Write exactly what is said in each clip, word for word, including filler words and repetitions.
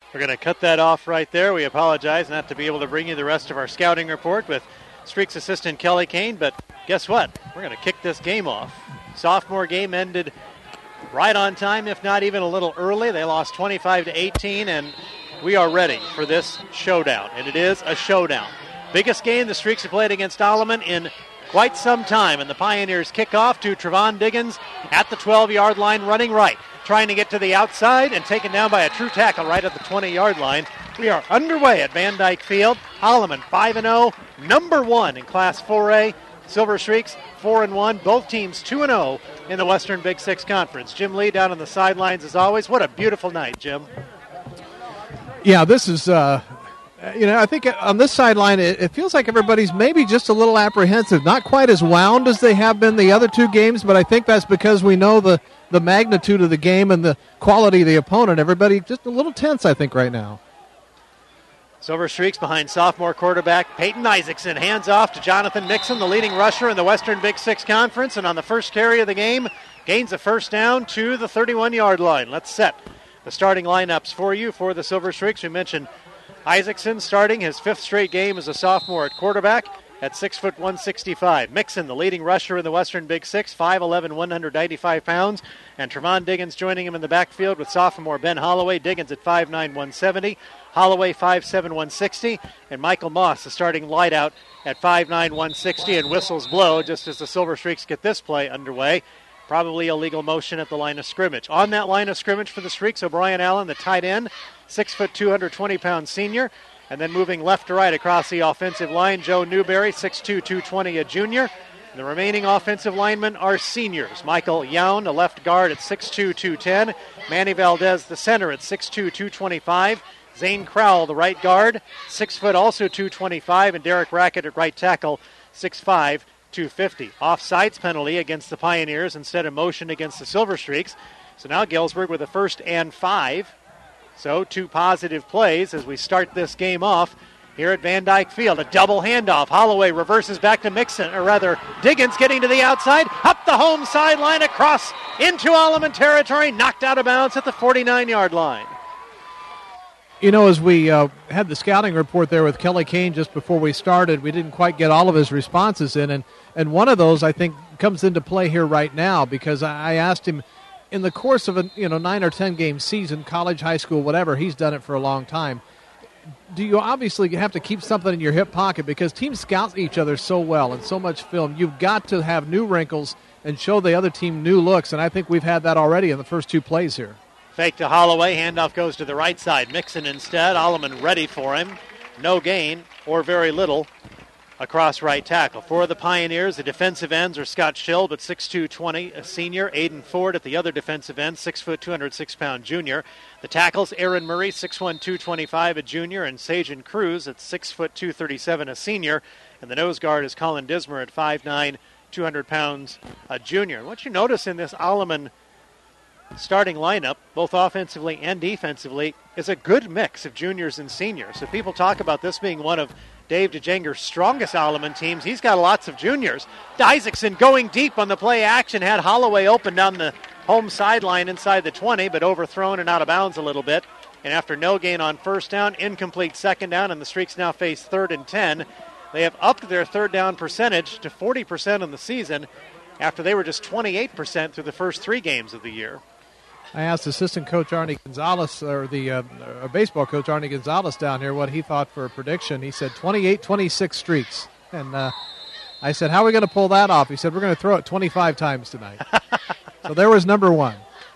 We're going to cut that off right there. We apologize not to be able to bring you the rest of our scouting report with Streaks assistant Kelly Kane, but guess what? We're going to kick this game off. Sophomore game ended right on time, if not even a little early. They lost twenty-five to eighteen, and we are ready for this showdown, and it is a showdown. Biggest game the Streaks have played against Alleman in quite some time, and the Pioneers kick off to Trevon Diggins at the twelve-yard line, running right, trying to get to the outside and taken down by a true tackle right at the twenty-yard line. We are underway at Van Dyke Field. Alleman five and oh, number one in Class four A. Silver Streaks four and one, both teams two and oh in the Western Big Six Conference. Jim Lee down on the sidelines as always. What a beautiful night, Jim. Yeah, this is, uh, you know, I think on this sideline it, it feels like everybody's maybe just a little apprehensive. Not quite as wound as they have been the other two games, but I think that's because we know the, the magnitude of the game and the quality of the opponent. Everybody just a little tense, I think, right now. Silver Streaks behind sophomore quarterback Peyton Isaacson. Hands off to Jonathan Mixon, the leading rusher in the Western Big Six Conference, and on the first carry of the game, gains a first down to the thirty-one-yard line. Let's set the starting lineups for you for the Silver Streaks. We mentioned Isaacson starting his fifth straight game as a sophomore at quarterback at six foot one sixty-five. Mixon, the leading rusher in the Western Big Six, five eleven, one ninety-five pounds. And Trevon Diggins joining him in the backfield with sophomore Ben Holloway. Diggins at five nine, one seventy. Holloway five seven, one sixty. And Michael Moss, the starting lineout, at five nine, one sixty. And whistles blow just as the Silver Streaks get this play underway. Probably illegal motion at the line of scrimmage. On that line of scrimmage for the Streaks, O'Brien Allen, the tight end, six foot two twenty pound senior. And then moving left to right across the offensive line, Joe Newberry, six two, two twenty, a junior. And the remaining offensive linemen are seniors. Michael Young, a left guard at six two, two ten. Manny Valdez, the center, at six two, two twenty-five. Zane Crowell, the right guard, six foot, also two twenty-five. And Derek Rackett at right tackle, six five, two fifty. Offsides penalty against the Pioneers instead of motion against the Silver Streaks. So now Galesburg with a first and five. So two positive plays as we start this game off here at Van Dyke Field. A double handoff. Holloway reverses back to Mixon, or rather Diggins getting to the outside, up the home sideline, across into Alleman territory, knocked out of bounds at the forty-nine-yard line. You know, as we uh, had the scouting report there with Kelly Kane just before we started, we didn't quite get all of his responses in, and, and one of those, I think, comes into play here right now, because I asked him, in the course of a you know nine or ten game season, college, high school, whatever, he's done it for a long time. Do you obviously have to keep something in your hip pocket, because teams scout each other so well and so much film? You've got to have new wrinkles and show the other team new looks, and I think we've had that already in the first two plays here. Fake to Holloway, handoff goes to the right side. Mixon instead, Alleman ready for him. No gain, or very little, across right tackle. For the Pioneers, the defensive ends are Scott Schild at six two, twenty, a senior. Aiden Ford at the other defensive end, six foot, two hundred six pound junior. The tackles, Aaron Murray, six one, two twenty-five, a junior, and Sajan Cruz at six foot, two thirty-seven, a senior. And the nose guard is Colin Dismer at five nine, two hundred pounds, a junior. And what you notice in this Alleman starting lineup, both offensively and defensively, is a good mix of juniors and seniors. So people talk about this being one of Dave DeJanger's strongest Alleman teams. He's got lots of juniors. Isaacson going deep on the play action, had Holloway open down the home sideline inside the twenty, but overthrown and out of bounds a little bit. And after no gain on first down, incomplete second down, and the Streaks now face third and ten. They have upped their third down percentage to forty percent in the season after they were just twenty-eight percent through the first three games of the year. I asked assistant coach Arnie Gonzalez, or the uh, uh, baseball coach Arnie Gonzalez down here, what he thought for a prediction. He said twenty-eight twenty-six Streaks. And uh, I said, how are we going to pull that off? He said, we're going to throw it twenty-five times tonight. So there was number one.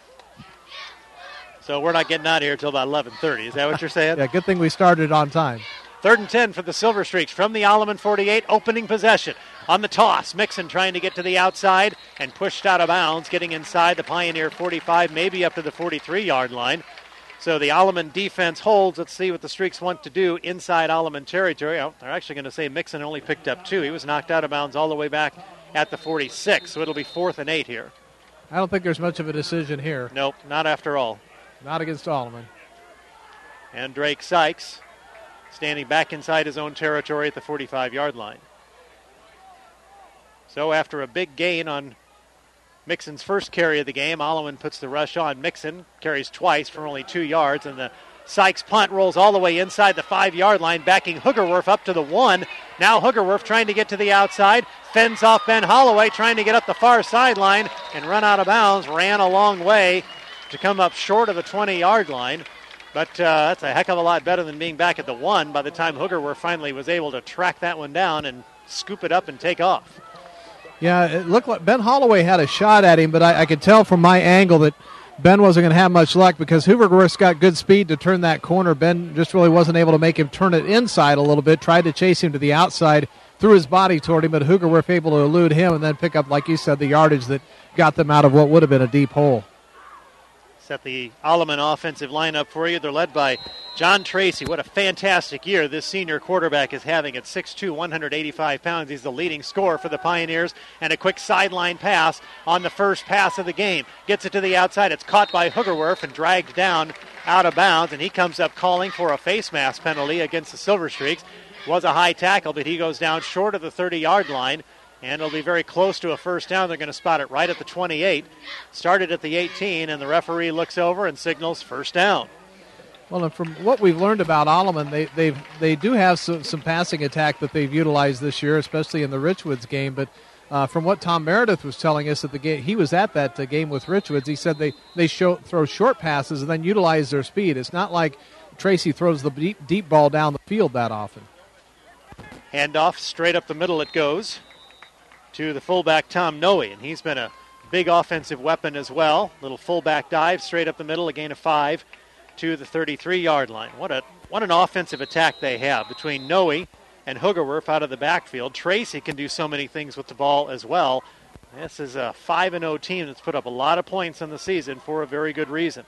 So we're not getting out of here until about eleven thirty. Is that what you're saying? Yeah, good thing we started on time. Third and ten for the Silver Streaks from the Alleman forty-eight, opening possession. On the toss, Mixon trying to get to the outside and pushed out of bounds, getting inside the Pioneer forty-five, maybe up to the forty-three-yard line. So the Alleman defense holds. Let's see what the Streaks want to do inside Alleman territory. Oh, they're actually going to say Mixon only picked up two. He was knocked out of bounds all the way back at the forty-six, so it'll be fourth and eight here. I don't think there's much of a decision here. Nope, not after all. Not against Alleman. And Drake Sykes standing back inside his own territory at the forty-five-yard line. So after a big gain on Mixon's first carry of the game, Alleman puts the rush on. Mixon carries twice for only two yards, and the Sykes punt rolls all the way inside the five-yard line, backing Hoogerwerf up to the one. Now Hoogerwerf trying to get to the outside, fends off Ben Holloway, trying to get up the far sideline and run out of bounds. Ran a long way to come up short of the twenty-yard line. But uh, that's a heck of a lot better than being back at the one by the time Hoogerwerf finally was able to track that one down and scoop it up and take off. Yeah, it looked like Ben Holloway had a shot at him, but I, I could tell from my angle that Ben wasn't going to have much luck because Hoogerwerf's got good speed to turn that corner. Ben just really wasn't able to make him turn it inside a little bit, tried to chase him to the outside, threw his body toward him, but Hoogerwerf able to elude him and then pick up, like you said, the yardage that got them out of what would have been a deep hole. Set the Alleman offensive lineup for you. They're led by John Tracy. What a fantastic year this senior quarterback is having at six two, one hundred eighty-five pounds. He's the leading scorer for the Pioneers. And a quick sideline pass on the first pass of the game. Gets it to the outside. It's caught by Hoogerwerf and dragged down out of bounds. And he comes up calling for a face mask penalty against the Silver Streaks. Was a high tackle, but he goes down short of the thirty-yard line. And it'll be very close to a first down. They're going to spot it right at the twenty-eight. Started at the eighteen, and the referee looks over and signals first down. Well, and from what we've learned about Alleman, they they've they do have some, some passing attack that they've utilized this year, especially in the Richwoods game. But uh, from what Tom Meredith was telling us at the game, he was at that uh, game with Richwoods. He said they they show, throw short passes and then utilize their speed. It's not like Tracy throws the deep, deep ball down the field that often. Handoff straight up the middle it goes to the fullback Tom Noe, and he's been a big offensive weapon as well. Little fullback dive straight up the middle, a gain of five to the thirty-three-yard line. What a what an offensive attack they have between Noe and Hoogerwerf out of the backfield. Tracy can do so many things with the ball as well. This is a five and oh team that's put up a lot of points in the season for a very good reason.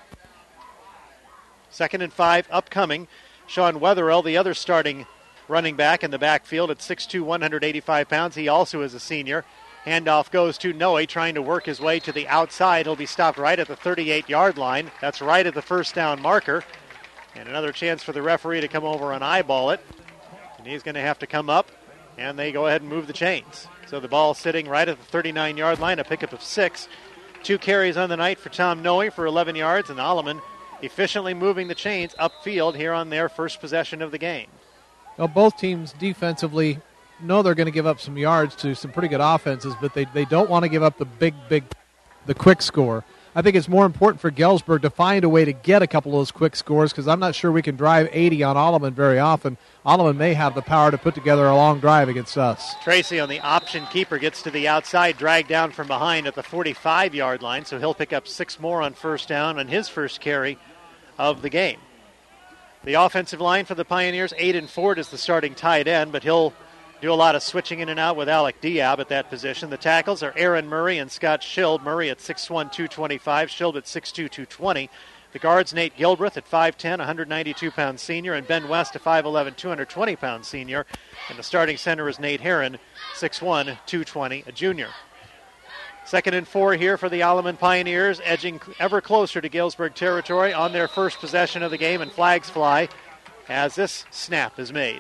Second and five upcoming. Sean Wetherill, the other starting running back in the backfield at six two, one hundred eighty-five pounds. He also is a senior. Handoff goes to Noe, trying to work his way to the outside. He'll be stopped right at the thirty-eight-yard line. That's right at the first down marker. And another chance for the referee to come over and eyeball it. And he's going to have to come up, and they go ahead and move the chains. So the ball sitting right at the thirty-nine-yard line, a pickup of six. Two carries on the night for Tom Noe for eleven yards, and Alleman efficiently moving the chains upfield here on their first possession of the game. Well, both teams defensively know they're going to give up some yards to some pretty good offenses, but they, they don't want to give up the big, big, the quick score. I think it's more important for Galesburg to find a way to get a couple of those quick scores because I'm not sure we can drive eighty on Alleman very often. Alleman may have the power to put together a long drive against us. Tracy on the option keeper gets to the outside, dragged down from behind at the forty-five-yard line, so he'll pick up six more on first down on his first carry of the game. The offensive line for the Pioneers, Aiden Ford is the starting tight end, but he'll do a lot of switching in and out with Alec Diab at that position. The tackles are Aaron Murray and Scott Schild. Murray at six one, two twenty-five, Schild at six two, two twenty. The guards, Nate Gilbreth at five ten, one hundred ninety-two pound senior, and Ben West at five eleven, two hundred twenty pound senior. And the starting center is Nate Herron, six one, two twenty, a junior. Second and four here for the Alleman Pioneers, edging ever closer to Galesburg territory on their first possession of the game, and flags fly as this snap is made.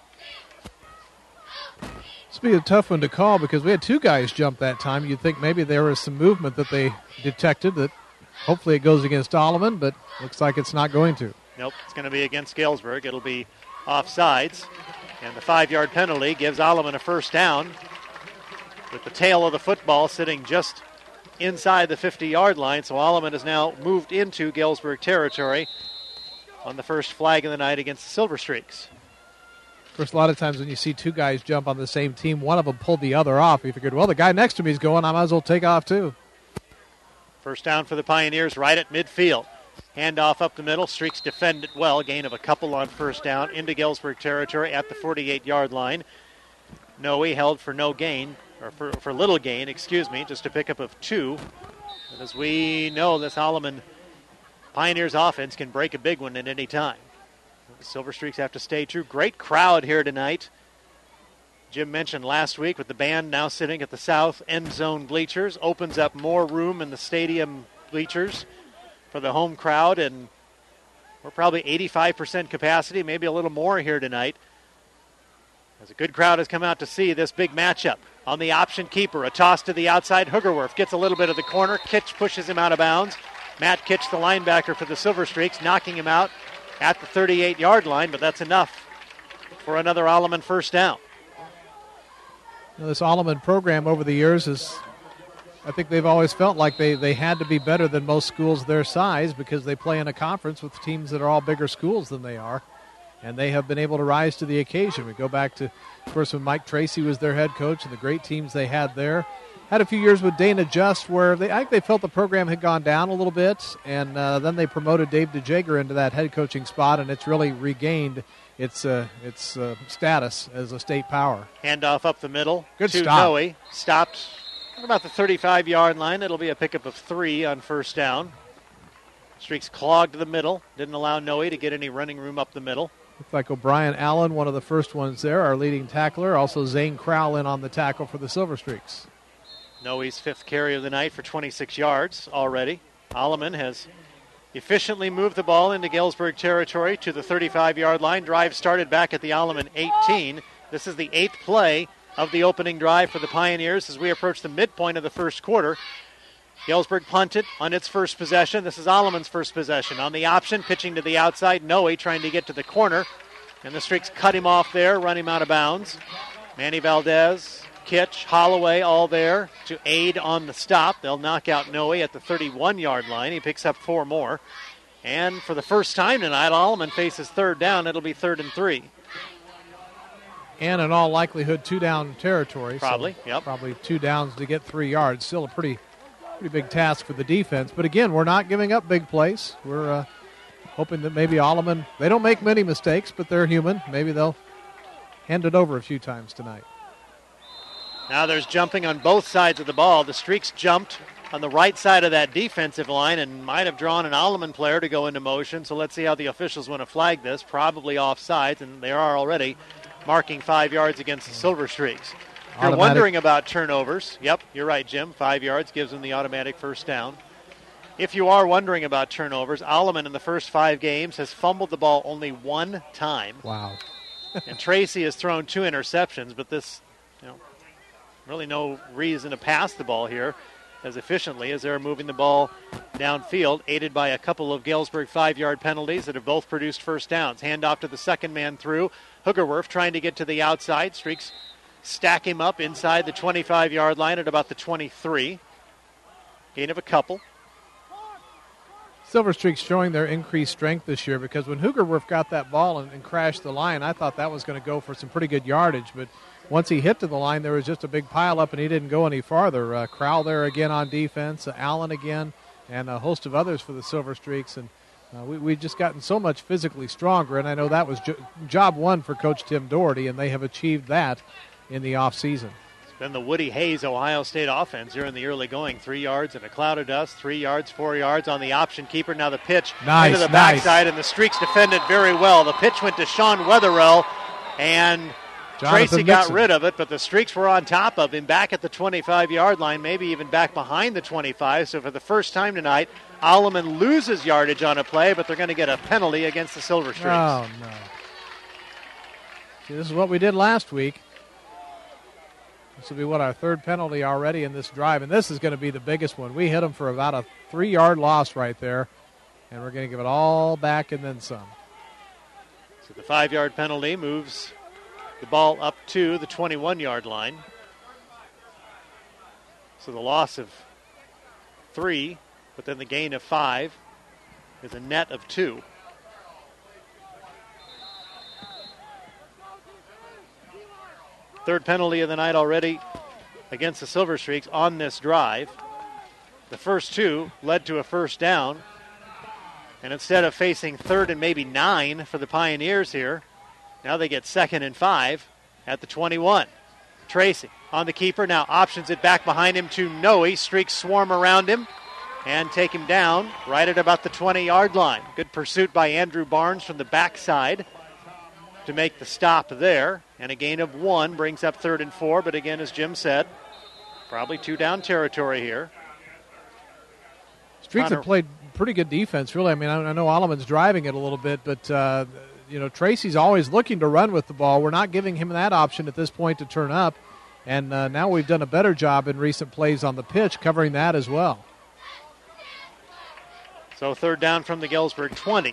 This will be a tough one to call because we had two guys jump that time. You'd think maybe there was some movement that they detected that hopefully it goes against Alleman, but looks like it's not going to. Nope, it's going to be against Galesburg. It'll be offsides, and the five-yard penalty gives Alleman a first down, with the tail of the football sitting just inside the fifty-yard line. So Alleman has now moved into Galesburg territory on the first flag of the night against the Silver Streaks. Of course, a lot of times when you see two guys jump on the same team, one of them pulled the other off. You figured, well, the guy next to me is going, I might as well take off too. First down for the Pioneers right at midfield. Handoff up the middle. Streaks defend it well. Gain of a couple on first down into Galesburg territory at the forty-eight-yard line. Noe held for no gain. Or for, for little gain, excuse me, just a pickup of two. And as we know, this Alleman Pioneers offense can break a big one at any time. The Silver Streaks have to stay true. Great crowd here tonight. Jim mentioned last week with the band now sitting at the south end zone bleachers. Opens up more room in the stadium bleachers for the home crowd. And we're probably eighty-five percent capacity, maybe a little more here tonight. As a good crowd has come out to see this big matchup. On the option keeper, a toss to the outside. Hoogerwerf gets a little bit of the corner. Kitch pushes him out of bounds. Matt Kitch, the linebacker for the Silver Streaks, knocking him out at the thirty-eight-yard line, but that's enough for another Alleman first down. You know, this Alleman program over the years is, I think they've always felt like they, they had to be better than most schools their size because they play in a conference with teams that are all bigger schools than they are. And they have been able to rise to the occasion. We go back to, of course, when Mike Tracy was their head coach and the great teams they had there. Had a few years with Dana Just where they, I think they felt the program had gone down a little bit, and uh, then they promoted Dave DeJager into that head coaching spot, and it's really regained its uh, its uh, status as a state power. Handoff up the middle. Good to stop. Noe. Stopped at about the thirty-five-yard line. It'll be a pickup of three on first down. Streaks clogged the middle. Didn't allow Noe to get any running room up the middle. Looks like O'Brien Allen, one of the first ones there, our leading tackler. Also Zane Crowell in on the tackle for the Silver Streaks. Noe's fifth carry of the night for twenty-six yards already. Alleman has efficiently moved the ball into Galesburg territory to the thirty-five-yard line. Drive started back at the Alleman eighteen. This is the eighth play of the opening drive for the Pioneers as we approach the midpoint of the first quarter. Galesburg punted on its first possession. This is Alleman's first possession. On the option, pitching to the outside. Noe trying to get to the corner. And the Streaks cut him off there, run him out of bounds. Manny Valdez, Kitch, Holloway all there to aid on the stop. They'll knock out Noe at the thirty-one-yard line. He picks up four more. And for the first time tonight, Alleman faces third down. It'll be third and three. And in all likelihood, two-down territory. Probably, so yep. Probably two downs to get three yards. Still a pretty pretty big task for the defense. But again, we're not giving up big plays. We're uh, hoping that maybe Alleman, they don't make many mistakes, but they're human. Maybe they'll hand it over a few times tonight. Now there's jumping on both sides of the ball. The Streaks jumped on the right side of that defensive line and might have drawn an Alleman player to go into motion. So let's see how the officials want to flag this. Probably offsides, and they are already marking five yards against the Silver Streaks. If you're Automatic. wondering about turnovers, yep, you're right, Jim. Five yards gives them the automatic first down. If you are wondering about turnovers, Alleman in the first five games has fumbled the ball only one time. Wow. And Tracy has thrown two interceptions, but this, you know, really no reason to pass the ball here as efficiently as they're moving the ball downfield, aided by a couple of Galesburg five-yard penalties that have both produced first downs. Handoff to the second man through. Hoogerwerf trying to get to the outside. Streaks stack him up inside the twenty-five-yard line at about the twenty-three. Gain of a couple. Silver Streaks showing their increased strength this year because when Hoogerwerf got that ball and, and crashed the line, I thought that was going to go for some pretty good yardage. But once he hit to the line, there was just a big pile up, and he didn't go any farther. Uh, Crowell there again on defense, uh, Allen again, and a host of others for the Silver Streaks. And uh, we, we've just gotten so much physically stronger, and I know that was jo- job one for Coach Tim Doherty, and they have achieved that in the offseason. Been the Woody Hayes Ohio State offense here in the early going. Three yards in a cloud of dust, three yards, four yards on the option keeper. Now the pitch nice, into the nice. backside, and the Streaks defended very well. The pitch went to Sean Wetherell, and Jonathan Tracy got Mixon. rid of it, but the Streaks were on top of him back at the twenty-five-yard line, maybe even back behind the twenty-five. So for the first time tonight, Alleman loses yardage on a play, but they're going to get a penalty against the Silver Streaks. Oh, no. See, this is what we did last week. This will be, what, our third penalty already in this drive, and this is going to be the biggest one. We hit them for about a three-yard loss right there, and we're going to give it all back and then some. So the five-yard penalty moves the ball up to the twenty-one-yard line. So the loss of three, but then the gain of five is a net of two. Third penalty of the night already against the Silver Streaks on this drive. The first two led to a first down. And instead of facing third and maybe nine for the Pioneers here, now they get second and five at the twenty-one. Tracy on the keeper, now options it back behind him to Noe. Streaks swarm around him and take him down right at about the twenty-yard line. Good pursuit by Andrew Barnes from the backside to make the stop there. And a gain of one brings up third and four. But again, as Jim said, probably two down territory here. Streaks Connor. have played pretty good defense, really. I mean, I know Alleman's driving it a little bit, but, uh, you know, Tracy's always looking to run with the ball. We're not giving him that option at this point to turn up. And uh, now we've done a better job in recent plays on the pitch covering that as well. So third down from the Galesburg twenty.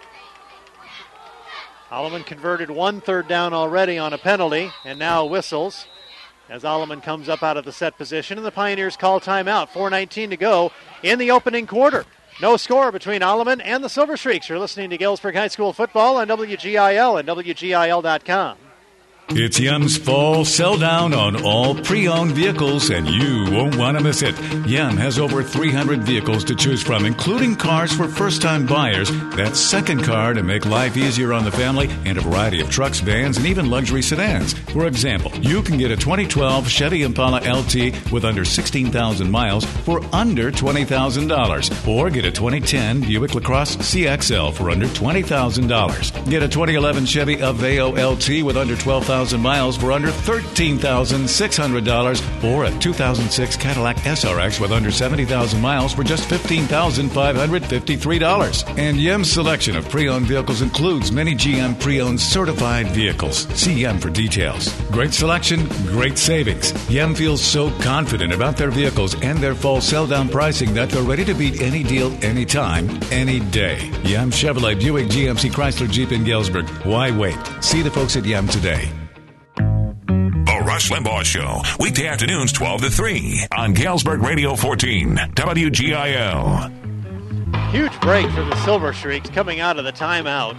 Alleman converted one third down already on a penalty, and now whistles as Alleman comes up out of the set position, and the Pioneers call timeout. four nineteen to go in the opening quarter. No score between Alleman and the Silver Streaks. You're listening to Galesburg High School football on W G I L and W G I L dot com. It's Yem's fall sell down on all pre-owned vehicles, and you won't want to miss it. Yem has over three hundred vehicles to choose from, including cars for first-time buyers, that second car to make life easier on the family, and a variety of trucks, vans, and even luxury sedans. For example, you can get a twenty twelve Chevy Impala L T with under sixteen thousand miles for under twenty thousand dollars, or get a twenty ten Buick LaCrosse C X L for under twenty thousand dollars. Get a twenty eleven Chevy Aveo L T with under twelve thousand miles for under thirteen thousand six hundred dollars, or a two thousand six Cadillac S R X with under seventy thousand miles for just fifteen thousand five hundred fifty-three dollars. And Yem's selection of pre-owned vehicles includes many G M pre-owned certified vehicles. See Yem for details. Great selection, great savings. Yem feels so confident about their vehicles and their fall sell-down pricing that they're ready to beat any deal, anytime, any day. Yem Chevrolet, Buick, G M C, Chrysler, Jeep in Galesburg. Why wait? See the folks at Yem today. Rush Limbaugh Show, weekday afternoons twelve to three on Galesburg Radio fourteen, W G I L. Huge break for the Silver Streaks coming out of the timeout,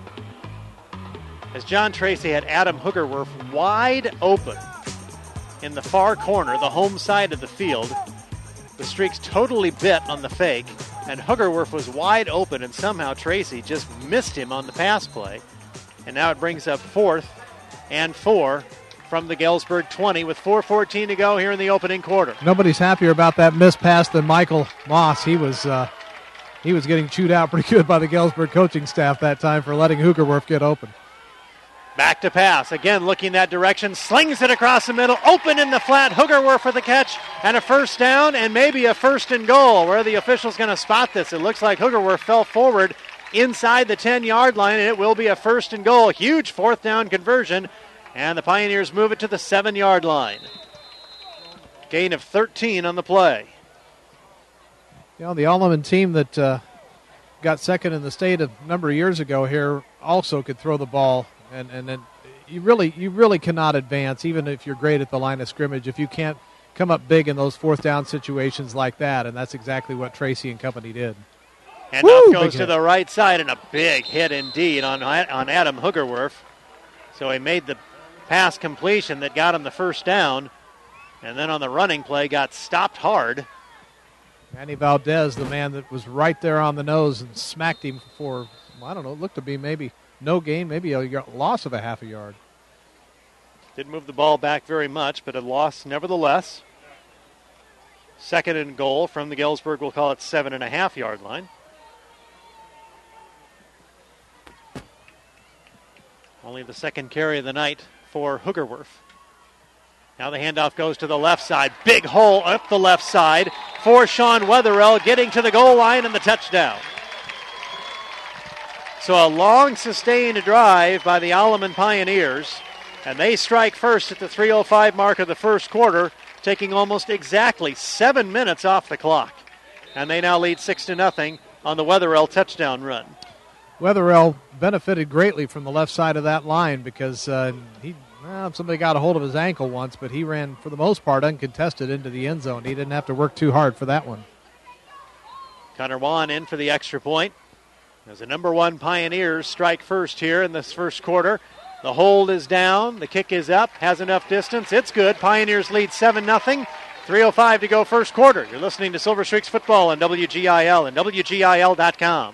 as John Tracy had Adam Hoogerwerf wide open in the far corner, the home side of the field. The Streaks totally bit on the fake, and Hoogerwerf was wide open, and somehow Tracy just missed him on the pass play. And now it brings up fourth and four from the Galesburg twenty with four fourteen to go here in the opening quarter. Nobody's happier about that missed pass than Michael Moss. He was uh, he was getting chewed out pretty good by the Galesburg coaching staff that time for letting Hoogerwerf get open. Back to pass. Again, looking that direction. Slings it across the middle. Open in the flat. Hoogerwerf for the catch and a first down and maybe a first and goal. Where are the officials going to spot this? It looks like Hoogerwerf fell forward inside the ten-yard line, and it will be a first and goal. Huge fourth down conversion. And the Pioneers move it to the seven-yard line. Gain of thirteen on the play. You know, the Alleman team that uh, got second in the state a number of years ago here also could throw the ball, and and then you really you really cannot advance, even if you're great at the line of scrimmage, if you can't come up big in those fourth down situations like that, and that's exactly what Tracy and company did. And Woo, up goes to hit. The right side, and a big hit indeed on on Adam Hoogerwerf. So he made the pass completion that got him the first down, and then on the running play got stopped hard. Manny Valdez, the man that was right there on the nose and smacked him for, I don't know, it looked to be maybe no gain, maybe a loss of a half a yard. Didn't move the ball back very much, but a loss nevertheless. Second and goal from the Galesburg, we'll call it seven and a half yard line. Only the second carry of the night for Hoogerwerf. Now the handoff goes to the left side. Big hole up the left side for Sean Wetherell, getting to the goal line and the touchdown. So a long sustained drive by the Alleman Pioneers, and they strike first at the three oh five mark of the first quarter, taking almost exactly seven minutes off the clock. And they now lead six to nothing on the Wetherell touchdown run. Wetherell benefited greatly from the left side of that line because uh, he well, somebody got a hold of his ankle once, but he ran, for the most part, uncontested into the end zone. He didn't have to work too hard for that one. Connor Wan in for the extra point. As the number one Pioneers strike first here in this first quarter. The hold is down. The kick is up. Has enough distance. It's good. Pioneers lead seven nothing. three oh five to go first quarter. You're listening to Silver Streaks Football on W G I L and W G I L dot com.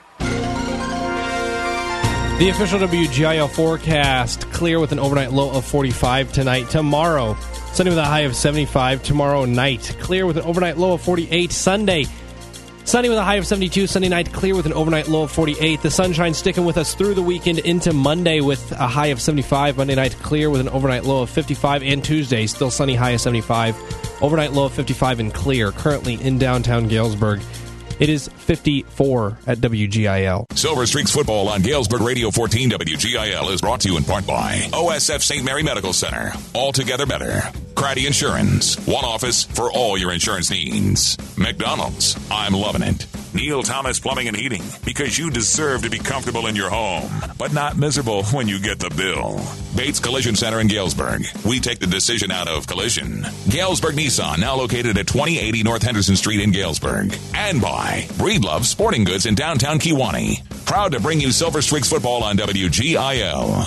The official W G I L forecast, clear with an overnight low of forty-five tonight. Tomorrow, sunny with a high of seventy-five. Tomorrow night, clear with an overnight low of forty-eight. Sunday, sunny with a high of seventy-two. Sunday night, clear with an overnight low of forty-eight. The sunshine sticking with us through the weekend into Monday with a high of seventy-five. Monday night, clear with an overnight low of fifty-five. And Tuesday, still sunny, high of seventy-five. Overnight low of fifty-five and clear. Currently in downtown Galesburg. It is fifty-four at W G I L. Silver Streaks Football on Galesburg Radio fourteen W G I L is brought to you in part by O S F Saint Mary Medical Center. Altogether better. Craddy Insurance. One office for all your insurance needs. McDonald's. I'm loving it. Neil Thomas Plumbing and Heating, because you deserve to be comfortable in your home, but not miserable when you get the bill. Bates Collision Center in Galesburg. We take the decision out of collision. Galesburg Nissan, now located at twenty eighty North Henderson Street in Galesburg. And by Breedlove Sporting Goods in downtown Kewanee. Proud to bring you Silver Streaks football on W G I L.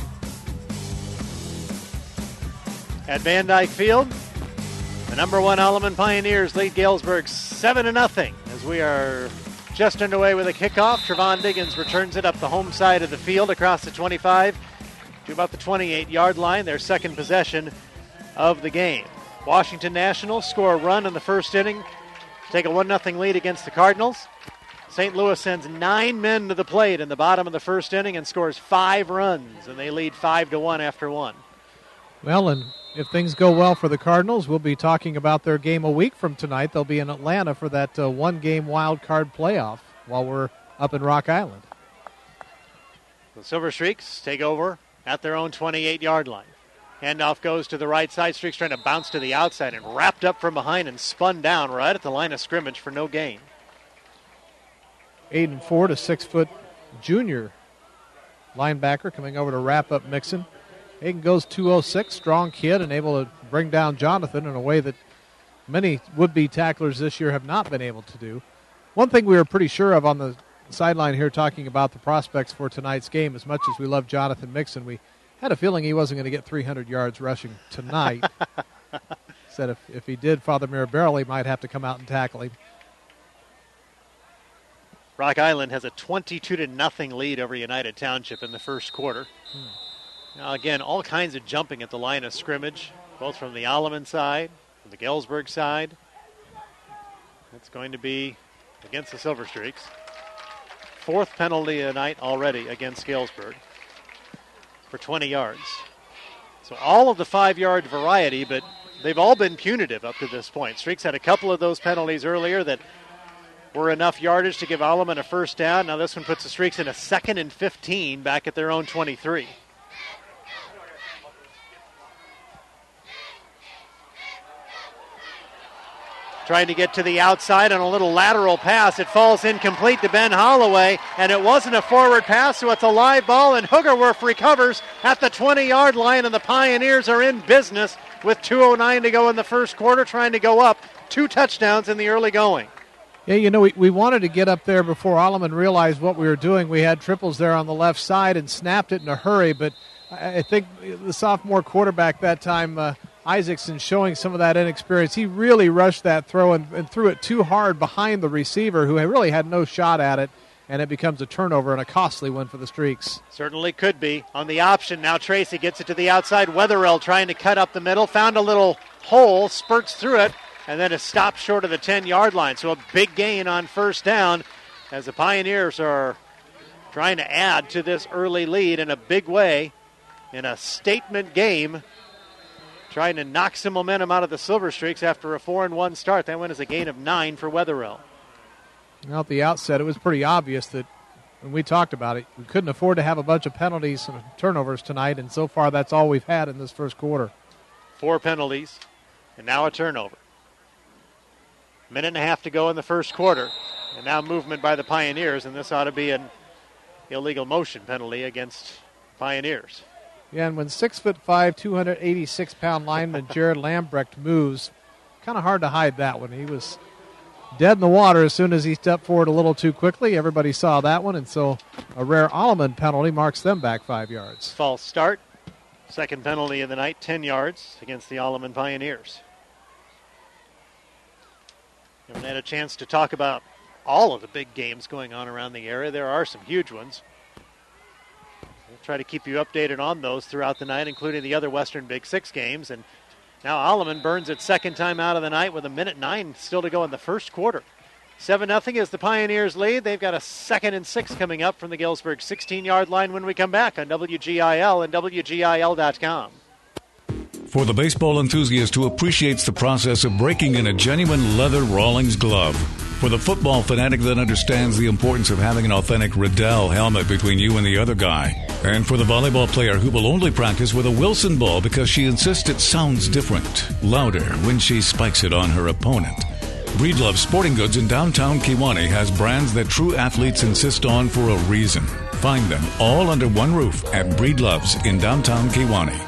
At Van Dyke Field, the number one Alleman Pioneers lead Galesburg seven to nothing as we are just underway with a kickoff. Trevon Diggins returns it up the home side of the field across the twenty-five to about the twenty-eight-yard line, their second possession of the game. Washington Nationals score a run in the first inning to take a one nothing lead against the Cardinals. Saint Louis sends nine men to the plate in the bottom of the first inning and scores five runs, and they lead five to one after one. Well, and if things go well for the Cardinals, we'll be talking about their game a week from tonight. They'll be in Atlanta for that uh, one-game wild card playoff while we're up in Rock Island. The Silver Streaks take over at their own twenty-eight-yard line. Handoff goes to the right side. Streaks trying to bounce to the outside and wrapped up from behind and spun down right at the line of scrimmage for no gain. Eight and four to six-foot junior linebacker coming over to wrap up Mixon. Hagen goes two oh six, strong kid, and able to bring down Jonathan in a way that many would-be tacklers this year have not been able to do. One thing we were pretty sure of on the sideline here talking about the prospects for tonight's game, as much as we love Jonathan Mixon, we had a feeling he wasn't going to get three hundred yards rushing tonight. Said if, if he did, Father Mirabelli might have to come out and tackle him. Rock Island has a twenty-two to nothing lead over United Township in the first quarter. Hmm. Now, again, all kinds of jumping at the line of scrimmage, both from the Alleman side, from the Galesburg side. That's going to be against the Silver Streaks. Fourth penalty of the night already against Galesburg for twenty yards. So all of the five-yard variety, but they've all been punitive up to this point. Streaks had a couple of those penalties earlier that were enough yardage to give Alleman a first down. Now this one puts the Streaks in a second and fifteen back at their own twenty-three. Trying to get to the outside on a little lateral pass. It falls incomplete to Ben Holloway, and it wasn't a forward pass, so it's a live ball, and Hoogerwerf recovers at the twenty-yard line, and the Pioneers are in business with two oh nine to go in the first quarter, trying to go up two touchdowns in the early going. Yeah, you know, we, we wanted to get up there before Alleman realized what we were doing. We had triples there on the left side and snapped it in a hurry, but I think the sophomore quarterback that time, uh, Isaacson, showing some of that inexperience. He really rushed that throw and, and threw it too hard behind the receiver, who really had no shot at it, and it becomes a turnover and a costly one for the Streaks. Certainly could be. On the option, now Tracy gets it to the outside. Wetherell trying to cut up the middle, found a little hole, spurts through it, and then is stopped short of the ten-yard line. So a big gain on first down as the Pioneers are trying to add to this early lead in a big way in a statement game, trying to knock some momentum out of the Silver Streaks after a four and one start. That one is a gain of nine for Wetherell. Well, at the outset, it was pretty obvious that when we talked about it, we couldn't afford to have a bunch of penalties and turnovers tonight, and so far that's all we've had in this first quarter. Four penalties, and now a turnover. Minute and a half to go in the first quarter, and now movement by the Pioneers, and this ought to be an illegal motion penalty against Pioneers. Yeah, and when six foot five, two hundred eighty-six pound lineman Jared Lambrecht moves, kind of hard to hide that one. He was dead in the water as soon as he stepped forward a little too quickly. Everybody saw that one, and so a rare Alleman penalty marks them back five yards. False start. Second penalty of the night, ten yards against the Alleman Pioneers. We haven't had a chance to talk about all of the big games going on around the area. There are some huge ones. We'll try to keep you updated on those throughout the night, including the other Western Big Six games. And now Alleman burns its second time out of the night with a minute nine still to go in the first quarter. seven nothing is the Pioneers lead. They've got a second and six coming up from the Galesburg sixteen-yard line when we come back on W G I L and W G I L dot com. For the baseball enthusiast who appreciates the process of breaking in a genuine leather Rawlings glove. For the football fanatic that understands the importance of having an authentic Riddell helmet between you and the other guy. And for the volleyball player who will only practice with a Wilson ball because she insists it sounds different, louder when she spikes it on her opponent. Breedlove Sporting Goods in downtown Kewanee has brands that true athletes insist on for a reason. Find them all under one roof at Breedlove's in downtown Kewanee.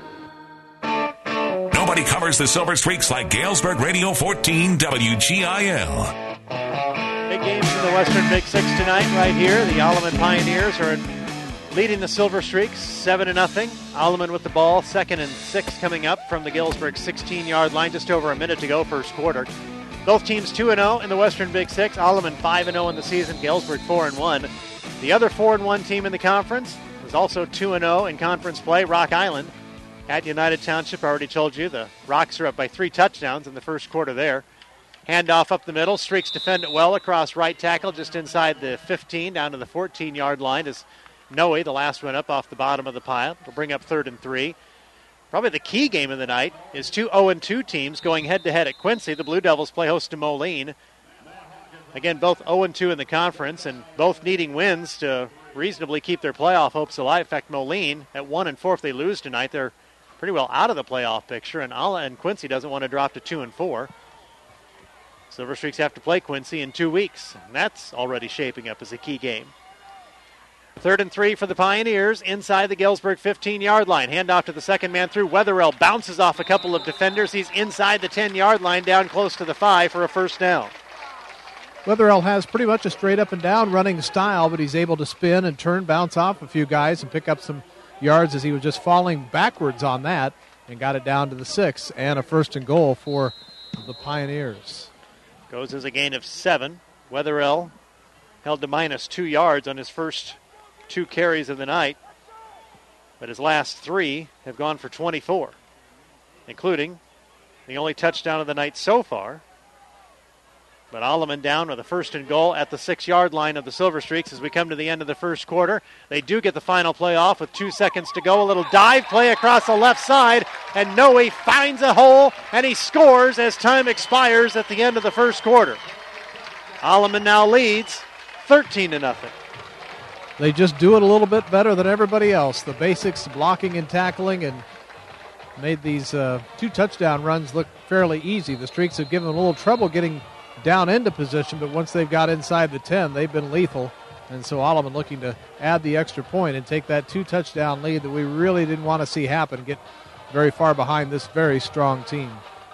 Nobody covers the Silver Streaks like Galesburg Radio fourteen W G I L. Big games in the Western Big Six tonight right here. The Alleman Pioneers are leading the Silver Streaks seven to nothing. Alleman with the ball, second and six coming up from the Galesburg sixteen-yard line. Just over a minute to go, first quarter. Both teams two and oh in the Western Big Six. Alleman five and oh in the season. Galesburg four and one. The other four and one team in the conference was also two and oh in conference play, Rock Island. At United Township, I already told you, the Rocks are up by three touchdowns in the first quarter there. Handoff up the middle. Streaks defend it well across right tackle just inside the fifteen down to the fourteen-yard line as Noe, the last one up off the bottom of the pile, will bring up third and three. Probably the key game of the night is two oh and two teams going head-to-head at Quincy. The Blue Devils play host to Moline. Again, both oh and two in the conference and both needing wins to reasonably keep their playoff hopes alive. In fact, Moline at one and four, if they lose tonight, they're pretty well out of the playoff picture, and Alla and Quincy doesn't want to drop to two and four. Silver Streaks have to play Quincy in two weeks, and that's already shaping up as a key game. Third and three for the Pioneers inside the Galesburg fifteen-yard line. Handoff to the second man through. Wetherell bounces off a couple of defenders. He's inside the ten-yard line, down close to the five for a first down. Wetherell has pretty much a straight up and down running style, but he's able to spin and turn, bounce off a few guys, and pick up some yards as he was just falling backwards on that and got it down to the six and a first and goal for the Pioneers. Goes as a gain of seven. Wetherell held to minus two yards on his first two carries of the night, but his last three have gone for twenty-four, including the only touchdown of the night so far. But Alleman down with a first and goal at the six-yard line of the Silver Streaks as we come to the end of the first quarter. They do get the final play off with two seconds to go. A little dive play across the left side, and Noe finds a hole, and he scores as time expires at the end of the first quarter. Alleman now leads thirteen to nothing. They just do it a little bit better than everybody else. The basics, blocking and tackling, and made these uh, two touchdown runs look fairly easy. The Streaks have given them a little trouble getting down into position, but once they've got inside the ten, they've been lethal. And so Alleman looking to add the extra point and take that two-touchdown lead that we really didn't want to see happen, get very far behind this very strong team.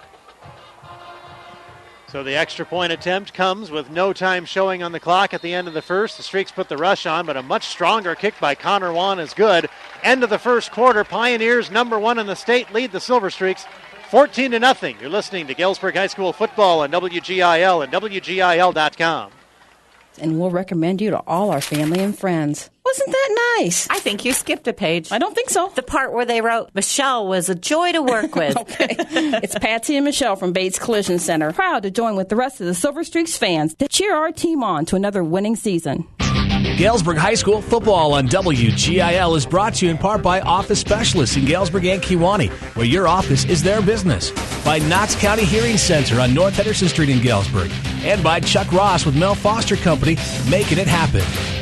So the extra point attempt comes with no time showing on the clock at the end of the first. The Streaks put the rush on, but a much stronger kick by Connor Wan is good. End of the first quarter, Pioneers, number one in the state, lead the Silver Streaks fourteen to nothing. You're listening to Galesburg High School football on W G I L and W G I L dot com. And we'll recommend you to all our family and friends. Wasn't that nice? I think you skipped a page. I don't think so. The part where they wrote, Michelle was a joy to work with. Okay. It's Patsy and Michelle from Bates Collision Center. Proud to join with the rest of the Silver Streaks fans to cheer our team on to another winning season. Galesburg High School football on W G I L is brought to you in part by Office Specialists in Galesburg and Kewanee, where your office is their business. By Knox County Hearing Center on North Henderson Street in Galesburg. And by Chuck Ross with Mel Foster Company, making it happen.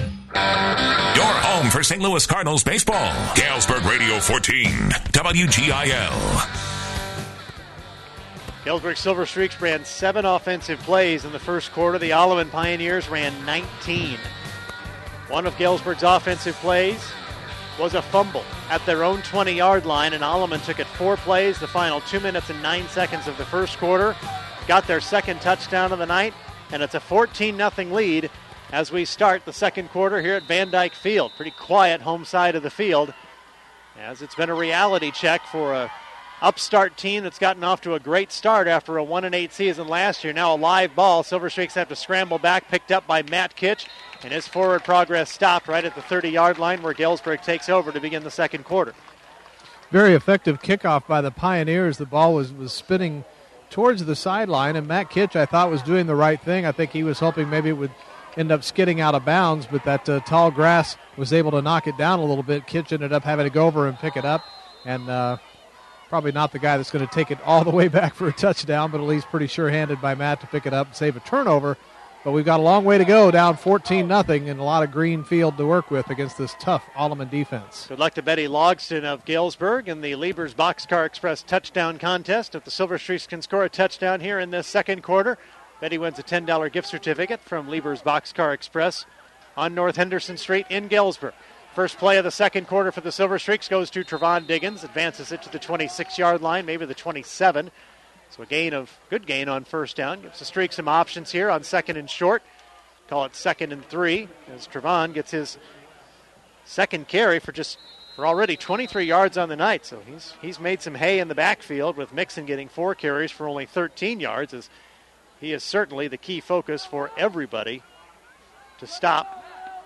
Your home for Saint Louis Cardinals baseball. Galesburg Radio fourteen, W G I L. Galesburg Silver Streaks ran seven offensive plays in the first quarter. The Alleman Pioneers ran nineteen. One of Galesburg's offensive plays was a fumble at their own twenty-yard line, and Alleman took it four plays, the final two minutes and nine seconds of the first quarter. Got their second touchdown of the night, and it's a fourteen nothing lead as we start the second quarter here at Van Dyke Field. Pretty quiet home side of the field, as it's been a reality check for a upstart team that's gotten off to a great start after a one and eight season last year. Now a live ball. Silver Streaks have to scramble back, picked up by Matt Kitch, and his forward progress stopped right at the thirty-yard line where Galesburg takes over to begin the second quarter. Very effective kickoff by the Pioneers. The ball was, was spinning towards the sideline, and Matt Kitch, I thought, was doing the right thing. I think he was hoping maybe it would end up skidding out of bounds, but that uh, tall grass was able to knock it down a little bit. Kitch ended up having to go over and pick it up, and uh, probably not the guy that's going to take it all the way back for a touchdown, but at least pretty sure-handed by Matt to pick it up and save a turnover. But we've got a long way to go, down fourteen nothing, and a lot of green field to work with against this tough Alleman defense. Good luck to Betty Logston of Galesburg in the Liebers Boxcar Express touchdown contest. If the Silver Streaks can score a touchdown here in this second quarter, Betty wins a ten dollars gift certificate from Lieber's Boxcar Express on North Henderson Street in Galesburg. First play of the second quarter for the Silver Streaks goes to Trevon Diggins, advances it to the twenty-six-yard line, maybe the twenty-seven. So a gain of good gain on first down. Gives the Streaks some options here on second and short. Call it second and three as Trevon gets his second carry for just for already twenty-three yards on the night. So he's he's made some hay in the backfield with Mixon getting four carries for only thirteen yards, as he is certainly the key focus for everybody to stop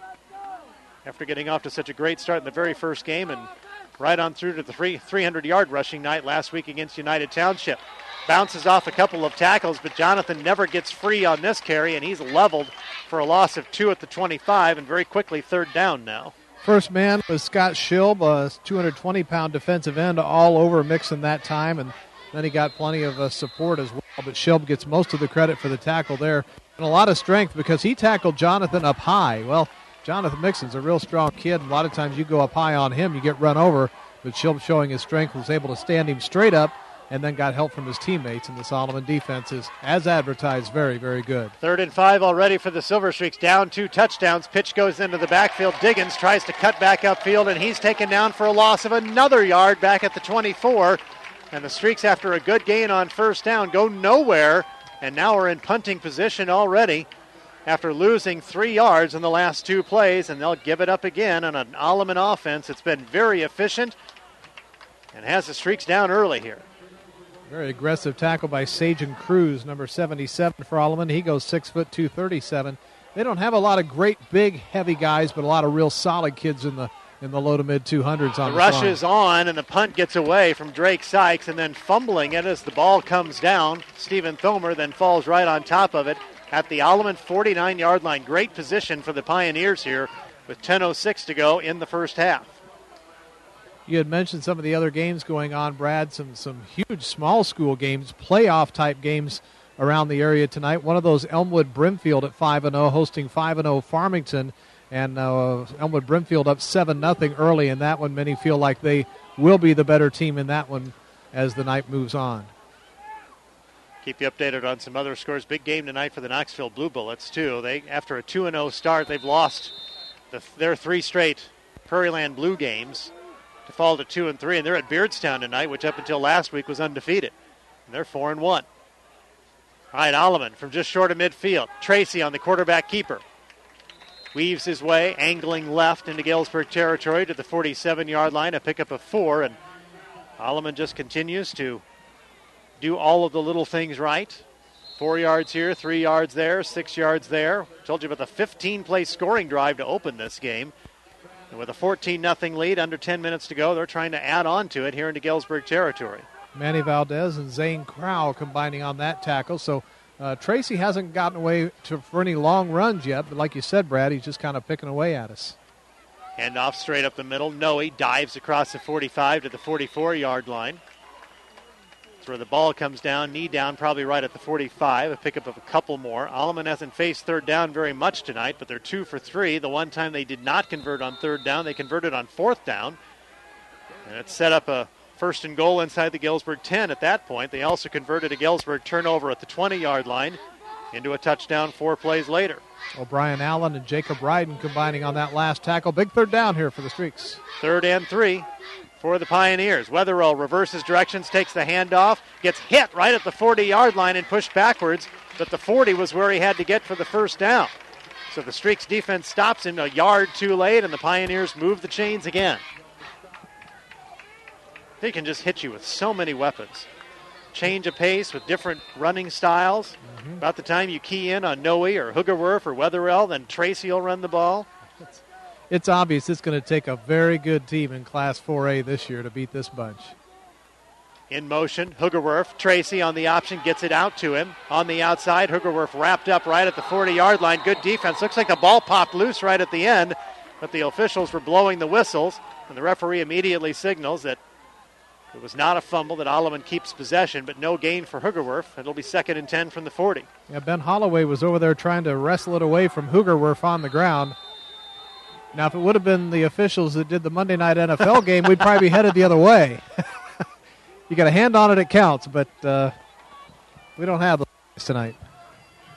after getting off to such a great start in the very first game and right on through to the three, three hundred yard rushing night last week against United Township. Bounces off a couple of tackles, but Jonathan never gets free on this carry, and he's leveled for a loss of two at the twenty-five, and very quickly third down now. First man was Scott Schilb, a two hundred twenty pound defensive end, all over Mixon that time, and then he got plenty of uh, support as well, but Schilb gets most of the credit for the tackle there. And a lot of strength because he tackled Jonathan up high. Well, Jonathan Mixon's a real strong kid, and a lot of times you go up high on him, you get run over, but Schilb, showing his strength, was able to stand him straight up and then got help from his teammates, and the Solomon defense is, as advertised, very, very good. Third and five already for the Silver Streaks, down two touchdowns. Pitch goes into the backfield. Diggins tries to cut back upfield, and he's taken down for a loss of another yard back at the twenty-four. And the Streaks, after a good gain on first down, go nowhere, and now are in punting position already after losing three yards in the last two plays, and they'll give it up again on an Alleman offense. It's been very efficient and has the Streaks down early here. Very aggressive tackle by Sajan Cruz, number seventy-seven for Alleman. He goes six foot two thirty-seven. They don't have a lot of great, big, heavy guys, but a lot of real solid kids in the in the low to mid two hundreds on the the rush line. is on, and the punt gets away from Drake Sykes, and then fumbling it as the ball comes down. Stephen Thomer then falls right on top of it at the Alleman forty-nine yard line. Great position for the Pioneers here with ten oh six to go in the first half. You had mentioned some of the other games going on, Brad, some some huge small school games, playoff-type games around the area tonight. One of those, Elmwood Brimfield at five and oh, hosting five and oh Farmington. And uh, Elmwood Brimfield up seven nothing early in that one. Many feel like they will be the better team in that one as the night moves on. Keep you updated on some other scores. Big game tonight for the Knoxville Blue Bullets, too. They, after a two and oh start, they've lost the, their three straight Prairie Land Blue games to fall to two and three, and they're at Beardstown tonight, which up until last week was undefeated. And they're four and one. All right, Alleman from just short of midfield. Tracy on the quarterback keeper. Weaves his way, angling left into Galesburg territory to the forty-seven yard line, a pickup of four, and Alleman just continues to do all of the little things right. Four yards here, three yards there, six yards there. Told you about the fifteen play scoring drive to open this game. And with a fourteen nothing lead, under ten minutes to go, they're trying to add on to it here into Galesburg territory. Manny Valdez and Zane Crowell combining on that tackle, so Uh, Tracy hasn't gotten away to, for any long runs yet, but like you said, Brad, he's just kind of picking away at us. Hand off straight up the middle. Noe dives across the forty-five to the forty-four yard line. That's where the ball comes down, knee down, probably right at the forty-five, a pickup of a couple more. Alleman hasn't faced third down very much tonight, but they're two for three. The one time they did not convert on third down, they converted on fourth down. And it set up a first and goal inside the Galesburg ten at that point. They also converted a Galesburg turnover at the twenty yard line into a touchdown four plays later. O'Brien Allen and Jacob Ryden combining on that last tackle. Big third down here for the Streaks. Third and three for the Pioneers. Wetherell reverses directions, takes the handoff, gets hit right at the forty yard line and pushed backwards, but the forty was where he had to get for the first down. So the Streaks defense stops him a yard too late, and the Pioneers move the chains again. They can just hit you with so many weapons. Change of pace with different running styles. Mm-hmm. About the time you key in on Noe or Hoogerwerf or Wetherell, then Tracy will run the ball. It's, it's obvious it's going to take a very good team in Class four A this year to beat this bunch. In motion, Hoogerwerf. Tracy on the option gets it out to him. On the outside, Hoogerwerf wrapped up right at the forty yard line. Good defense. Looks like the ball popped loose right at the end, but the officials were blowing the whistles, and the referee immediately signals that it was not a fumble, that Alleman keeps possession, but no gain for Hoogerwerf. It'll be second and ten from the forty. Yeah, Ben Holloway was over there trying to wrestle it away from Hoogerwerf on the ground. Now, if it would have been the officials that did the Monday night N F L game, we'd probably be headed the other way. You got a hand on it, it counts, but uh, we don't have those tonight.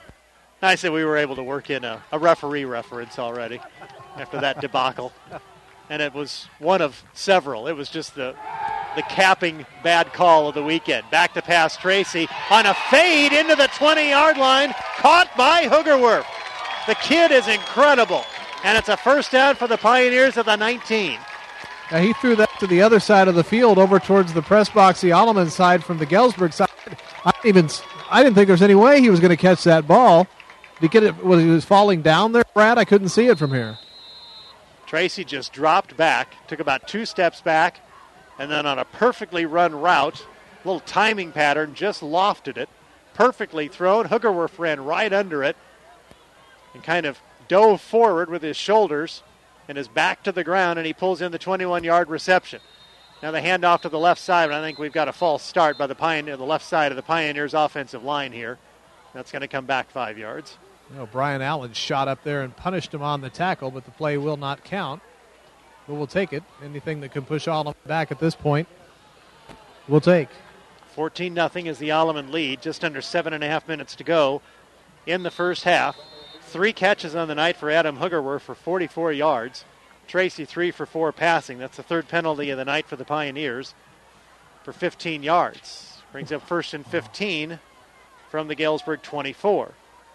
I said we were able to work in a, a referee reference already after that debacle. And it was one of several. It was just the the capping bad call of the weekend. Back to pass Tracy on a fade into the twenty-yard line, caught by Hoogerwerf. The kid is incredible. And it's a first down for the Pioneers at the nineteen. Now he threw that to the other side of the field, over towards the press box, the Alleman side from the Galesburg side. I didn't even I didn't think there was any way he was going to catch that ball. Did he get it? Was he was falling down there, Brad? I couldn't see it from here. Tracy just dropped back, took about two steps back, and then on a perfectly run route, little timing pattern, just lofted it. Perfectly thrown. Hoogerwerf ran right under it and kind of dove forward with his shoulders and his back to the ground, and he pulls in the twenty-one-yard reception. Now the handoff to the left side, and I think we've got a false start by the Pioneer, the left side of the Pioneers' offensive line here. That's going to come back five yards. You know, Brian Allen shot up there and punished him on the tackle, but the play will not count. But we'll take it. Anything that can push Alleman back at this point, we'll take. fourteen nothing is the Alleman lead. Just under seven and a half minutes to go in the first half. Three catches on the night for Adam Hoogerwerf for forty-four yards. Tracy three for four passing. That's the third penalty of the night for the Pioneers for fifteen yards. Brings up first and fifteen from the Galesburg twenty-four.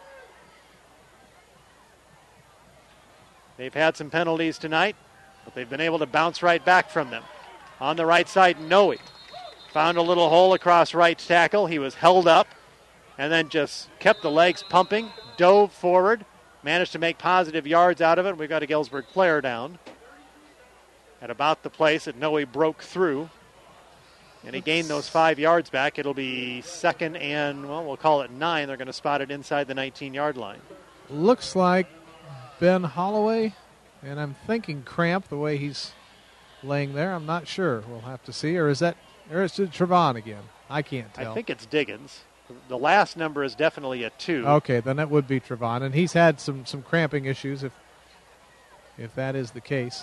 They've had some penalties tonight, but they've been able to bounce right back from them. On the right side, Noe found a little hole across right tackle. He was held up and then just kept the legs pumping, dove forward, managed to make positive yards out of it. We've got a Galesburg player down at about the place that Noe broke through. And he gained those five yards back. It'll be second and, well, we'll call it nine. They're going to spot it inside the nineteen-yard line. Looks like Ben Holloway, and I'm thinking cramp the way he's laying there. I'm not sure. We'll have to see. Or is that, or is it Trevon again? I can't tell. I think it's Diggins. The last number is definitely a two. Okay, then that would be Trevon, and he's had some, some cramping issues if if that is the case.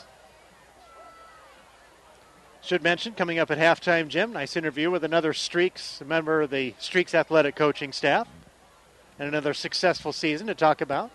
Should mention, coming up at halftime, Jim, nice interview with another Streaks, a member of the Streaks athletic coaching staff, and another successful season to talk about.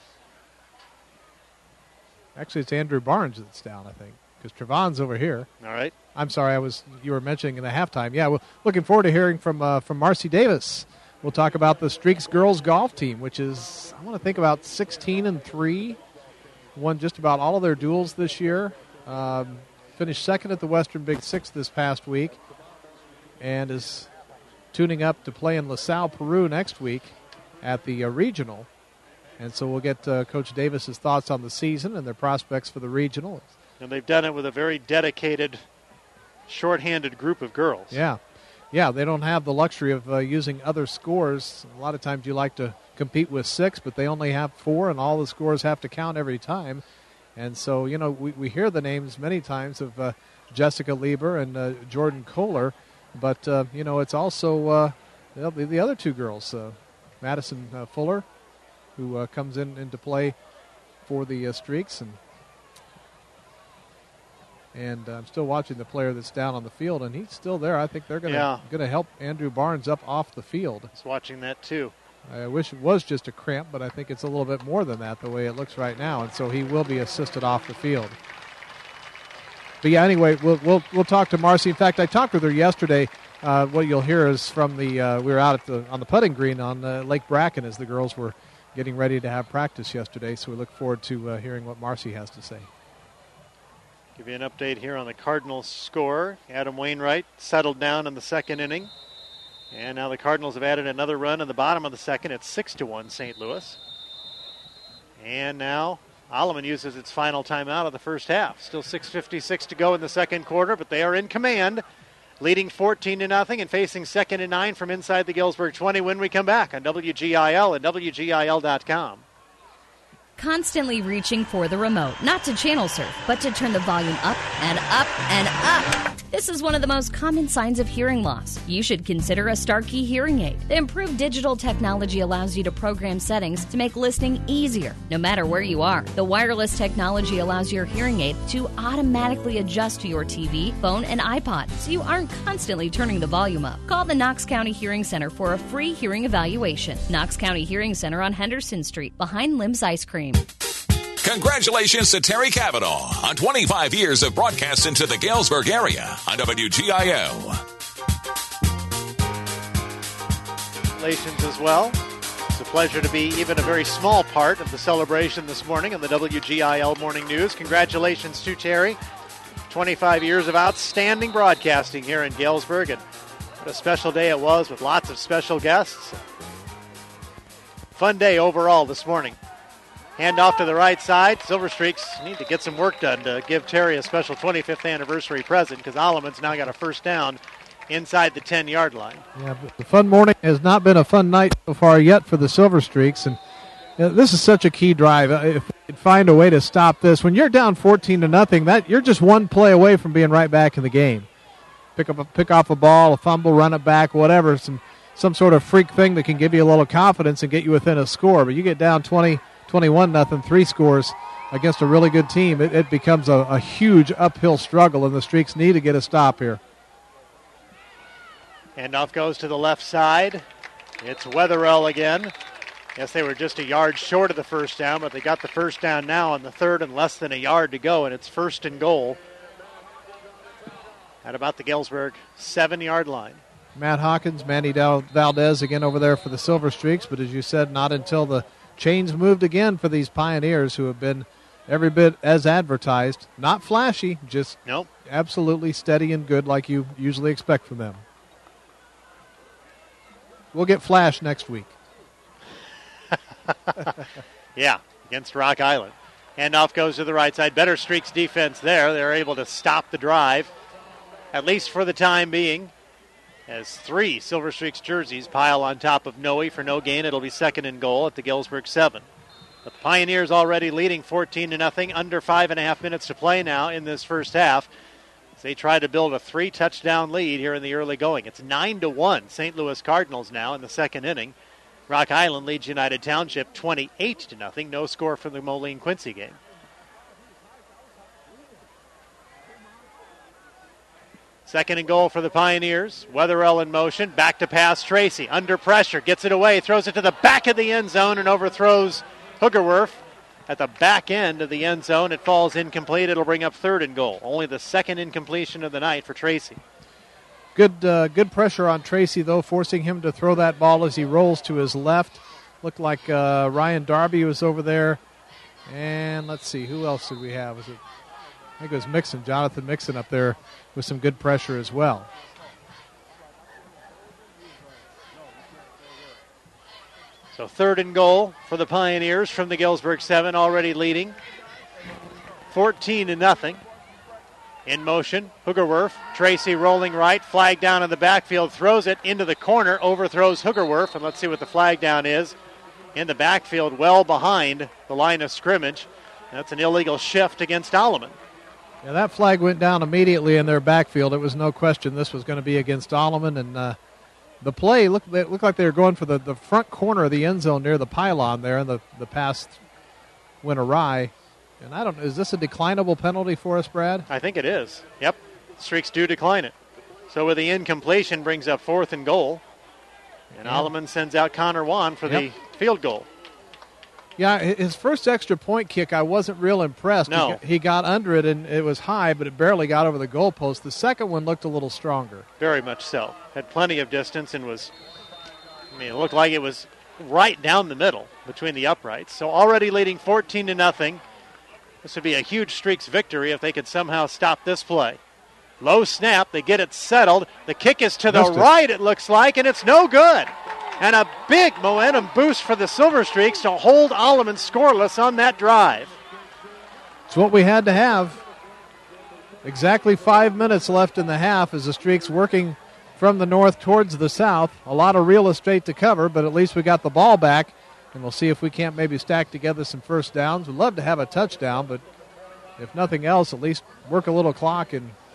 Actually, it's Andrew Barnes that's down, I think, because Trevon's over here. All right. I'm sorry, I was you were mentioning in the halftime. Yeah, well, looking forward to hearing from uh, from Marcy Davis. We'll talk about the Streaks girls golf team, which is, I want to think, about sixteen and three. Won just about all of their duels this year. Um, finished second at the Western Big Six this past week, and is tuning up to play in LaSalle, Peru next week at the uh, regional. And so we'll get uh, Coach Davis's thoughts on the season and their prospects for the regional. And they've done it with a very dedicated, shorthanded group of girls. Yeah. Yeah, they don't have the luxury of uh, using other scores. A lot of times you like to compete with six, but they only have four, and all the scores have to count every time. And so, you know, we, we hear the names many times of uh, Jessica Lieber and uh, Jordan Kohler, but, uh, you know, it's also uh, the, the other two girls, uh, Madison uh, Fuller, who uh, comes in into play for the uh, Streaks. And and uh, I'm still watching the player that's down on the field, and he's still there. I think they're going yeah. to help Andrew Barnes up off the field. I was watching that too. I wish it was just a cramp, but I think it's a little bit more than that the way it looks right now, and so he will be assisted off the field. But yeah, anyway, we'll we'll, we'll talk to Marcy. In fact, I talked with her yesterday. Uh, what you'll hear is from the uh, we were out at the on the putting green on uh, Lake Bracken as the girls were getting ready to have practice yesterday, so we look forward to uh, hearing what Marcy has to say. Give you an update here on the Cardinals' score. Adam Wainwright settled down in the second inning, and now the Cardinals have added another run in the bottom of the second. It's six to one Saint Louis. And now Alleman uses its final timeout of the first half. Still six fifty-six to go in the second quarter, but they are in command, leading fourteen to nothing and facing second and nine from inside the Galesburg twenty when we come back on W G I L and W G I L dot com. Constantly reaching for the remote, not to channel surf, but to turn the volume up and up and up. This is one of the most common signs of hearing loss. You should consider a Starkey hearing aid. The improved digital technology allows you to program settings to make listening easier, no matter where you are. The wireless technology allows your hearing aid to automatically adjust to your T V, phone, and iPod, so you aren't constantly turning the volume up. Call the Knox County Hearing Center for a free hearing evaluation. Knox County Hearing Center on Henderson Street, behind Lim's Ice Cream. Congratulations to Terry Cavanaugh on twenty-five years of broadcasting to the Galesburg area on W G I L. Congratulations as well. It's a pleasure to be even a very small part of the celebration this morning on the W G I L Morning News. Congratulations to Terry. twenty-five years of outstanding broadcasting here in Galesburg. And what a special day it was with lots of special guests. Fun day overall this morning. Hand off to the right side. Silver Streaks need to get some work done to give Terry a special twenty-fifth anniversary present because Alleman's now got a first down inside the ten-yard line. Yeah, but the fun morning has not been a fun night so far yet for the Silver Streaks, and you know, this is such a key drive. If we could find a way to stop this, when you're down fourteen to nothing, that you're just one play away from being right back in the game. Pick up, a, pick off a ball, a fumble, run it back, whatever, some some sort of freak thing that can give you a little confidence and get you within a score. But you get down twenty. twenty-one nothing, three scores against a really good team, it, it becomes a, a huge uphill struggle, and the Streaks need to get a stop here. Handoff goes to the left side. It's Wetherell again. Yes, they were just a yard short of the first down, but they got the first down now on the third and less than a yard to go, and it's first and goal at about the Galesburg seven-yard line. Matt Hawkins, Manny Val- Valdez again over there for the Silver Streaks, but as you said, not until the chains moved again for these Pioneers who have been every bit as advertised. Not flashy, just nope. Absolutely steady and good like you usually expect from them. We'll get flash next week. Yeah, against Rock Island. Handoff goes to the right side. Better Streaks defense there. They're able to stop the drive, at least for the time being, as three Silver Streaks jerseys pile on top of Noe for no gain. It'll be second and goal at the Galesburg seven. But the Pioneers already leading fourteen to nothing. Under five and a half minutes to play now in this first half. As they try to build a three-touchdown lead here in the early going. It's nine to one. Saint Louis Cardinals now in the second inning. Rock Island leads United Township twenty-eight to nothing. No score from the Moline Quincy game. Second and goal for the Pioneers. Wetherell in motion. Back to pass. Tracy under pressure. Gets it away. Throws it to the back of the end zone and overthrows Hoogerwerf at the back end of the end zone. It falls incomplete. It'll bring up third and goal. Only the second incompletion of the night for Tracy. Good uh, good pressure on Tracy, though, forcing him to throw that ball as he rolls to his left. Looked like uh, Ryan Darby was over there. And let's see, who else did we have? Was it? I think it was Mixon, Jonathan Mixon up there with some good pressure as well. So third and goal for the Pioneers from the Galesburg seven, already leading fourteen to nothing. In motion, Hoogerwerf. Tracy rolling right, flag down in the backfield, throws it into the corner, overthrows Hoogerwerf, and let's see what the flag down is. In the backfield, well behind the line of scrimmage. That's an illegal shift against Alleman. Yeah, that flag went down immediately in their backfield. It was no question this was going to be against Alleman, and uh, the play looked, it looked like they were going for the, the front corner of the end zone near the pylon there, and the, the pass went awry. And I don't know, is this a declinable penalty for us, Brad? I think it is. Yep. Streaks do decline it. So with the incompletion brings up fourth and goal. And yeah. Alleman sends out Connor Wan for yep. the field goal. Yeah, his first extra point kick, I wasn't real impressed. No. He got, he got under it, and it was high, but it barely got over the goalpost. The second one looked a little stronger. Very much so. Had plenty of distance and was, I mean, it looked like it was right down the middle between the uprights. So already leading fourteen to nothing. This would be a huge Streaks victory if they could somehow stop this play. Low snap, they get it settled. The kick is to the Missed right, it. it looks like, and it's no good. And a big momentum boost for the Silver Streaks to hold Alleman scoreless on that drive. It's what we had to have. Exactly five minutes left in the half as the Streaks working from the north towards the south. A lot of real estate to cover, but at least we got the ball back. And we'll see if we can't maybe stack together some first downs. We'd love to have a touchdown, but if nothing else, at least work a little clock and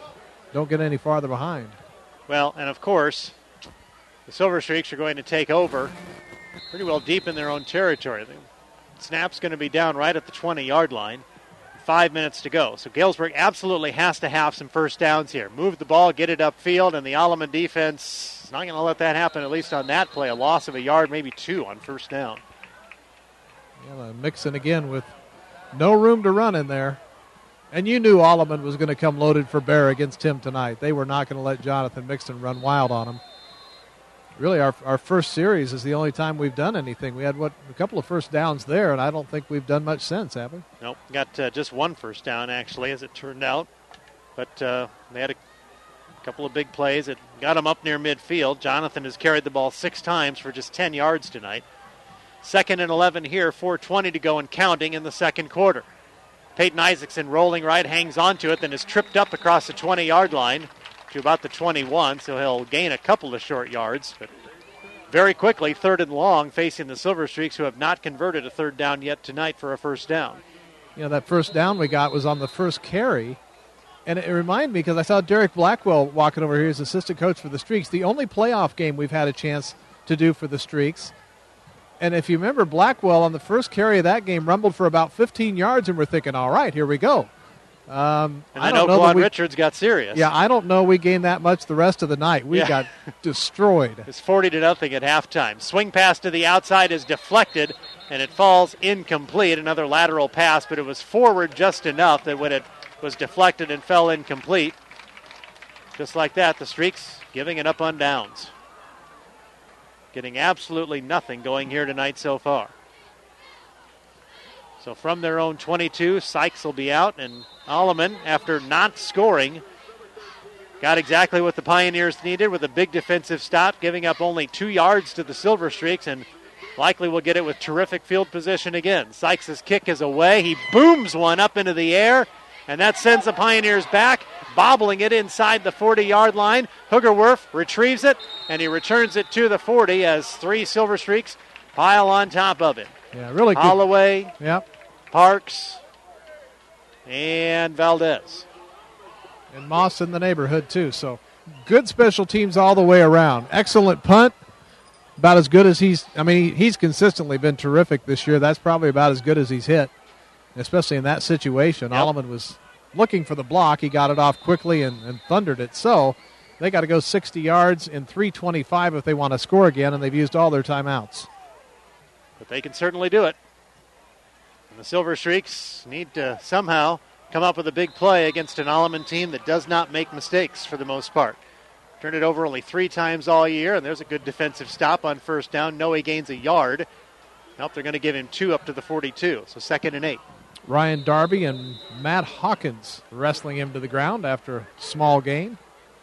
don't get any farther behind. Well, and of course, the Silver Streaks are going to take over pretty well deep in their own territory. The snap's going to be down right at the twenty-yard line. Five minutes to go. So Galesburg absolutely has to have some first downs here. Move the ball, get it upfield, and the Alleman defense is not going to let that happen, at least on that play. A loss of a yard, maybe two on first down. Yeah, Mixon again with no room to run in there. And you knew Alleman was going to come loaded for bear against him tonight. They were not going to let Jonathan Mixon run wild on him. Really, our our first series is the only time we've done anything. We had, what, a couple of first downs there, and I don't think we've done much since, have we? Nope, got uh, just one first down, actually, as it turned out. But uh, they had a couple of big plays that got them up near midfield. Jonathan has carried the ball six times for just ten yards tonight. Second and eleven here, four twenty to go and counting in the second quarter. Peyton Isaacson rolling right, hangs onto it, then is tripped up across the twenty-yard line to about the twenty-one, so he'll gain a couple of short yards. But very quickly, third and long, facing the Silver Streaks, who have not converted a third down yet tonight for a first down. You know, that first down we got was on the first carry, and it reminded me, because I saw Derek Blackwell walking over here as assistant coach for the Streaks, the only playoff game we've had a chance to do for the Streaks. And if you remember, Blackwell on the first carry of that game rumbled for about fifteen yards, and we're thinking, all right, here we go. Um, and I, I know, know Quan Richards got serious. Yeah, I don't know we gained that much the rest of the night. We yeah. got destroyed. It's forty to nothing at halftime. Swing pass to the outside is deflected, and it falls incomplete. Another lateral pass, but it was forward just enough that when it was deflected and fell incomplete, just like that, the Streaks giving it up on downs. Getting absolutely nothing going here tonight so far. So from their own twenty-two, Sykes will be out, and Alleman, after not scoring, got exactly what the Pioneers needed with a big defensive stop, giving up only two yards to the Silver Streaks, and likely will get it with terrific field position again. Sykes' kick is away. He booms one up into the air, and that sends the Pioneers back, bobbling it inside the forty-yard line. Hoogerwerf retrieves it, and he returns it to the forty as three Silver Streaks pile on top of it. Yeah, really good. Holloway, yep. Parks, and Valdez. And Moss in the neighborhood, too. So good special teams all the way around. Excellent punt. About as good as he's, I mean, he's consistently been terrific this year. That's probably about as good as he's hit, especially in that situation. Yep. Alleman was looking for the block. He got it off quickly and, and thundered it. So they got to go sixty yards in three twenty-five if they want to score again, and they've used all their timeouts. But they can certainly do it. And the Silver Streaks need to somehow come up with a big play against an Alleman team that does not make mistakes for the most part. Turned it over only three times all year, and there's a good defensive stop on first down. Noe gains a yard. Nope, they're going to give him two up to the forty-two, so second and eight. Ryan Darby and Matt Hawkins wrestling him to the ground after a small gain.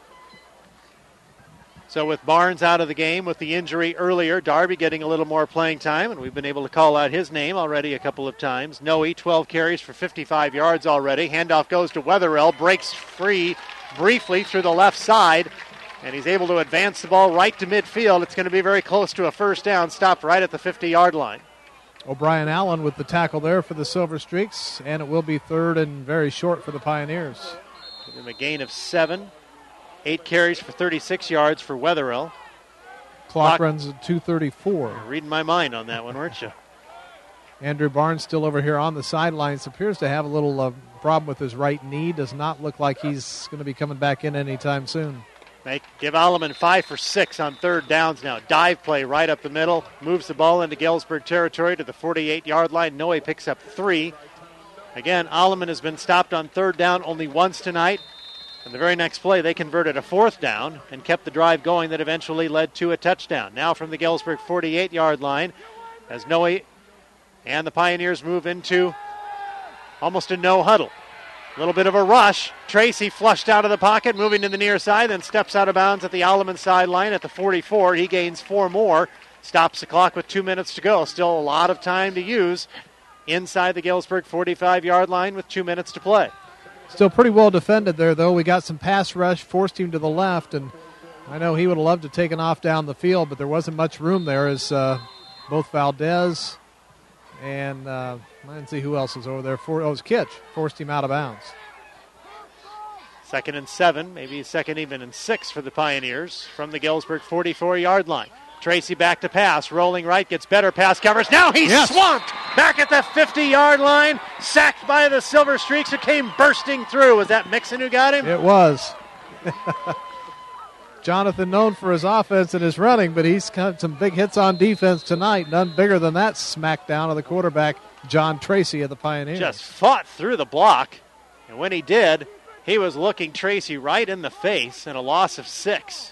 So with Barnes out of the game with the injury earlier, Darby getting a little more playing time, and we've been able to call out his name already a couple of times. Noe, twelve carries for fifty-five yards already. Handoff goes to Wetherell, breaks free briefly through the left side, and he's able to advance the ball right to midfield. It's going to be very close to a first down, stopped right at the fifty-yard line. O'Brien Allen with the tackle there for the Silver Streaks, and it will be third and very short for the Pioneers. Give him a gain of seven. Eight carries for thirty-six yards for Wetherell. Clock, Clock runs at two thirty-four. You're reading my mind on that one, weren't you? Andrew Barnes still over here on the sidelines. Appears to have a little uh, problem with his right knee. Does not look like he's going to be coming back in anytime soon. Make, give Alleman five for six on third downs now. Dive play right up the middle. Moves the ball into Galesburg territory to the forty-eight-yard line. Noe picks up three. Again, Alleman has been stopped on third down only once tonight. And the very next play, they converted a fourth down and kept the drive going that eventually led to a touchdown. Now from the Galesburg forty-eight-yard line, as Noe and the Pioneers move into almost a no-huddle. A little bit of a rush. Tracy flushed out of the pocket, moving to the near side, then steps out of bounds at the Alleman sideline at the forty-four. He gains four more, stops the clock with two minutes to go. Still a lot of time to use inside the Galesburg forty-five-yard line with two minutes to play. Still pretty well defended there, though. We got some pass rush, forced him to the left, and I know he would have loved to taken off down the field, but there wasn't much room there as uh, both Valdez and uh, I didn't see who else was over there. For, oh, it was Kitch. Forced him out of bounds. Second and seven, maybe second even and six for the Pioneers from the Galesburg forty-four-yard line. Tracy back to pass, rolling right, gets better pass coverage. Now he's yes. swamped back at the fifty-yard line, sacked by the Silver Streaks, who came bursting through. Was that Mixon who got him? It was. Jonathan, known for his offense and his running, but he's got some big hits on defense tonight. None bigger than that smackdown of the quarterback, John Tracy of the Pioneers. Just fought through the block, and when he did, he was looking Tracy right in the face, and a loss of six.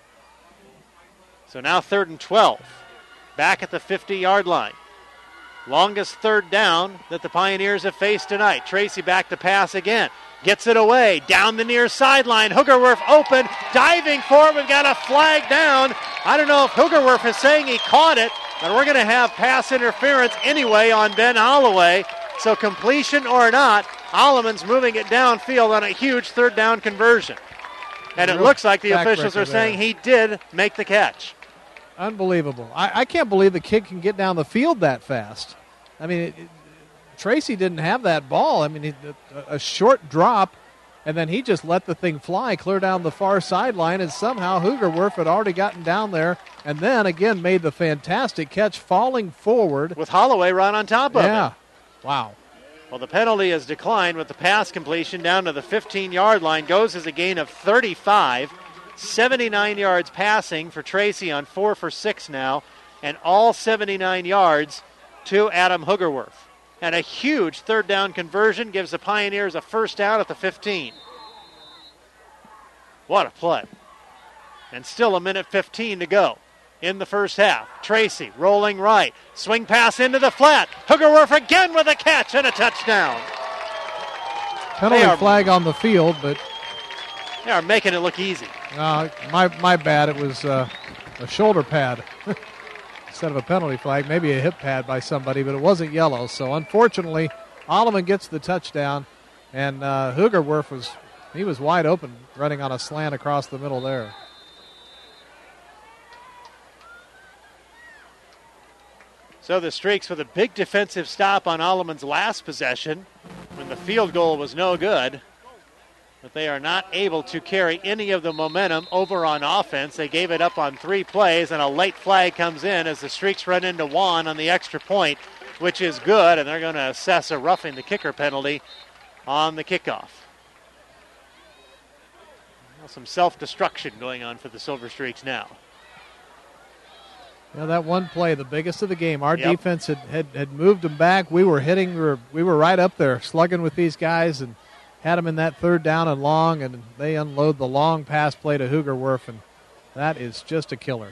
So now third and twelve, back at the fifty-yard line. Longest third down that the Pioneers have faced tonight. Tracy back to pass again. Gets it away, down the near sideline. Hoogerwerf open, diving for it. We've got a flag down. I don't know if Hoogerwerf is saying he caught it, but we're going to have pass interference anyway on Ben Holloway. So completion or not, Alleman's moving it downfield on a huge third down conversion. And it looks like the officials are saying he did make the catch. Unbelievable. I, I can't believe the kid can get down the field that fast. I mean, it, it, Tracy didn't have that ball. I mean, he, a, a short drop, and then he just let the thing fly clear down the far sideline, and somehow Hoogerwerf had already gotten down there, and then again made the fantastic catch falling forward. With Holloway right on top of yeah. it. Wow. Well, the penalty has declined with the pass completion down to the fifteen-yard line. Goes as a gain of thirty-five. seventy-nine yards passing for Tracy on four for six now, and all seventy-nine yards to Adam Hoogerwerf. And a huge third down conversion gives the Pioneers a first down at the fifteen. What a play. And still a minute fifteen to go in the first half. Tracy rolling right. Swing pass into the flat. Hoogerwerf again with a catch and a touchdown. Penalty are, flag on the field, but they are making it look easy. Uh, my, my bad. It was uh, a shoulder pad instead of a penalty flag. Maybe a hip pad by somebody, but it wasn't yellow. So unfortunately, Alleman gets the touchdown, and uh, Hoogerwerf was he was wide open, running on a slant across the middle there. So the Streaks with a big defensive stop on Alleman's last possession when the field goal was no good. But they are not able to carry any of the momentum over on offense. They gave it up on three plays, and a late flag comes in as the Streaks run into Juan on the extra point, which is good, and they're going to assess a roughing the kicker penalty on the kickoff. Well, some self-destruction going on for the Silver Streaks now. Yeah, that one play, the biggest of the game. Our yep. defense had, had, had moved them back. We were hitting, we were, we were right up there slugging with these guys and had them in that third down and long, and they unload the long pass play to Hoogerwerf, and that is just a killer.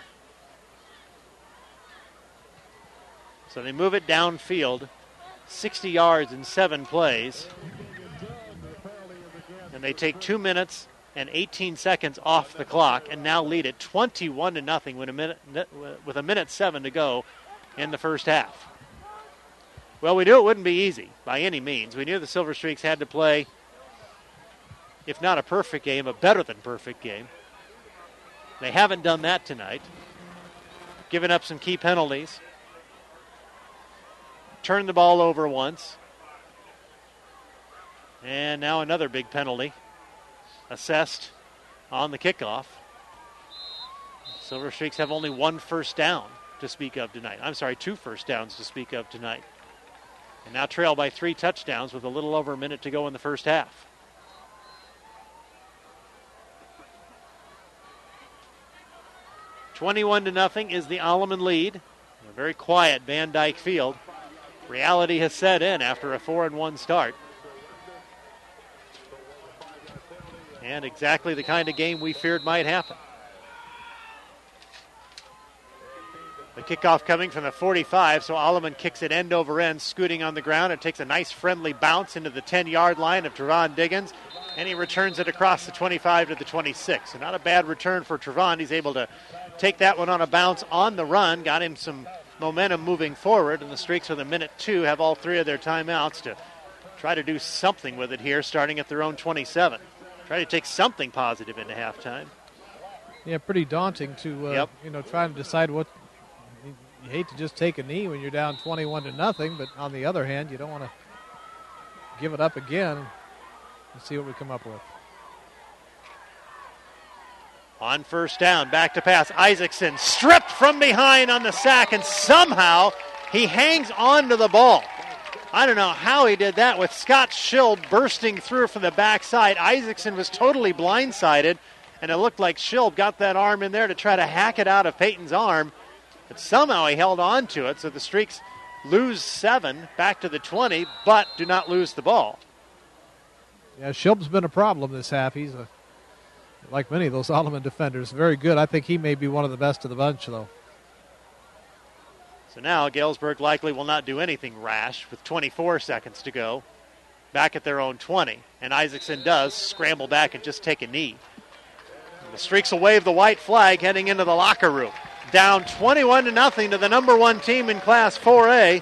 So they move it downfield, sixty yards in seven plays, and they take two minutes and eighteen seconds off the clock, and now lead it twenty-one to nothing with a minute with a minute seven to go in the first half. Well, we knew it wouldn't be easy by any means. We knew the Silver Streaks had to play, if not a perfect game, a better than perfect game. They haven't done that tonight. Given up some key penalties. Turned the ball over once. And now another big penalty assessed on the kickoff. Silver Streaks have only one first down to speak of tonight. I'm sorry, two first downs to speak of tonight. And now trail by three touchdowns with a little over a minute to go in the first half. twenty-one to nothing is the Alleman lead. A very quiet Van Dyke Field. Reality has set in after a four and one start. And exactly the kind of game we feared might happen. The kickoff coming from the forty-five, so Alleman kicks it end over end, scooting on the ground. It takes a nice friendly bounce into the ten-yard line of Trevon Diggins, and he returns it across the twenty-five to the twenty-six. So not a bad return for Trevon. He's able to take that one on a bounce on the run, got him some momentum moving forward, and the Streaks with a minute two have all three of their timeouts to try to do something with it here, starting at their own twenty-seven. Try to take something positive into halftime. Yeah, pretty daunting to uh, yep. you know try to decide what. You hate to just take a knee when you're down twenty-one to nothing, but on the other hand, you don't want to give it up again. Let's see what we come up with. On first down, back to pass. Isaacson stripped from behind on the sack, and somehow he hangs on to the ball. I don't know how he did that with Scott Schill bursting through from the backside. Isaacson was totally blindsided, and it looked like Schill got that arm in there to try to hack it out of Peyton's arm. But somehow he held on to it, so the Streaks lose seven, back to the twenty, but do not lose the ball. Yeah, Schilb's been a problem this half. He's, a, like many of those Alleman defenders, very good. I think he may be one of the best of the bunch, though. So now Galesburg likely will not do anything rash with twenty-four seconds to go. Back at their own twenty. And Isaacson does scramble back and just take a knee. And the Streaks will wave the white flag heading into the locker room. Down twenty-one to nothing to the number one team in Class four A.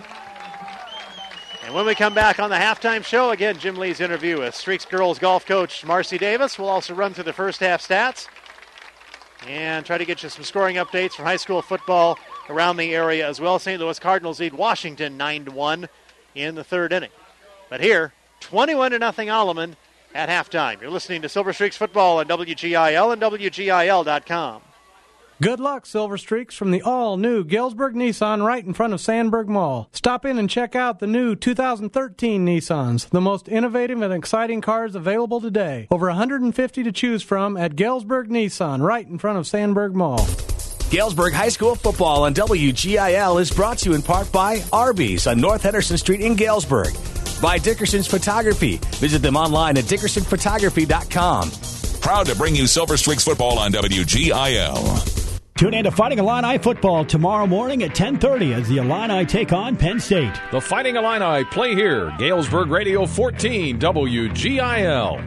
And when we come back on the halftime show, again, Jim Lee's interview with Streaks girls golf coach Marcy Davis. We'll also run through the first half stats and try to get you some scoring updates from high school football around the area as well. Saint Louis Cardinals lead Washington nine to one in the third inning. But here, twenty-one to nothing Alleman at halftime. You're listening to Silver Streaks football on W G I L and W G I L dot com. Good luck, Silver Streaks, from the all-new Galesburg Nissan right in front of Sandburg Mall. Stop in and check out the new two thousand thirteen Nissans, the most innovative and exciting cars available today. Over one hundred fifty to choose from at Galesburg Nissan right in front of Sandburg Mall. Galesburg High School football on W G I L is brought to you in part by Arby's on North Henderson Street in Galesburg. By Dickerson's Photography. Visit them online at dickerson photography dot com. Proud to bring you Silver Streaks football on W G I L. Tune in to Fighting Illini football tomorrow morning at ten thirty as the Illini take on Penn State. The Fighting Illini play here. Galesburg Radio fourteen, W G I L.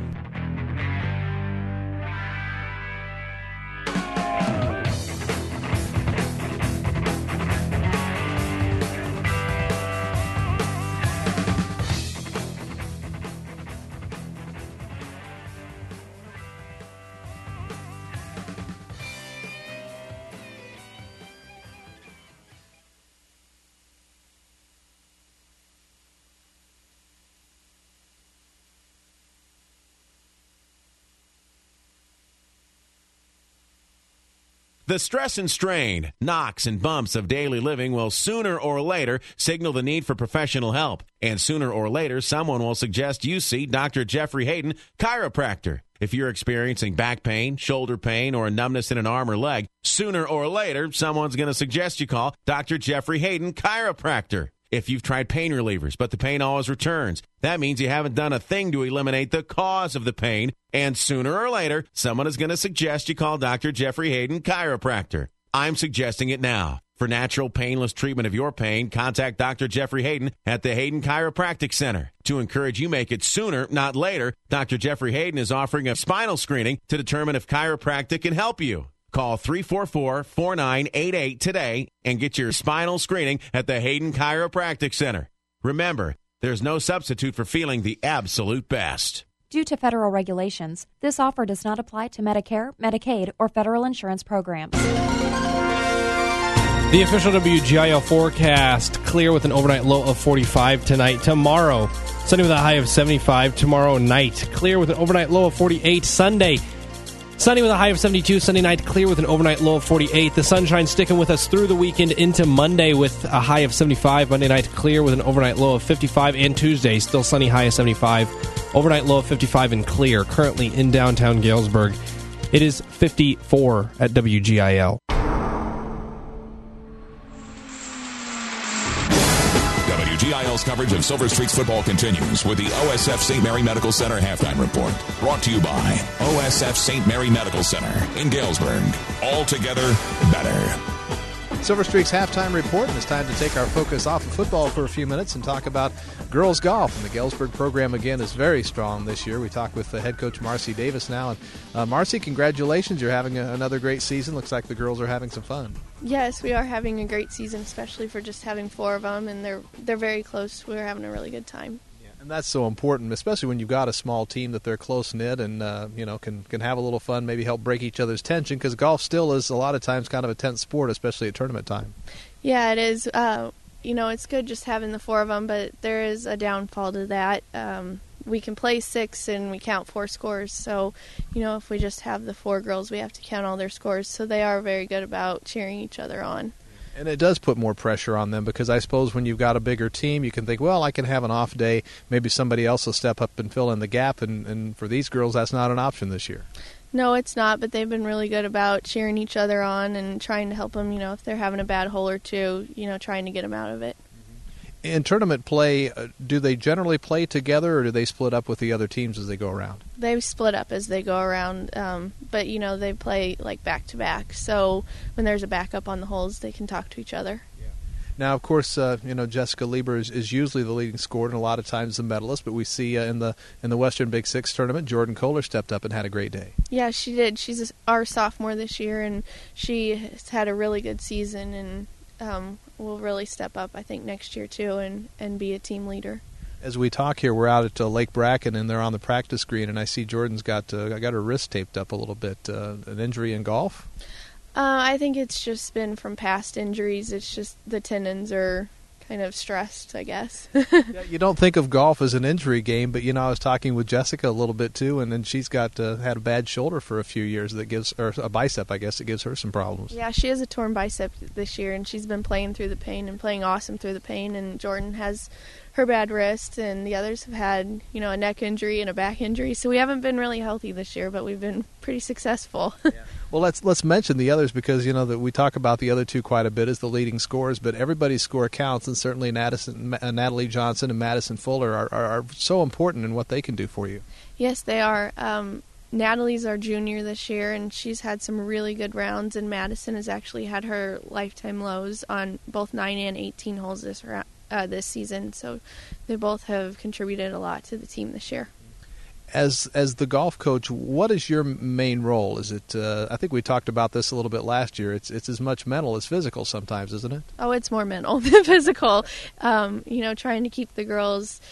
The stress and strain, knocks and bumps of daily living will sooner or later signal the need for professional help. And sooner or later, someone will suggest you see Doctor Jeffrey Hayden, chiropractor. If you're experiencing back pain, shoulder pain, or a numbness in an arm or leg, sooner or later, someone's going to suggest you call Doctor Jeffrey Hayden, chiropractor. If you've tried pain relievers, but the pain always returns, that means you haven't done a thing to eliminate the cause of the pain, and sooner or later, someone is going to suggest you call Doctor Jeffrey Hayden, chiropractor. I'm suggesting it now. For natural, painless treatment of your pain, contact Doctor Jeffrey Hayden at the Hayden Chiropractic Center. To encourage you make it sooner, not later, Doctor Jeffrey Hayden is offering a spinal screening to determine if chiropractic can help you. Call three four four, four nine eight eight today and get your spinal screening at the Hayden Chiropractic Center. Remember, there's no substitute for feeling the absolute best. Due to federal regulations, this offer does not apply to Medicare, Medicaid, or federal insurance programs. The official W G I L forecast, clear with an overnight low of forty-five tonight. Tomorrow, sunny with a high of seventy-five. Tomorrow night, clear with an overnight low of forty-eight. Sunday, sunny with a high of seventy-two. Sunday night, clear with an overnight low of forty-eight. The sunshine sticking with us through the weekend into Monday with a high of seventy-five. Monday night, clear with an overnight low of fifty-five. And Tuesday, still sunny, high of seventy-five. Overnight low of fifty-five and clear. Currently in downtown Galesburg, it is fifty-four at W G I L. W G I L's coverage of Silver Streaks football continues with the O S F Saint Mary Medical Center halftime report. Brought to you by O S F Saint Mary Medical Center in Galesburg. All together better. Silver Streaks halftime report, and it's time to take our focus off of football for a few minutes and talk about girls golf. And the Galesburg program, again, is very strong this year. We talk with the head coach, Marcy Davis, now. And uh, Marcy, congratulations. You're having a, another great season. Looks like the girls are having some fun. Yes, we are having a great season, especially for just having four of them, and they're they're very close. We're having a really good time. And that's so important, especially when you've got a small team that they're close-knit and, uh, you know, can, can have a little fun, maybe help break each other's tension, because golf still is a lot of times kind of a tense sport, especially at tournament time. Yeah, it is. Uh, you know, it's good just having the four of them, but there is a downfall to that. Um, we can play six and we count four scores. So, you know, if we just have the four girls, we have to count all their scores. So they are very good about cheering each other on. And it does put more pressure on them because I suppose when you've got a bigger team, you can think, well, I can have an off day. Maybe somebody else will step up and fill in the gap. And, and for these girls, that's not an option this year. No, it's not, but they've been really good about cheering each other on and trying to help them, you know, if they're having a bad hole or two, you know, trying to get them out of it. In tournament play, uh, do they generally play together or do they split up with the other teams as they go around? They split up as they go around, um, but, you know, they play like back-to-back. So when there's a backup on the holes, they can talk to each other. Now, of course, uh, you know, Jessica Lieber is, is usually the leading scorer and a lot of times the medalist, but we see uh, in the in the Western Big Six tournament, Jordan Kohler stepped up and had a great day. Yeah, she did. She's our sophomore this year, and she has had a really good season, and um, will really step up, I think, next year, too, and, and be a team leader. As we talk here, we're out at uh, Lake Bracken, and they're on the practice green, and I see Jordan's got uh, got her wrist taped up a little bit. Uh, an injury in golf? Uh, I think it's just been from past injuries. It's just the tendons are kind of stressed, I guess. Yeah, you don't think of golf as an injury game, but, you know, I was talking with Jessica a little bit, too, and then she's got uh, had a bad shoulder for a few years that gives, or a bicep, I guess, that gives her some problems. Yeah, she has a torn bicep this year, and she's been playing through the pain and playing awesome through the pain, and Jordan has her bad wrist, and the others have had, you know, a neck injury and a back injury, so we haven't been really healthy this year, but we've been pretty successful. Yeah. Well, let's let's mention the others because, you know, that we talk about the other two quite a bit as the leading scorers, but everybody's score counts, and certainly Madison, uh, Natalie Johnson and Madison Fuller are, are, are so important in what they can do for you. Yes, they are. Um, Natalie's our junior this year, and she's had some really good rounds, and Madison has actually had her lifetime lows on both nine and eighteen holes this round. Uh, this season, so they both have contributed a lot to the team this year. As as the golf coach, what is your main role? Is it? Uh, I think we talked about this a little bit last year. It's it's as much mental as physical sometimes, isn't it? Oh, it's more mental than physical. Um, you know, trying to keep the girls,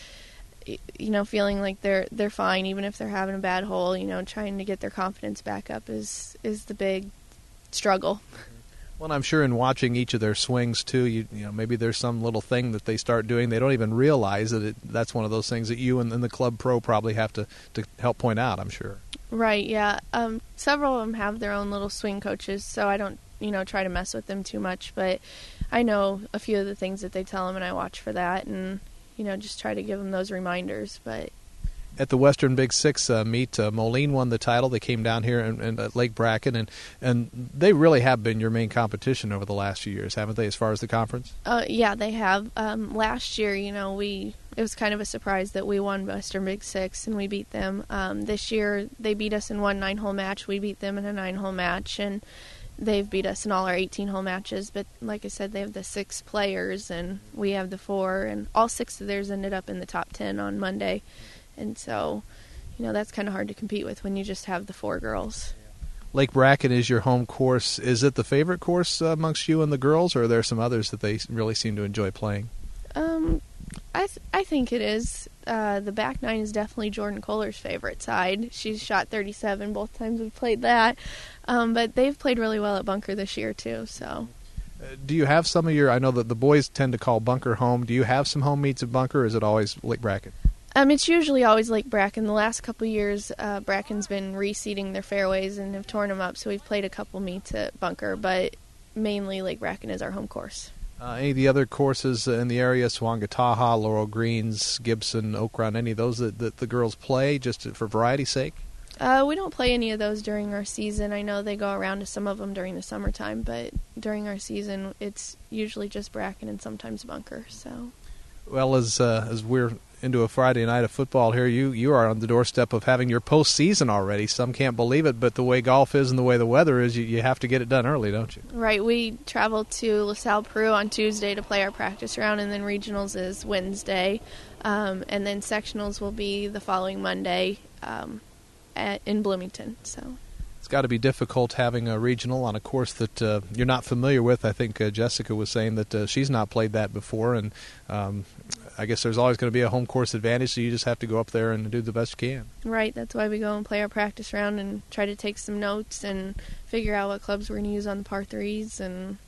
you know, feeling like they're they're fine, even if they're having a bad hole. You know, trying to get their confidence back up is is the big struggle. Well, I'm sure in watching each of their swings, too, you, you know, maybe there's some little thing that they start doing. They don't even realize that it, that's one of those things that you and, and the club pro probably have to, to help point out, I'm sure. Right, yeah. Um, several of them have their own little swing coaches, so I don't, you know, try to mess with them too much. But I know a few of the things that they tell them, and I watch for that and, you know, just try to give them those reminders. But at the Western Big Six uh, meet, uh, Moline won the title. They came down here and, and at Lake Bracken, and, and they really have been your main competition over the last few years, haven't they, as far as the conference? Uh, yeah, they have. Um, last year, you know, we it was kind of a surprise that we won Western Big Six, and we beat them. Um, this year, they beat us in one nine-hole match. We beat them in a nine-hole match, and they've beat us in all our eighteen-hole matches. But like I said, they have the six players, and we have the four, and all six of theirs ended up in the top ten on Monday. And so, you know, that's kind of hard to compete with when you just have the four girls. Lake Bracken is your home course. Is it the favorite course uh, amongst you and the girls, or are there some others that they really seem to enjoy playing? Um, I th- I think it is. Uh, the back nine is definitely Jordan Kohler's favorite side. She's shot thirty-seven both times we've played that. Um, but they've played really well at bunker this year, too, so... Uh, do you have some of your... I know that the boys tend to call bunker home. Do you have some home meets at bunker, or is it always Lake Bracken? Um, it's usually always Lake Bracken. The last couple of years, uh, Bracken's been reseeding their fairways and have torn them up, so we've played a couple meets at bunker, but mainly Lake Bracken is our home course. Uh, any of the other courses in the area, Swangataha, Laurel Greens, Gibson, Oak Run, any of those that, that the girls play just for variety's sake? Uh, we don't play any of those during our season. I know they go around to some of them during the summertime, but during our season, it's usually just Bracken and sometimes bunker. So, well, as uh, as we're into a Friday night of football here, you you are on the doorstep of having your postseason already. Some can't believe it, but the way golf is and the way the weather is, you, you have to get it done early, don't you? Right. We travel to LaSalle, Peru on Tuesday to play our practice round, and then regionals is Wednesday, um, and then sectionals will be the following Monday um, at, in Bloomington. So. It's got to be difficult having a regional on a course that uh, you're not familiar with. I think uh, Jessica was saying that uh, she's not played that before, and um, I guess there's always going to be a home course advantage, so you just have to go up there and do the best you can. Right, that's why we go and play our practice round and try to take some notes and figure out what clubs we're going to use on the par threes and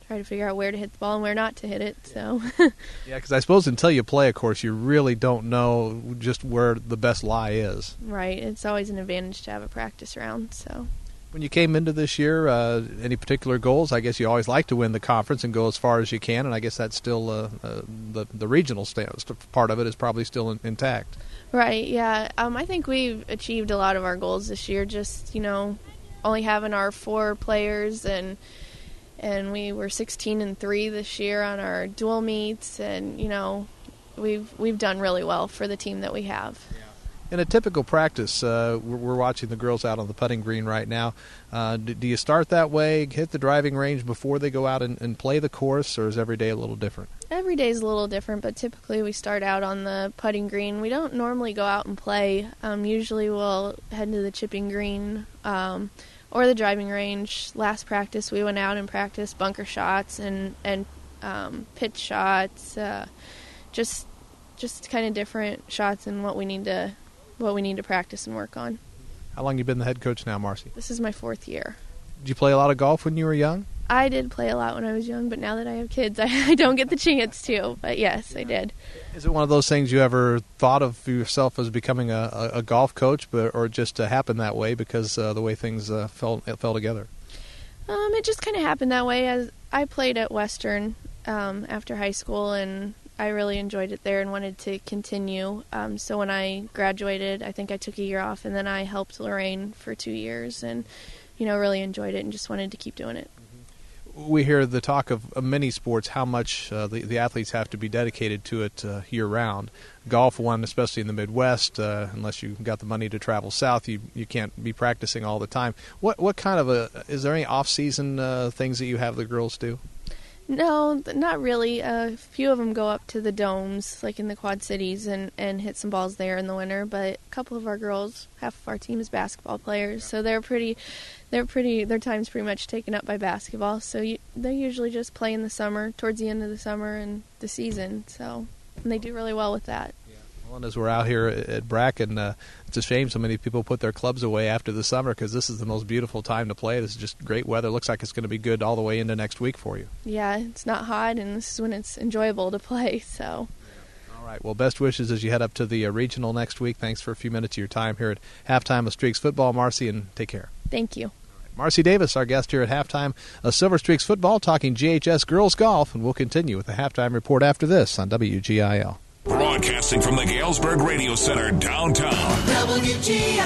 try to figure out where to hit the ball and where not to hit it. So yeah, because I suppose until you play a course, you really don't know just where the best lie is. Right. It's always an advantage to have a practice round. So when you came into this year, uh, any particular goals? I guess you always like to win the conference and go as far as you can, and I guess that's still uh, uh, the the regional st- part of it is probably still in- intact. Right. Yeah. Um, I think we've achieved a lot of our goals this year. Just you know, only having our four players and. And we were sixteen and three this year on our dual meets, and you know, we've we've done really well for the team that we have. In a typical practice, uh, we're, we're watching the girls out on the putting green right now. Uh, do, do you start that way, hit the driving range before they go out and, and play the course, or is every day a little different? Every day is a little different, but typically we start out on the putting green. We don't normally go out and play. Um, usually we'll head to the chipping green. Um, Or the driving range. Last practice, we went out and practiced bunker shots and and um, pitch shots, uh, just just kind of different shots and what we need to what we need to practice and work on. How long you been the head coach now, Marcy? This is my fourth year. Did you play a lot of golf when you were young? I did play a lot when I was young, but now that I have kids, I, I don't get the chance to. But yes, I did. Is it one of those things you ever thought of yourself as becoming a, a, a golf coach, but or just uh, happened that way because uh, the way things uh, fell fell together? Um, it just kind of happened that way. As I played at Western um, after high school, and I really enjoyed it there and wanted to continue. Um, so when I graduated, I think I took a year off, and then I helped Lorraine for two years, and you know really enjoyed it and just wanted to keep doing it. We hear the talk of, of many sports, how much uh, the, the athletes have to be dedicated to it uh, year-round. Golf, one, especially in the Midwest, uh, unless you've got the money to travel south, you you can't be practicing all the time. What what kind of a, is there any off-season uh, things that you have the girls do? No, not really. Uh, a few of them go up to the domes, like in the Quad Cities, and, and hit some balls there in the winter. But a couple of our girls, half of our team is basketball players, so they're pretty, they're pretty, their time's pretty much taken up by basketball. So you, they usually just play in the summer, towards the end of the summer and the season. So and they do really well with that. Well, and as we're out here at Bracken, uh, it's a shame so many people put their clubs away after the summer because this is the most beautiful time to play. This is just great weather. Looks like it's going to be good all the way into next week for you. Yeah, it's not hot, and this is when it's enjoyable to play. So. All right. Well, best wishes as you head up to the uh, regional next week. Thanks for a few minutes of your time here at Halftime of Streaks Football, Marcy, and take care. Thank you. Marcy Davis, our guest here at Halftime of Silver Streaks Football, talking G H S girls golf, and we'll continue with the halftime report after this on W G I L. Broadcasting from the Galesburg Radio Center downtown. W G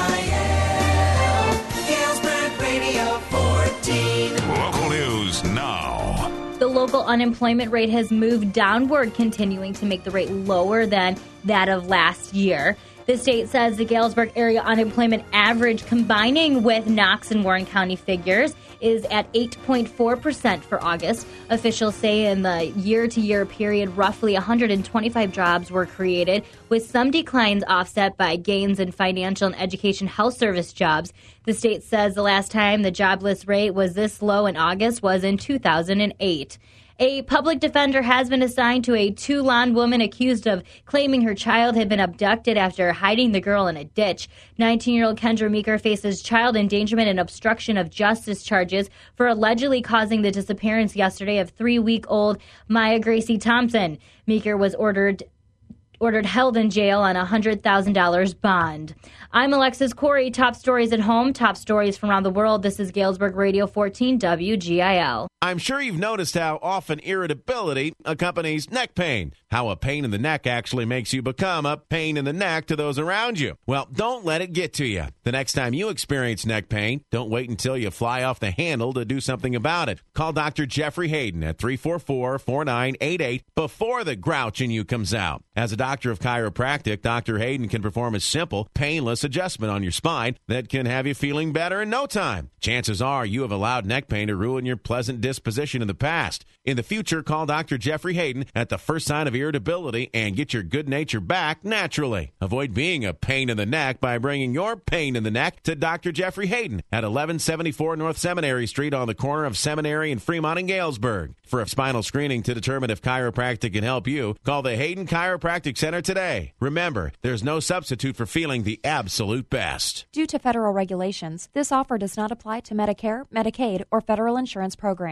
I L, Galesburg Radio fourteen. Local news now. The local unemployment rate has moved downward, continuing to make the rate lower than that of last year. The state says the Galesburg area unemployment average, combining with Knox and Warren County figures, is at eight point four percent for August. Officials say in the year-to-year period, roughly one hundred twenty-five jobs were created, with some declines offset by gains in financial and education health service jobs. The state says the last time the jobless rate was this low in August was in two thousand eight. A public defender has been assigned to a Toulon woman accused of claiming her child had been abducted after hiding the girl in a ditch. nineteen-year-old Kendra Meeker faces child endangerment and obstruction of justice charges for allegedly causing the disappearance yesterday of three-week-old Maya Gracie Thompson. Meeker was ordered ordered held in jail on a one hundred thousand dollars bond. I'm Alexis Corey. Top stories at home, top stories from around the world. This is Galesburg Radio fourteen W G I L. I'm sure you've noticed how often irritability accompanies neck pain. How a pain in the neck actually makes you become a pain in the neck to those around you. Well, don't let it get to you. The next time you experience neck pain, don't wait until you fly off the handle to do something about it. Call Doctor Jeffrey Hayden at three four four, four nine eight eight before the grouch in you comes out. As a doctor of chiropractic, Doctor Hayden can perform a simple, painless adjustment on your spine that can have you feeling better in no time. Chances are you have allowed neck pain to ruin your pleasant disposition in the past. In the future, call Doctor Jeffrey Hayden at the first sign of irritability and get your good nature back naturally. Avoid being a pain in the neck by bringing your pain in the neck to Doctor Jeffrey Hayden at eleven seventy-four North Seminary Street on the corner of Seminary and Fremont in Galesburg. For a spinal screening to determine if chiropractic can help you, call the Hayden Chiropractic Center today. Remember, there's no substitute for feeling the absolute best. Due to federal regulations, this offer does not apply to Medicare, Medicaid, or federal insurance programs.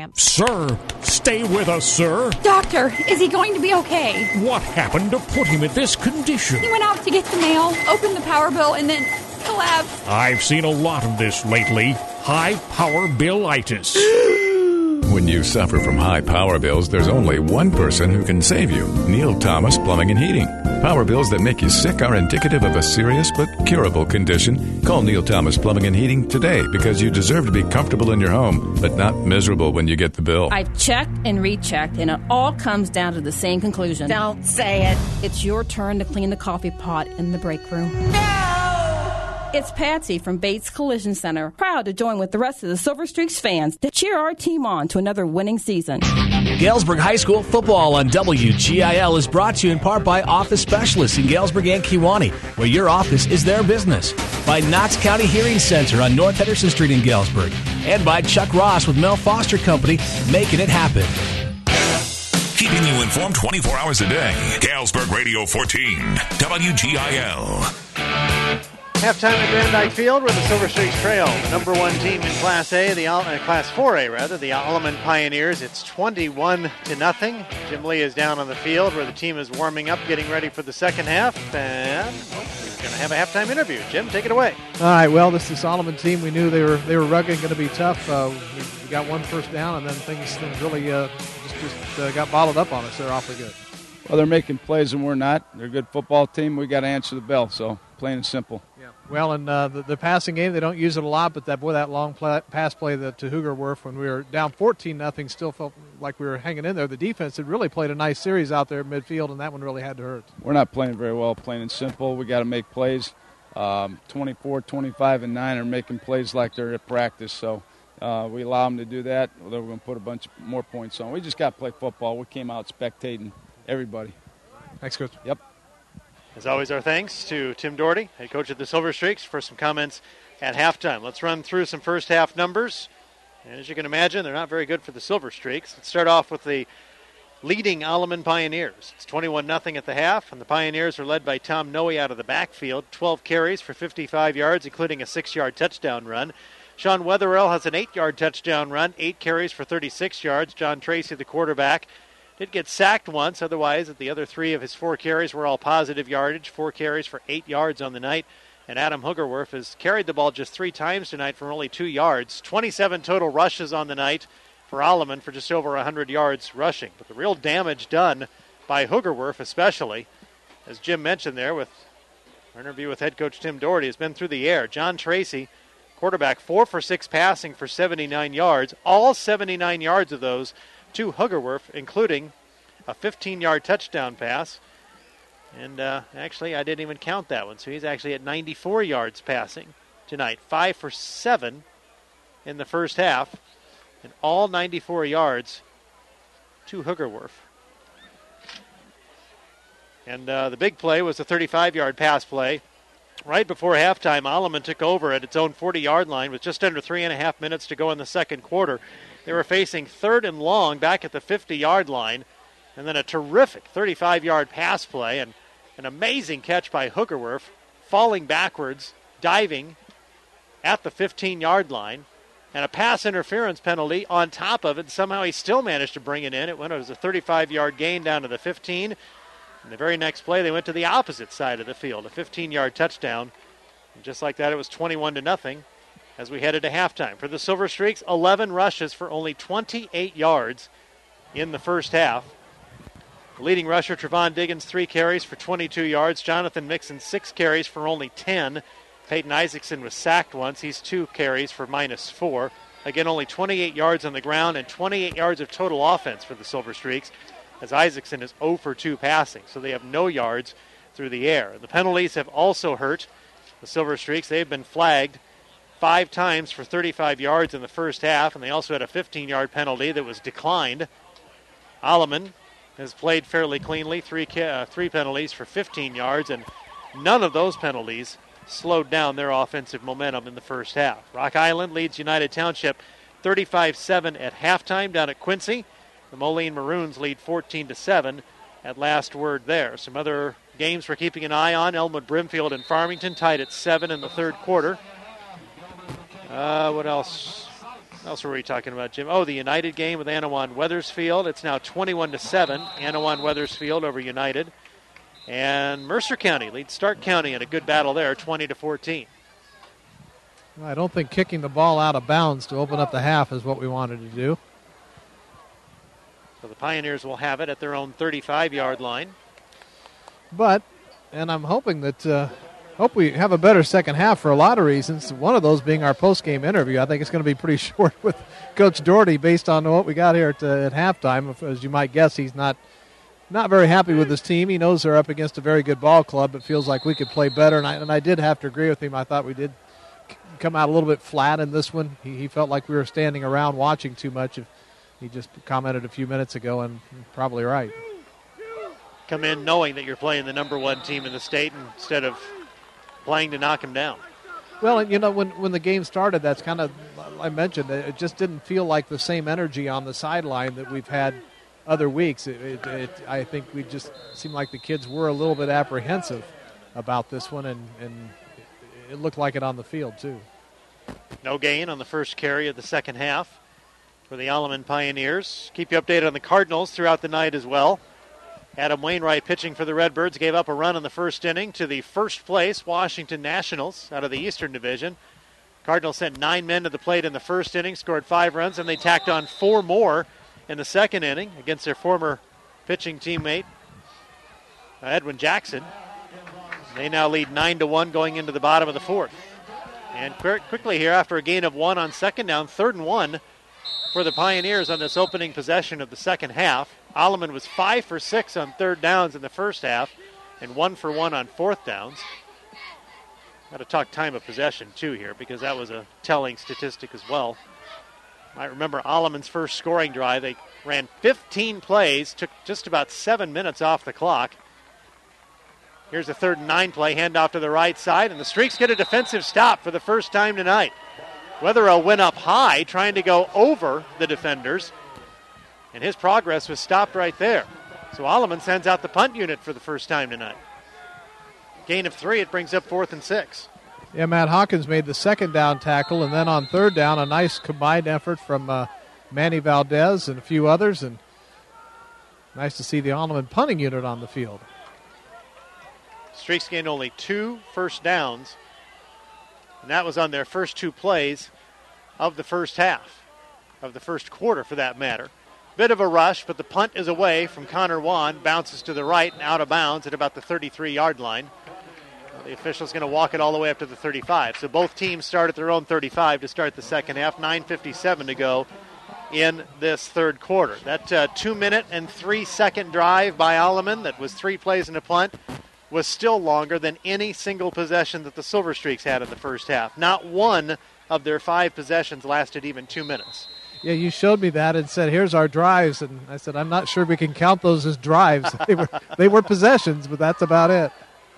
cramps. Sir, stay with us, sir. Doctor, is he going to be okay? What happened to put him in this condition? He went out to get the mail, opened the power bill, and then collapsed. I've seen a lot of this lately. High power billitis. When you suffer from high power bills, there's only one person who can save you. Neil Thomas Plumbing and Heating. Power bills that make you sick are indicative of a serious but curable condition. Call Neil Thomas Plumbing and Heating today because you deserve to be comfortable in your home, but not miserable when you get the bill. I've checked and rechecked, and it all comes down to the same conclusion. Don't say it. It's your turn to clean the coffee pot in the break room. No! It's Patsy from Bates Collision Center, proud to join with the rest of the Silver Streaks fans to cheer our team on to another winning season. Galesburg High School football on W G I L is brought to you in part by Office Specialists in Galesburg and Kewanee, where your office is their business. By Knox County Hearing Center on North Henderson Street in Galesburg. And by Chuck Ross with Mel Foster Company, making it happen. Keeping you informed twenty-four hours a day. Galesburg Radio fourteen, W G I L. Halftime at Grand Dyke Field where the Silver Streaks trail the number one team in Class A, the uh, Class four A rather, the Alleman Pioneers. It's twenty-one to nothing. Jim Lee is down on the field where the team is warming up, getting ready for the second half, and well, he's going to have a halftime interview. Jim, take it away. All right. Well, this is the Alleman team. We knew they were they were rugged, going to be tough. Uh, we, we got one first down, and then things things really uh, just just uh, got bottled up on us. They're awfully good. Well, they're making plays and we're not. They're a good football team. We got to answer the bell. So plain and simple. Yeah. Well, in uh, the, the passing game, they don't use it a lot, but that boy, that long play, pass play that to Hoogerwerf when we were down fourteen nothing still felt like we were hanging in there. The defense had really played a nice series out there at midfield, and that one really had to hurt. We're not playing very well, plain and simple. We got to make plays. Um, twenty-four, twenty-five, and nine are making plays like they're at practice. So uh, we allow them to do that. Well, then we're going to put a bunch more points on. We just got to play football. We came out spectating everybody. Thanks, Coach. Yep. As always, our thanks to Tim Doherty, head coach of the Silver Streaks, for some comments at halftime. Let's run through some first half numbers. And as you can imagine, they're not very good for the Silver Streaks. Let's start off with the leading Alleman Pioneers. It's twenty-one nothing at the half, and the Pioneers are led by Tom Noe out of the backfield. twelve carries for fifty-five yards, including a six-yard touchdown run. Sean Wetherell has an eight-yard touchdown run, eight carries for thirty-six yards. John Tracy, the quarterback, did get sacked once. Otherwise, the other three of his four carries were all positive yardage. Four carries for eight yards on the night. And Adam Hoogerwerf has carried the ball just three times tonight for only two yards. twenty-seven total rushes on the night for Alleman for just over one hundred yards rushing. But the real damage done by Hoogerwerf especially, as Jim mentioned there with our interview with head coach Tim Doherty, has been through the air. John Tracy, quarterback, four for six passing for seventy-nine yards. All seventy-nine yards of those to Hoogerwerf, including a fifteen-yard touchdown pass. And uh, actually, I didn't even count that one. So he's actually at ninety-four yards passing tonight. Five for seven in the first half. And all ninety-four yards to Hoogerwerf. And uh, the big play was a thirty-five-yard pass play. Right before halftime, Alleman took over at its own forty-yard line with just under three and a half minutes to go in the second quarter. They were facing third and long back at the fifty-yard line, and then a terrific thirty-five-yard pass play and an amazing catch by Hoogerwerf, falling backwards, diving at the fifteen-yard line, and a pass interference penalty on top of it. Somehow he still managed to bring it in. It went it was a thirty-five-yard gain down to the fifteen. And the very next play, they went to the opposite side of the field, a fifteen-yard touchdown. And just like that, it was twenty-one to nothing. As we headed to halftime. For the Silver Streaks, eleven rushes for only twenty-eight yards in the first half. The leading rusher, Trevon Diggins, three carries for twenty-two yards. Jonathan Mixon, six carries for only ten. Peyton Isaacson was sacked once. He's two carries for minus four. Again, only twenty-eight yards on the ground and twenty-eight yards of total offense for the Silver Streaks, as Isaacson is zero for two passing. So they have no yards through the air. The penalties have also hurt the Silver Streaks. They've been flagged five times for thirty-five yards in the first half, and they also had a fifteen-yard penalty that was declined. Alleman has played fairly cleanly, three uh, three penalties for fifteen yards, and none of those penalties slowed down their offensive momentum in the first half. Rock Island leads United Township thirty-five seven at halftime down at Quincy. The Moline Maroons lead fourteen to seven at last word there. Some other games we're keeping an eye on. Elmwood Brimfield and Farmington tied at seven in the third quarter. Uh, what else? What else were we talking about, Jim? Oh, the United game with Anawan Weathersfield. It's now twenty-one to seven. Anawan Weathersfield over United. And Mercer County leads Stark County in a good battle there, twenty to fourteen. I don't think kicking the ball out of bounds to open up the half is what we wanted to do. So the Pioneers will have it at their own thirty-five-yard line. But, and I'm hoping that, uh, hope we have a better second half for a lot of reasons. One of those being our post-game interview. I think it's going to be pretty short with Coach Doherty based on what we got here at, uh, at halftime. As you might guess, he's not not very happy with his team. He knows they're up against a very good ball club, but feels like we could play better. And I, and I did have to agree with him. I thought we did come out a little bit flat in this one. He, he felt like we were standing around watching too much. He just commented a few minutes ago, and probably right. Come in knowing that you're playing the number one team in the state instead of playing to knock them down. Well, you know, when when the game started, that's kind of, I mentioned, it just didn't feel like the same energy on the sideline that we've had other weeks. It, it, it, I think we just seemed like the kids were a little bit apprehensive about this one, and, and it, it looked like it on the field, too. No gain on the first carry of the second half for the Alleman Pioneers. Keep you updated on the Cardinals throughout the night as well. Adam Wainwright pitching for the Redbirds gave up a run in the first inning to the first place Washington Nationals out of the Eastern Division. Cardinals sent nine men to the plate in the first inning, scored five runs, and they tacked on four more in the second inning against their former pitching teammate, Edwin Jackson. They now lead nine to one going into the bottom of the fourth. And quickly here, after a gain of one on second down, third and one for the Pioneers on this opening possession of the second half. Alleman was five for six on third downs in the first half and one for one on fourth downs. Got to talk time of possession, too, here, because that was a telling statistic as well. I remember Alleman's first scoring drive. They ran fifteen plays, took just about seven minutes off the clock. Here's a third and nine play, handoff to the right side, and the Streaks get a defensive stop for the first time tonight. Wetherill went up high, trying to go over the defenders, and his progress was stopped right there. So Alleman sends out the punt unit for the first time tonight. Gain of three, it brings up fourth and six. Yeah, Matt Hawkins made the second down tackle, and then on third down, a nice combined effort from uh, Manny Valdez and a few others, and nice to see the Alleman punting unit on the field. Streaks gained only two first downs, and that was on their first two plays of the first half, of the first quarter for that matter. Bit of a rush, but the punt is away from Connor Wan, bounces to the right and out of bounds at about the thirty-three-yard line. The official's going to walk it all the way up to the thirty-five. So both teams start at their own thirty-five to start the second half. nine fifty-seven to go in this third quarter. That uh, two-minute and three-second drive by Alleman that was three plays and a punt was still longer than any single possession that the Silver Streaks had in the first half. Not one of their five possessions lasted even two minutes. Yeah, you showed me that and said, here's our drives. And I said, I'm not sure we can count those as drives. they, were, they were possessions, but that's about it.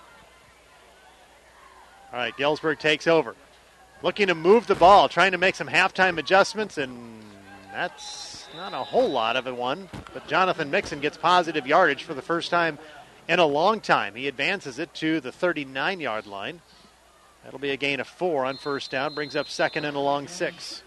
All right, Galesburg takes over. Looking to move the ball, trying to make some halftime adjustments, and that's not a whole lot of a one. But Jonathan Mixon gets positive yardage for the first time in a long time. He advances it to the thirty-nine-yard line. That'll be a gain of four on first down, brings up second and a long six.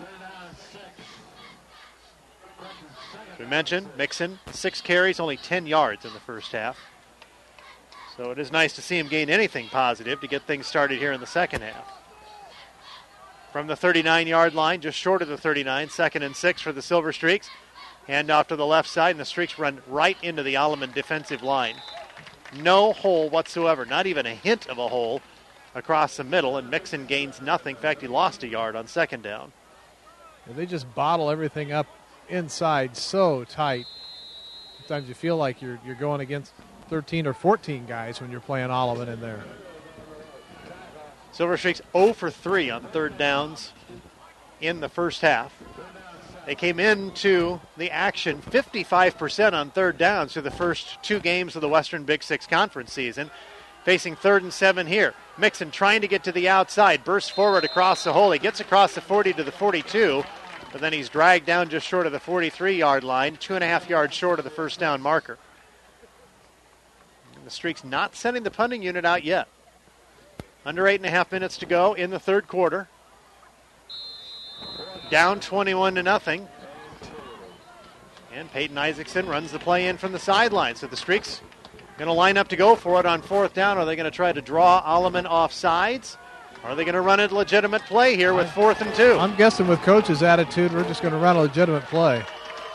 As we mentioned, Mixon, six carries, only ten yards in the first half. So it is nice to see him gain anything positive to get things started here in the second half. From the thirty-nine-yard line, just short of the thirty-nine, second and six for the Silver Streaks. Hand off to the left side, and the Streaks run right into the Alleman defensive line. No hole whatsoever, not even a hint of a hole across the middle, and Mixon gains nothing. In fact, he lost a yard on second down. And they just bottle everything up inside so tight. Sometimes you feel like you're you're going against thirteen or fourteen guys when you're playing Alleman in there. Silver Streaks zero for three on third downs in the first half. They came into the action fifty-five percent on third downs through the first two games of the Western Big Six Conference season. Facing third and seven here. Mixon trying to get to the outside, bursts forward across the hole. He gets across the forty to the forty-two, but then he's dragged down just short of the forty-three-yard line, two and a half yards short of the first down marker. And the Streaks not sending the punting unit out yet. Under eight and a half minutes to go in the third quarter. down twenty-one to nothing. And Peyton Isaacson runs the play in from the sideline. So the Streaks going to line up to go for it on fourth down. Are they going to try to draw Alleman off sides? Or are they going to run a legitimate play here with fourth and two? I'm guessing with coach's attitude, we're just going to run a legitimate play.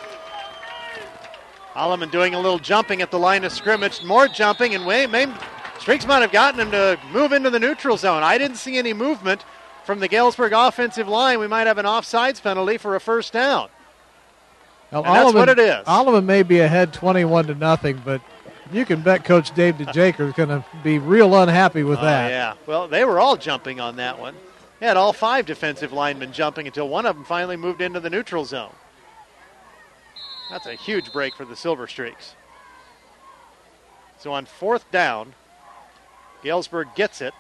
Alleman doing a little jumping at the line of scrimmage. More jumping, and Wayne, maybe Streaks might have gotten him to move into the neutral zone. I didn't see any movement from the Galesburg offensive line. We might have an offsides penalty for a first down. Now, and that's Alleman, what it is. Alleman may be ahead twenty-one to nothing, but you can bet Coach Dave DeJaker is going to be real unhappy with Oh, that. yeah. Well, they were all jumping on that one. They had all five defensive linemen jumping until one of them finally moved into the neutral zone. That's a huge break for the Silver Streaks. So on fourth down, Galesburg gets it.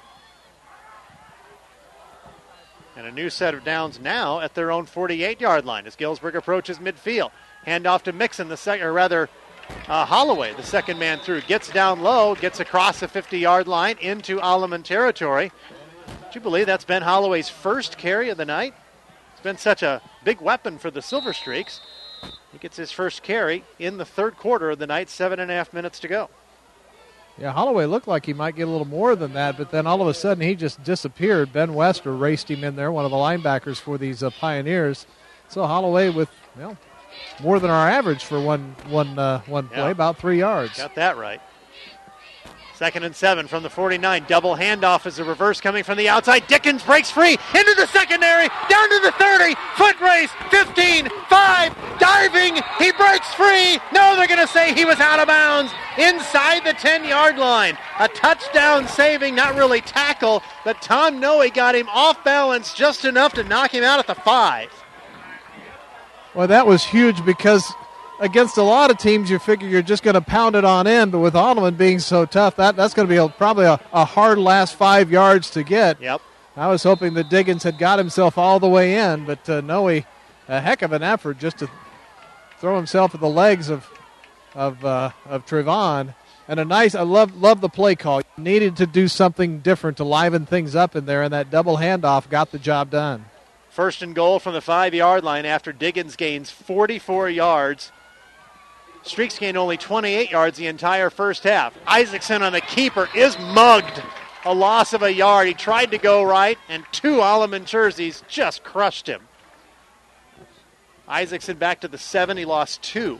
And a new set of downs now at their own forty-eight-yard line as Galesburg approaches midfield. Handoff to Mixon, the second, or rather uh, Holloway, the second man through. Gets down low, gets across the fifty-yard line into Alleman territory. Would you believe that's Ben Holloway's first carry of the night? It's been such a big weapon for the Silver Streaks. He gets his first carry in the third quarter of the night, seven and a half minutes to go. Yeah, Holloway looked like he might get a little more than that, but then all of a sudden he just disappeared. Ben Wester raced him in there, one of the linebackers for these uh, Pioneers. So Holloway with, well, more than our average for one one uh, one play, Yeah. about three yards. Got that right. Second and seven from the forty-nine. Double handoff as a reverse coming from the outside. Dickens breaks free into the secondary, down to the thirty. Foot race, fifteen, five, diving. He breaks free. No, they're going to say he was out of bounds inside the ten-yard line. A touchdown saving, not really tackle, but Tom Noe got him off balance just enough to knock him out at the five. Well, that was huge because against a lot of teams, you figure you're just going to pound it on in, but with Alleman being so tough, that, that's going to be a, probably a, a hard last five yards to get. Yep. I was hoping that Diggins had got himself all the way in, but uh, Noe, a heck of an effort just to throw himself at the legs of of uh, of Trevon. And a nice, I love love the play call. Needed to do something different to liven things up in there, and that double handoff got the job done. First and goal from the five-yard line after Diggins gains forty-four yards. Streaks gained only twenty-eight yards the entire first half. Isaacson on the keeper is mugged. A loss of a yard. He tried to go right, and two Alleman jerseys just crushed him. Isaacson back to the seven. He lost two.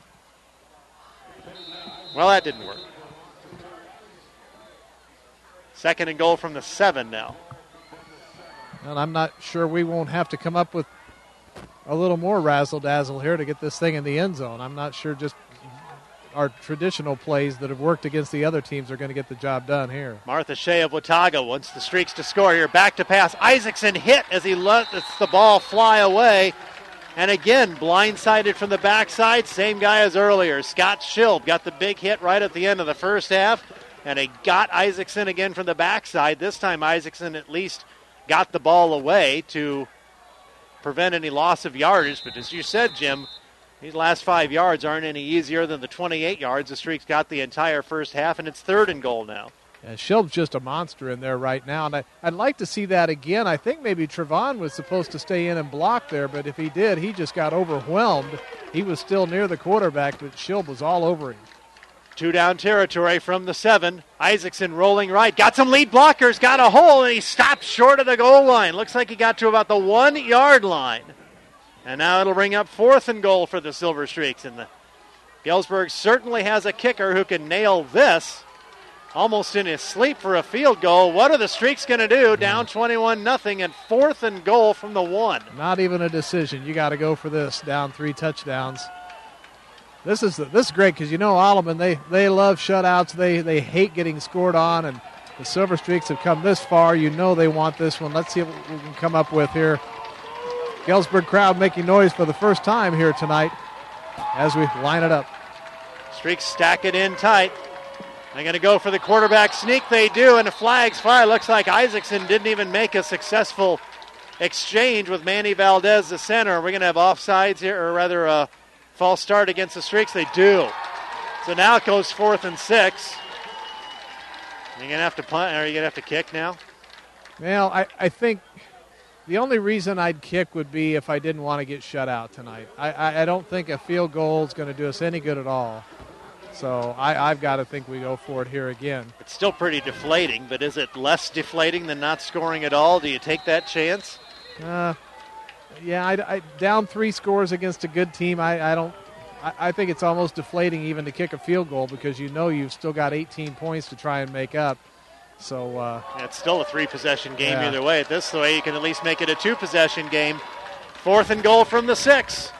Well, that didn't work. Second and goal from the seven now. And I'm not sure we won't have to come up with a little more razzle-dazzle here to get this thing in the end zone. I'm not sure just our traditional plays that have worked against the other teams are going to get the job done here. Martha Shea of Watauga wants the Streaks to score here. Back to pass. Isaacson hit as he lets the ball fly away. And again, blindsided from the backside. Same guy as earlier. Scott Schilb got the big hit right at the end of the first half. And he got Isaacson again from the backside. This time Isaacson at least got the ball away to prevent any loss of yardage. But as you said, Jim, these last five yards aren't any easier than the twenty-eight yards the Streaks got the entire first half, and it's third and goal now. Yeah, Schilb's just a monster in there right now, and I, I'd like to see that again. I think maybe Trevon was supposed to stay in and block there, but if he did, he just got overwhelmed. He was still near the quarterback, but Schilb was all over him. Two down territory from the seven. Isaacson rolling right. Got some lead blockers. Got a hole, and he stopped short of the goal line. Looks like he got to about the one-yard line. And now it'll bring up fourth and goal for the Silver Streaks. And the Galesburg certainly has a kicker who can nail this almost in his sleep for a field goal. What are the Streaks going to do? Down twenty-one nothing and fourth and goal from the one. Not even a decision. You got to go for this. Down three touchdowns. This is this is great because you know Alleman, they they love shutouts. They they hate getting scored on, and the Silver Streaks have come this far. You know they want this one. Let's see what we can come up with here. Galesburg crowd making noise for the first time here tonight as we line it up. Streaks stack it in tight. They're going to go for the quarterback sneak. They do, and the flag's fly. Looks like Isaacson didn't even make a successful exchange with Manny Valdez, the center. We're going to have offsides here, or rather a false start against the Streaks. They do. So now it goes fourth and six. Are you going to have to punt, or are you going to have to kick now? Well, I, I think The only reason I'd kick would be if I didn't want to get shut out tonight. I, I, I don't think a field goal is going to do us any good at all. So I, I've got to think we go for it here again. It's still pretty deflating, but is it less deflating than not scoring at all? Do you take that chance? Uh, yeah, I, I, down three scores against a good team, I, I don't. I, I think it's almost deflating even to kick a field goal because you know you've still got eighteen points to try and make up. So uh, yeah, it's still a three-possession game yeah. either way. This way you can at least make it a two-possession game. Fourth and goal from the six.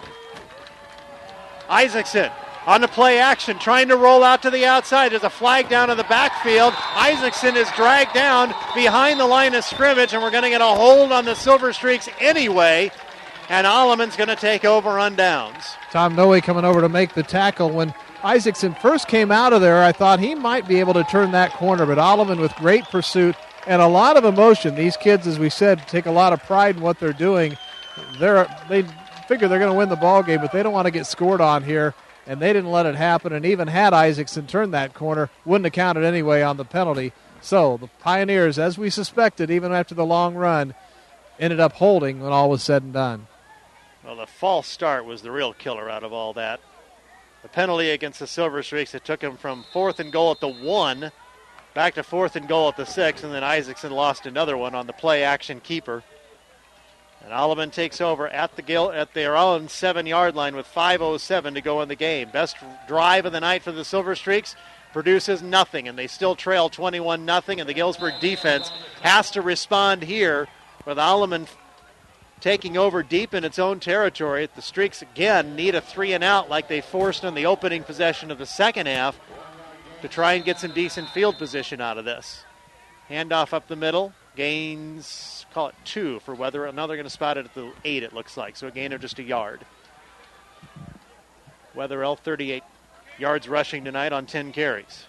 Isaacson on the play action, trying to roll out to the outside. There's a flag down in the backfield. Isaacson is dragged down behind the line of scrimmage, and we're going to get a hold on the Silver Streaks anyway. And Alleman's going to take over on downs. Tom Noe coming over to make the tackle. When Isaacson first came out of there, I thought he might be able to turn that corner, but Alleman with great pursuit and a lot of emotion. These kids, as we said, take a lot of pride in what they're doing. They're, they figure they're going to win the ball game, but they don't want to get scored on here, and they didn't let it happen. And even had Isaacson turned that corner, wouldn't have counted anyway on the penalty. So the Pioneers, as we suspected, even after the long run, ended up holding when all was said and done. Well, the false start was the real killer out of all that. The penalty against the Silver Streaks, it took him from fourth and goal at the one, back to fourth and goal at the six, and then Isaacson lost another one on the play-action keeper. And Alleman takes over at the Gil- at their own seven-yard line with five oh seven to go in the game. Best drive of the night for the Silver Streaks produces nothing, and they still trail twenty-one nothing, and the Galesburg defense has to respond here with Alleman taking over deep in its own territory. The Streaks again need a three and out like they forced on the opening possession of the second half to try and get some decent field position out of this. Handoff up the middle, gains, call it two for Weather. Now they're going to spot it at the eight, it looks like, so a gain of just a yard. Wetherell, thirty-eight yards rushing tonight on ten carries.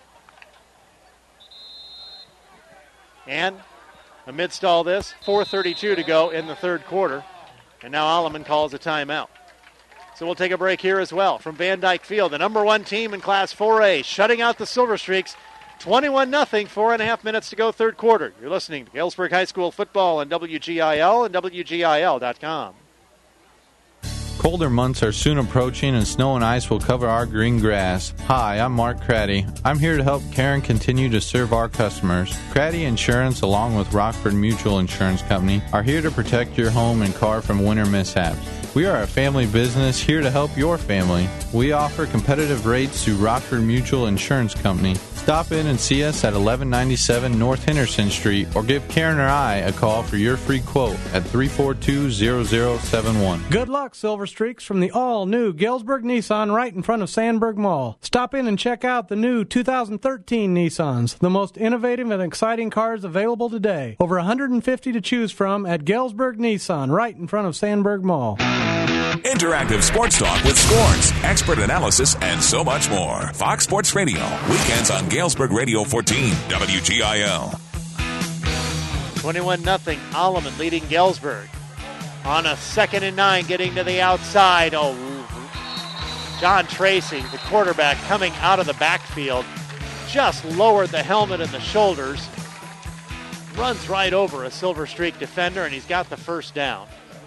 And amidst all this, four thirty-two to go in the third quarter. And now Alleman calls a timeout. So we'll take a break here as well from Van Dyke Field, the number one team in Class four A, shutting out the Silver Streaks. twenty-one nothing, four and a half minutes to go third quarter. You're listening to Galesburg High School football on W G I L and W G I L dot com. Colder months are soon approaching and snow and ice will cover our green grass. Hi, I'm Mark Craddy. I'm here to help Karen continue to serve our customers. Craddy Insurance, along with Rockford Mutual Insurance Company, are here to protect your home and car from winter mishaps. We are a family business here to help your family. We offer competitive rates through Rockford Mutual Insurance Company. Stop in and see us at eleven ninety-seven North Henderson Street or give Karen or I a call for your free quote at three four two, zero zero seven one. Good luck, Silver Streaks, from the all-new Galesburg Nissan right in front of Sandburg Mall. Stop in and check out the new two thousand thirteen Nissans, the most innovative and exciting cars available today. Over one hundred fifty to choose from at Galesburg Nissan right in front of Sandburg Mall. Interactive sports talk with scores, expert analysis, and so much more. Fox Sports Radio, weekends on Galesburg Radio fourteen, W G I L. twenty-one nothing, Alleman leading Galesburg. On a second and nine, getting to the outside. Oh, John Tracy, the quarterback, coming out of the backfield, just lowered the helmet and the shoulders. Runs right over a Silver Streak defender, and he's got the first down.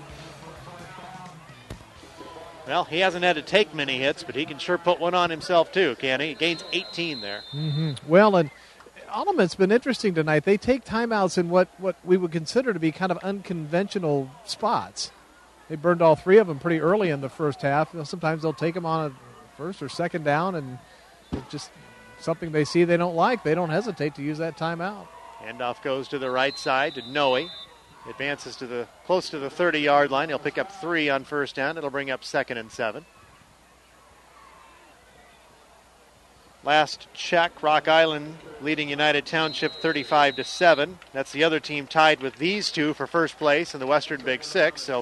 Well, he hasn't had to take many hits, but he can sure put one on himself too, can he? He gains eighteen there. Mm-hmm. Well, and Alleman's been interesting tonight. They take timeouts in what, what we would consider to be kind of unconventional spots. They burned all three of them pretty early in the first half. You know, sometimes they'll take them on a first or second down, and it's just something they see they don't like. They don't hesitate to use that timeout. Handoff goes to the right side to Noe. Advances to the close to the thirty-yard line. He'll pick up three on first down. It'll bring up second and seven. Last check, Rock Island leading United Township thirty-five to seven. That's the other team tied with these two for first place in the Western Big Six. So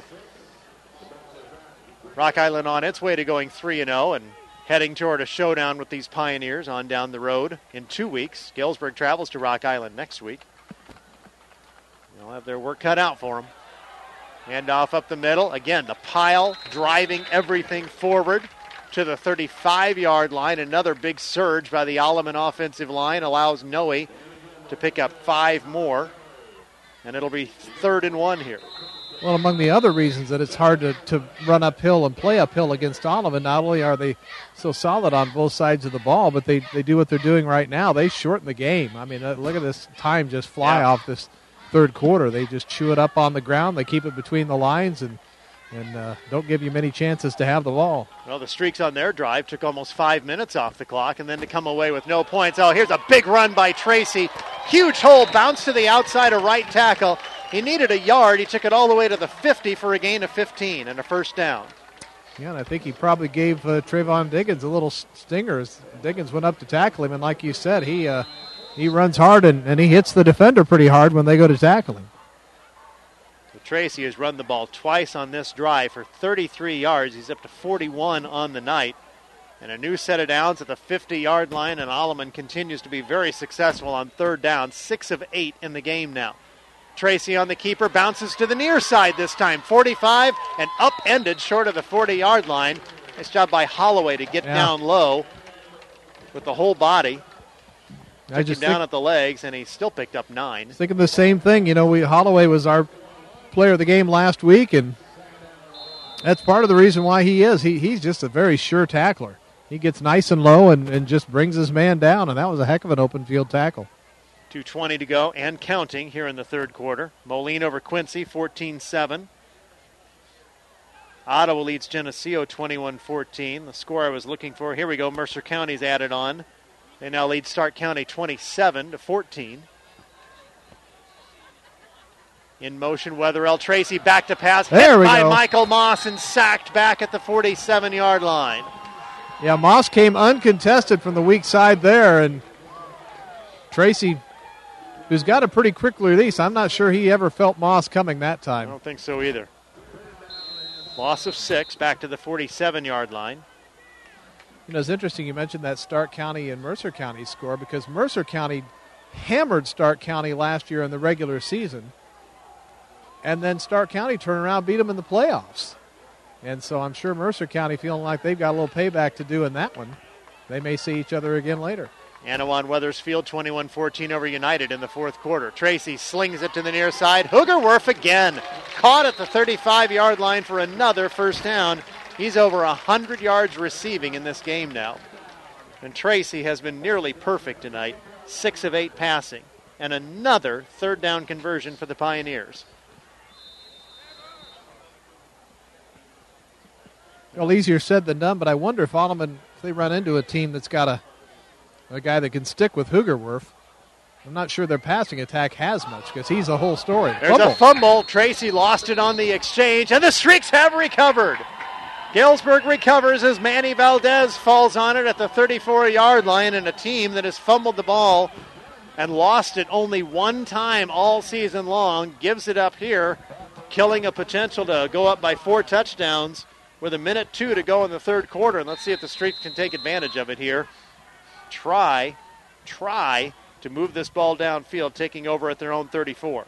Rock Island on its way to going three and oh and heading toward a showdown with these Pioneers on down the road in two weeks. Galesburg travels to Rock Island next week. They'll have their work cut out for them. Handoff up the middle. Again, the pile driving everything forward to the thirty-five-yard line. Another big surge by the Alleman offensive line allows Noe to pick up five more. and it'll be third and one here. Well, among the other reasons that it's hard to, to run uphill and play uphill against Olivan, not only are they so solid on both sides of the ball, but they, they do what they're doing right now. They shorten the game. I mean, uh, look at this time just fly yeah. off this third quarter. They just chew it up on the ground. They keep it between the lines and, and uh, don't give you many chances to have the ball. Well, the streaks on their drive took almost five minutes off the clock, and then to come away with no points. Oh, here's a big run by Tracy. Huge hole, bounce to the outside of right tackle. He needed a yard. He took it all the way to the fifty for a gain of fifteen and a first down. Yeah, and I think he probably gave uh, Trayvon Diggins a little stinger as Diggins went up to tackle him, and like you said, he uh, he runs hard and, and he hits the defender pretty hard when they go to tackle him. So Tracy has run the ball twice on this drive for thirty-three yards. He's up to forty-one on the night. And a new set of downs at the fifty-yard line, and Alleman continues to be very successful on third down, six of eight in the game now. Tracy on the keeper, bounces to the near side this time, forty-five, and upended short of the forty-yard line. Nice job by Holloway to get yeah. down low with the whole body. I Took just him down think, at the legs, and he still picked up nine. Thinking the same thing. You know, we Holloway was our player of the game last week, and that's part of the reason why he is. He He's just a very sure tackler. He gets nice and low and, and just brings his man down, and that was a heck of an open field tackle. two twenty to go and counting here in the third quarter. Moline over Quincy, fourteen seven. Ottawa leads Geneseo twenty-one fourteen. The score I was looking for. Here we go. Mercer County's added on. They now lead Stark County twenty-seven to fourteen. In motion, Weatherell. Tracy back to pass. There hit we by go. Michael Moss and sacked back at the forty-seven-yard line. Yeah, Moss came uncontested from the weak side there, and Tracy, who's got a pretty quick release, I'm not sure he ever felt Moss coming that I time. don't think so either. Loss of six, back to the forty-seven-yard line. You know, it's interesting you mentioned that Stark County and Mercer County score because Mercer County hammered Stark County last year in the regular season, and then Stark County turned around and beat them in the playoffs. And so I'm sure Mercer County feeling like they've got a little payback to do in that one. They may see each other again later. Anawan Weathersfield twenty-one fourteen over United in the fourth quarter. Tracy slings it to the near side. Hoogerwerf again. Caught at the thirty-five-yard line for another first down. He's over one hundred yards receiving in this game now. And Tracy has been nearly perfect tonight. Six of eight passing. And another third down conversion for the Pioneers. Well, easier said than done, but I wonder if Alleman, if they run into a team that's got a a guy that can stick with Hoogerwerf, I'm not sure their passing attack has much because he's the whole story. There's Fumble. a fumble. Tracy lost it on the exchange, and the Streaks have recovered. Galesburg recovers as Manny Valdez falls on it at the thirty-four-yard line, and a team that has fumbled the ball and lost it only one time all season long gives it up here, killing a potential to go up by four touchdowns with a minute two to go in the third quarter. And let's see if the Streaks can take advantage of it here. Try, try to move this ball downfield, taking over at their own thirty-four.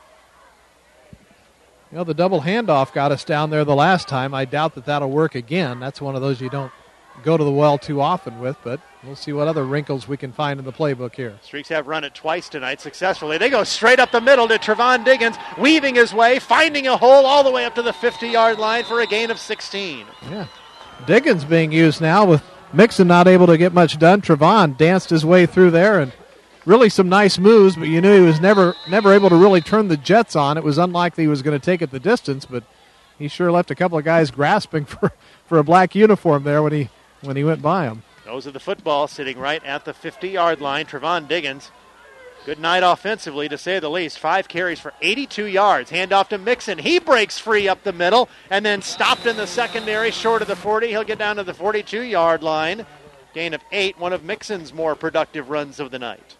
You know, the double handoff got us down there the last time. I doubt that that'll work again. That's one of those you don't go to the well too often with, but we'll see what other wrinkles we can find in the playbook here. Streaks have run it twice tonight successfully. They go straight up the middle to Trevon Diggins, weaving his way, finding a hole all the way up to the fifty-yard line for a gain of sixteen. Yeah, Diggins being used now with Mixon not able to get much done. Trevon danced his way through there and really some nice moves, but you knew he was never never able to really turn the jets on. It was unlikely he was going to take it the distance, but he sure left a couple of guys grasping for, for a black uniform there when he when he went by him. Those are the football sitting right at the fifty-yard line. Trevon Diggins, good night offensively to say the least. Five carries for eighty-two yards. Handoff to Mixon. He breaks free up the middle and then stopped in the secondary short of the forty. He'll get down to the forty-two-yard line. Gain of eight, one of Mixon's more productive runs of the night.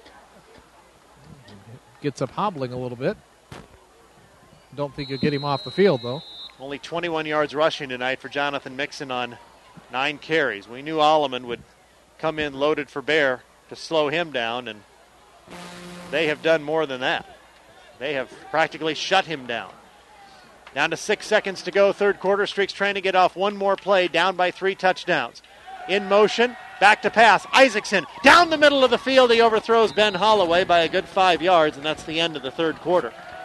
Gets up hobbling a little bit. Don't think you'll get him off the field, though. Only twenty-one yards rushing tonight for Jonathan Mixon on nine carries. We knew Alleman would come in loaded for bear to slow him down, and they have done more than that. They have practically shut him down. Down to six seconds to go, third quarter. Streaks trying to get off one more play, down by three touchdowns. In motion, back to pass. Isaacson down the middle of the field. He overthrows Ben Holloway by a good five yards, and that's the end of the third quarter.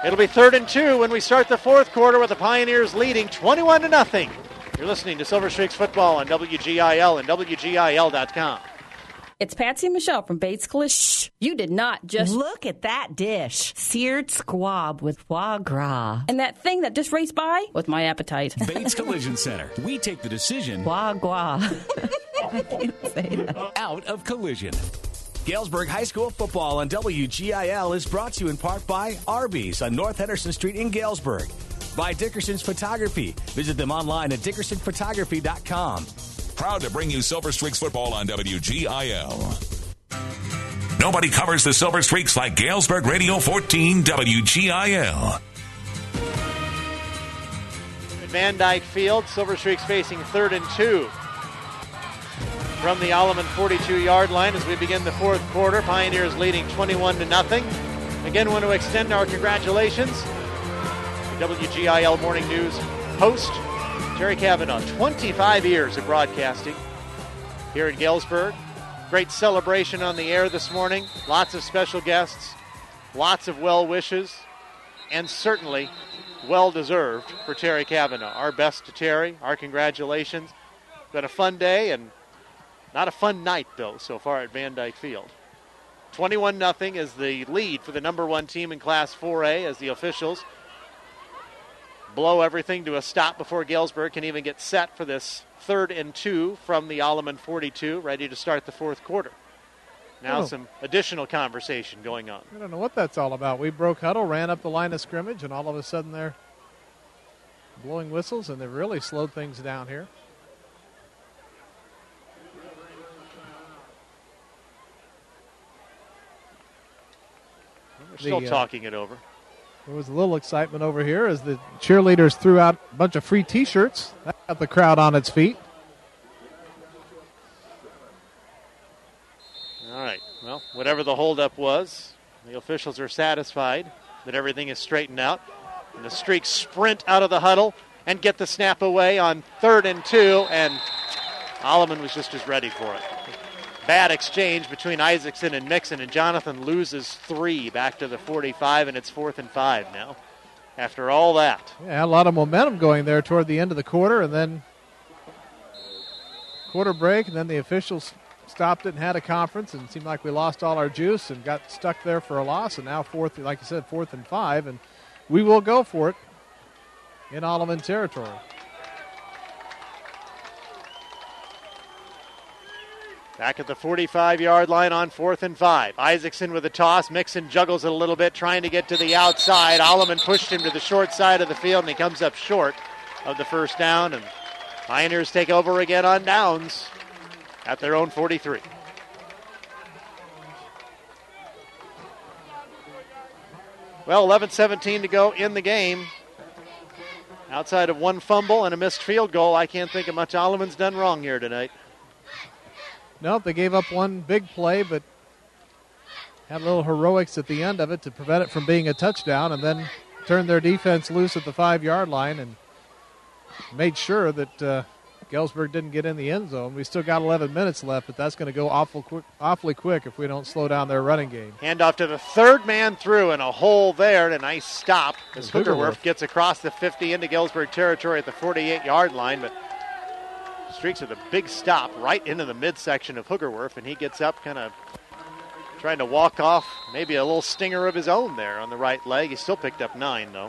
It'll be third and two when we start the fourth quarter with the Pioneers leading twenty-one to nothing. You're listening to Silver Streaks Football on W G I L and W G I L dot com. It's Patsy and Michelle from Bates Collision. Shh, you did not just... Look at that dish. Seared squab with foie gras. And that thing that just raced by with my appetite. Bates Collision Center. We take the decision... Foie gras. I can't say that. Out of collision. Galesburg High School football on W G I L is brought to you in part by Arby's on North Henderson Street in Galesburg. By Dickerson's Photography. Visit them online at dickerson photography dot com. Proud to bring you Silver Streaks football on W G I L. Nobody covers the Silver Streaks like Galesburg Radio fourteen W G I L. At Van Dyke Field, Silver Streaks facing third and two from the Alleman forty-two-yard line as we begin the fourth quarter. Pioneers leading twenty-one to nothing. Again, want to extend our congratulations to W G I L Morning News host Terry Cavanaugh. twenty-five years of broadcasting here in Galesburg. Great celebration on the air this morning. Lots of special guests, lots of well wishes, and certainly well-deserved for Terry Cavanaugh. Our best to Terry, our congratulations. Been a fun day and not a fun night, though, so far at Van Dyke Field. twenty-one nothing is the lead for the number one team in Class four A as the officials blow everything to a stop before Galesburg can even get set for this third and two from the Alleman forty-two, ready to start the fourth quarter. Now Oh. some additional conversation going on. I don't know what that's all about. We broke huddle, ran up the line of scrimmage, and all of a sudden they're blowing whistles, and they've really slowed things down here. We're still The, uh, talking it over. There was a little excitement over here as the cheerleaders threw out a bunch of free T-shirts. That got the crowd on its feet. All right. Well, whatever the holdup was, the officials are satisfied that everything is straightened out. And the Streaks sprint out of the huddle and get the snap away on third and two, and Alleman was just as ready for it. Bad exchange between Isaacson and Mixon, and Jonathan loses three back to the forty-five, and it's fourth and five now after all that. Yeah, a lot of momentum going there toward the end of the quarter, and then quarter break, and then the officials stopped it and had a conference, and it seemed like we lost all our juice and got stuck there for a loss, and now fourth, like you said, fourth and five, and we will go for it in Alleman territory. Back at the forty-five-yard line on fourth and five. Isaacson with a toss. Mixon juggles it a little bit, trying to get to the outside. Alleman pushed him to the short side of the field, and he comes up short of the first down. And Pioneers take over again on downs at their own forty-three. Well, eleven seventeen to go in the game. Outside of one fumble and a missed field goal, I can't think of much Alleman's done wrong here tonight. Nope, they gave up one big play, but had a little heroics at the end of it to prevent it from being a touchdown, and then turned their defense loose at the five-yard line and made sure that uh, Galesburg didn't get in the end zone. We still got eleven minutes left, but that's going to go awful quick, awfully quick if we don't slow down their running game. Handoff to the third man through, and a hole there, and a nice stop as Hoogerwerf. Hoogerwerf gets across the fifty into Galesburg territory at the forty-eight-yard line, but Streaks with a big stop right into the midsection of Hoogerwerf, and he gets up kind of trying to walk off maybe a little stinger of his own there on the right leg. He still picked up nine, though.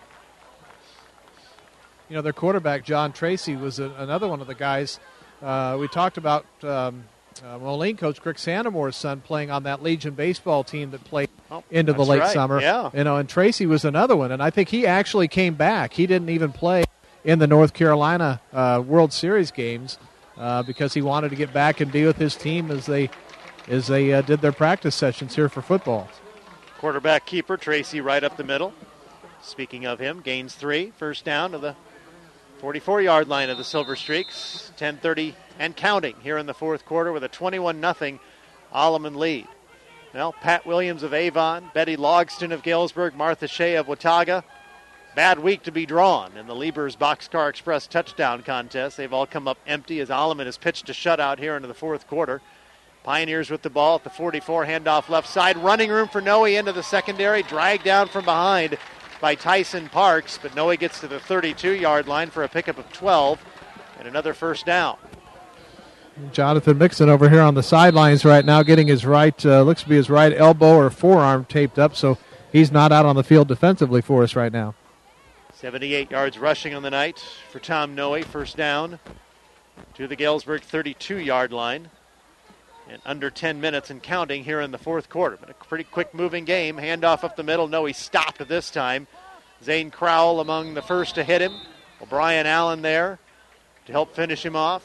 You know, their quarterback, John Tracy, was a, another one of the guys. Uh, we talked about um, uh, Moline coach Crick Sandamore's son playing on that Legion baseball team that played oh, into the late right. summer. Yeah. You know, and Tracy was another one, and I think he actually came back. He didn't even play in the North Carolina uh, World Series games uh, because he wanted to get back and be with his team as they as they uh, did their practice sessions here for football. Quarterback keeper Tracy right up the middle. Speaking of him, gains three, first down to the forty-four-yard line of the Silver Streaks. ten thirty and counting here in the fourth quarter with a twenty-one nothing Alleman lead. Well, Pat Williams of Avon, Betty Logston of Galesburg, Martha Shea of Watauga. Bad week to be drawn in the Liebers Boxcar Express touchdown contest. They've all come up empty as Alleman has pitched a shutout here into the fourth quarter. Pioneers with the ball at the forty-four, handoff left side. Running room for Noe into the secondary, dragged down from behind by Tyson Parks, but Noe gets to the thirty-two-yard line for a pickup of twelve and another first down. Jonathan Mixon over here on the sidelines right now getting his right, uh, looks to be his right elbow or forearm taped up, so he's not out on the field defensively for us right now. seventy-eight yards rushing on the night for Tom Noe, first down to the Galesburg thirty-two-yard line. And under ten minutes and counting here in the fourth quarter. But a pretty quick moving game. Handoff up the middle. Noe stopped this time. Zane Crowell among the first to hit him. O'Brien Allen there to help finish him off.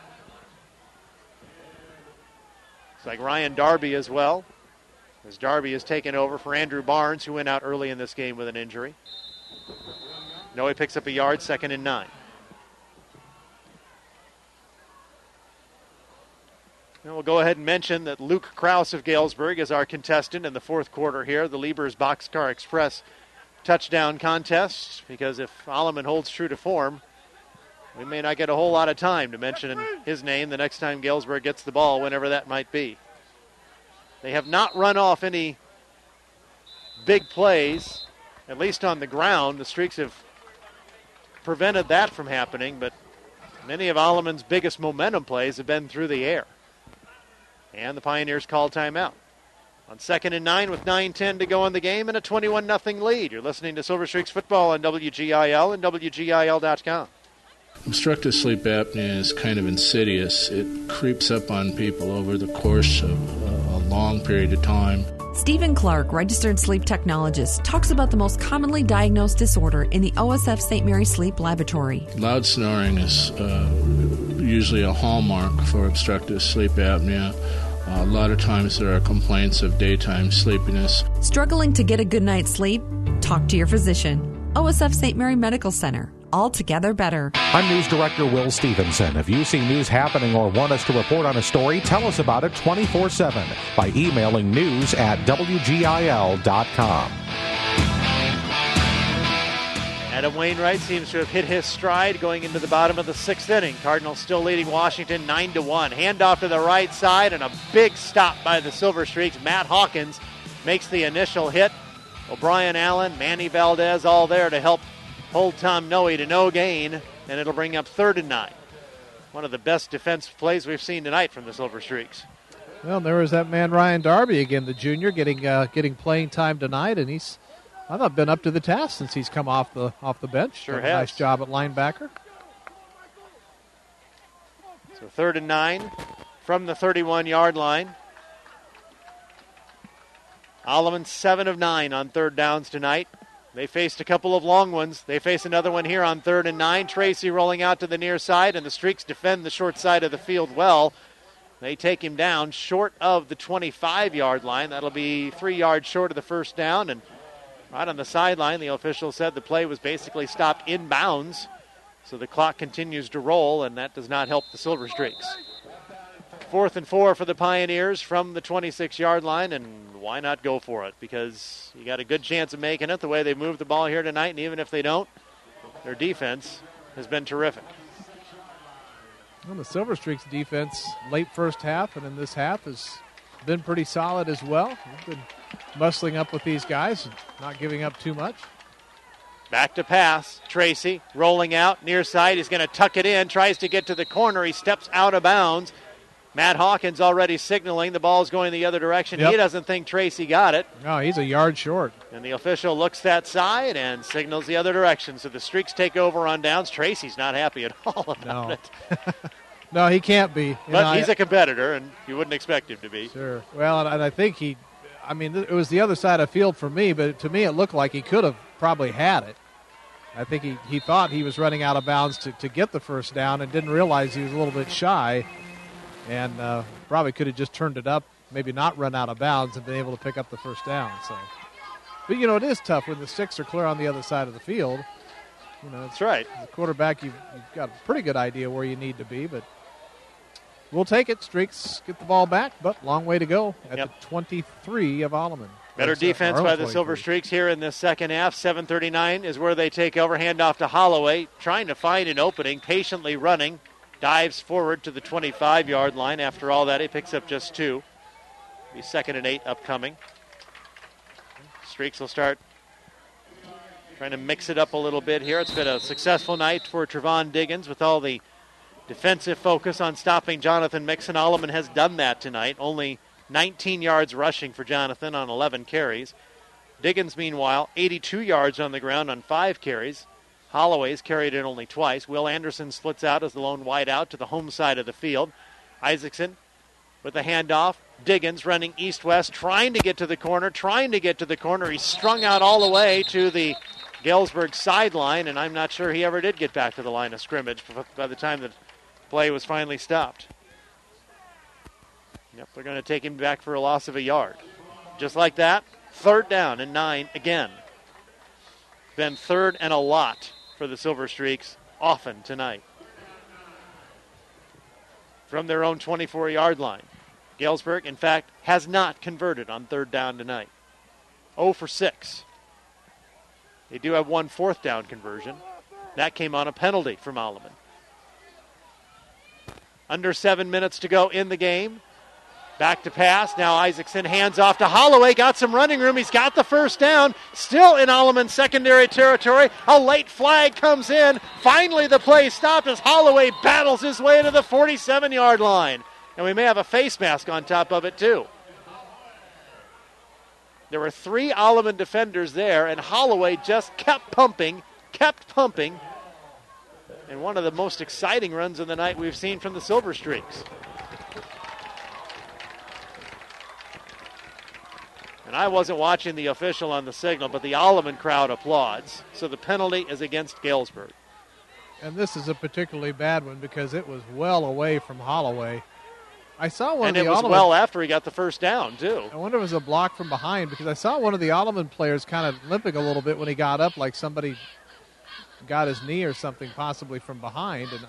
Looks like Ryan Darby as well, as Darby has taken over for Andrew Barnes, who went out early in this game with an injury. Noe picks up a yard, second and nine. And we'll go ahead and mention that Luke Krause of Galesburg is our contestant in the fourth quarter here, the Liebers Boxcar Express touchdown contest, because if Alleman holds true to form, we may not get a whole lot of time to mention his name the next time Galesburg gets the ball, whenever that might be. They have not run off any big plays, at least on the ground. The Streaks have prevented that from happening, but many of Alleman's biggest momentum plays have been through the air. And the Pioneers call timeout. On second and nine with nine ten to go in the game and a twenty-one nothing lead. You're listening to Silver Streaks Football on W G I L and W G I L dot com. Obstructive sleep apnea is kind of insidious. It creeps up on people over the course of a, a long period of time. Stephen Clark, registered sleep technologist, talks about the most commonly diagnosed disorder in the O S F Saint Mary Sleep Laboratory. Loud snoring is uh, usually a hallmark for obstructive sleep apnea. Uh, a lot of times there are complaints of daytime sleepiness. Struggling to get a good night's sleep? Talk to your physician. O S F Saint Mary Medical Center. Altogether better. I'm News Director Will Stevenson. If you see news happening or want us to report on a story, tell us about it twenty-four seven by emailing news at W G I L dot com. Adam Wainwright seems to have hit his stride going into the bottom of the sixth inning. Cardinals still leading Washington nine to one. Handoff to the right side and a big stop by the Silver Streaks. Matt Hawkins makes the initial hit. O'Brien Allen, Manny Valdez all there to help hold Tom Noe to no gain, and it'll bring up third and nine. One of the best defensive plays we've seen tonight from the Silver Streaks. Well, there was that man Ryan Darby again, the junior, getting uh, getting playing time tonight, and he's I thought been up to the task since he's come off the off the bench. Sure Done a has. Nice job at linebacker. So third and nine from the thirty-one-yard line. Alleman seven of nine on third downs tonight. They faced a couple of long ones. They face another one here on third and nine. Tracy rolling out to the near side, and the Streaks defend the short side of the field well. They take him down short of the twenty-five-yard line. That'll be three yards short of the first down. And right on the sideline, the official said the play was basically stopped in bounds. So the clock continues to roll, and that does not help the Silver Streaks. Fourth and four for the Pioneers from the twenty-six-yard line, and why not go for it? Because you got a good chance of making it the way they moved the ball here tonight, and even if they don't, their defense has been terrific. Well, the Silver Streaks defense late first half and in this half has been pretty solid as well. They've been muscling up with these guys and not giving up too much. Back to pass. Tracy rolling out near side. He's going to tuck it in, tries to get to the corner. He steps out of bounds. Matt Hawkins already signaling the ball's going the other direction. Yep. He doesn't think Tracy got it. No, he's a yard short. And the official looks that side and signals the other direction. So the Streaks take over on downs. Tracy's not happy at all about No. it. No, he can't be. You But know, he's I- a competitor, and you wouldn't expect him to be. Sure. Well, and, and I think he, I mean, it was the other side of the field for me, but to me it looked like he could have probably had it. I think he, he thought he was running out of bounds to, to get the first down and didn't realize he was a little bit shy. And uh, probably could have just turned it up, maybe not run out of bounds and been able to pick up the first down. So, but you know it is tough when the sticks are clear on the other side of the field. You know, that's right. As a quarterback, you've, you've got a pretty good idea where you need to be, but we'll take it. Streaks get the ball back, but long way to go at Yep. the twenty-three of Alleman. Better Or, uh, defense our by own the twenty-three. Silver Streaks here in this second half. seven thirty-nine is where they take over. Handoff to Holloway, trying to find an opening, patiently running. Dives forward to the twenty-five-yard line. After all that, he picks up just two. Be second and eight upcoming. Streaks will start trying to mix it up a little bit here. It's been a successful night for Trevon Diggins with all the defensive focus on stopping Jonathan Mixon. Alleman has done that tonight. Only nineteen yards rushing for Jonathan on eleven carries. Diggins, meanwhile, eighty-two yards on the ground on five carries. Holloway's carried it only twice. Will Anderson splits out as the lone wide out to the home side of the field. Isaacson with the handoff. Diggins running east-west, trying to get to the corner, trying to get to the corner. He's strung out all the way to the Galesburg sideline, and I'm not sure he ever did get back to the line of scrimmage by the time the play was finally stopped. Yep, they're going to take him back for a loss of a yard. Just like that, third down and nine again. Been third and a lot for the Silver Streaks often tonight. From their own twenty-four-yard line. Galesburg, in fact, has not converted on third down tonight. oh for six. They do have one fourth down conversion. That came on a penalty from Alleman. Under seven minutes to go in the game. Back to pass. Now Isaacson hands off to Holloway. Got some running room. He's got the first down. Still in Alleman secondary territory. A late flag comes in. Finally the play stopped as Holloway battles his way to the forty-seven-yard line. And we may have a face mask on top of it too. There were three Alleman defenders there, and Holloway just kept pumping, kept pumping. And one of the most exciting runs of the night we've seen from the Silver Streaks. And I wasn't watching the official on the signal, but the Alleman crowd applauds. So the penalty is against Galesburg. And this is a particularly bad one because it was well away from Holloway. I saw one and of the it was Alleman, well after he got the first down, too. I wonder if it was a block from behind because I saw one of the Alleman players kind of limping a little bit when he got up, like somebody got his knee or something possibly from behind. And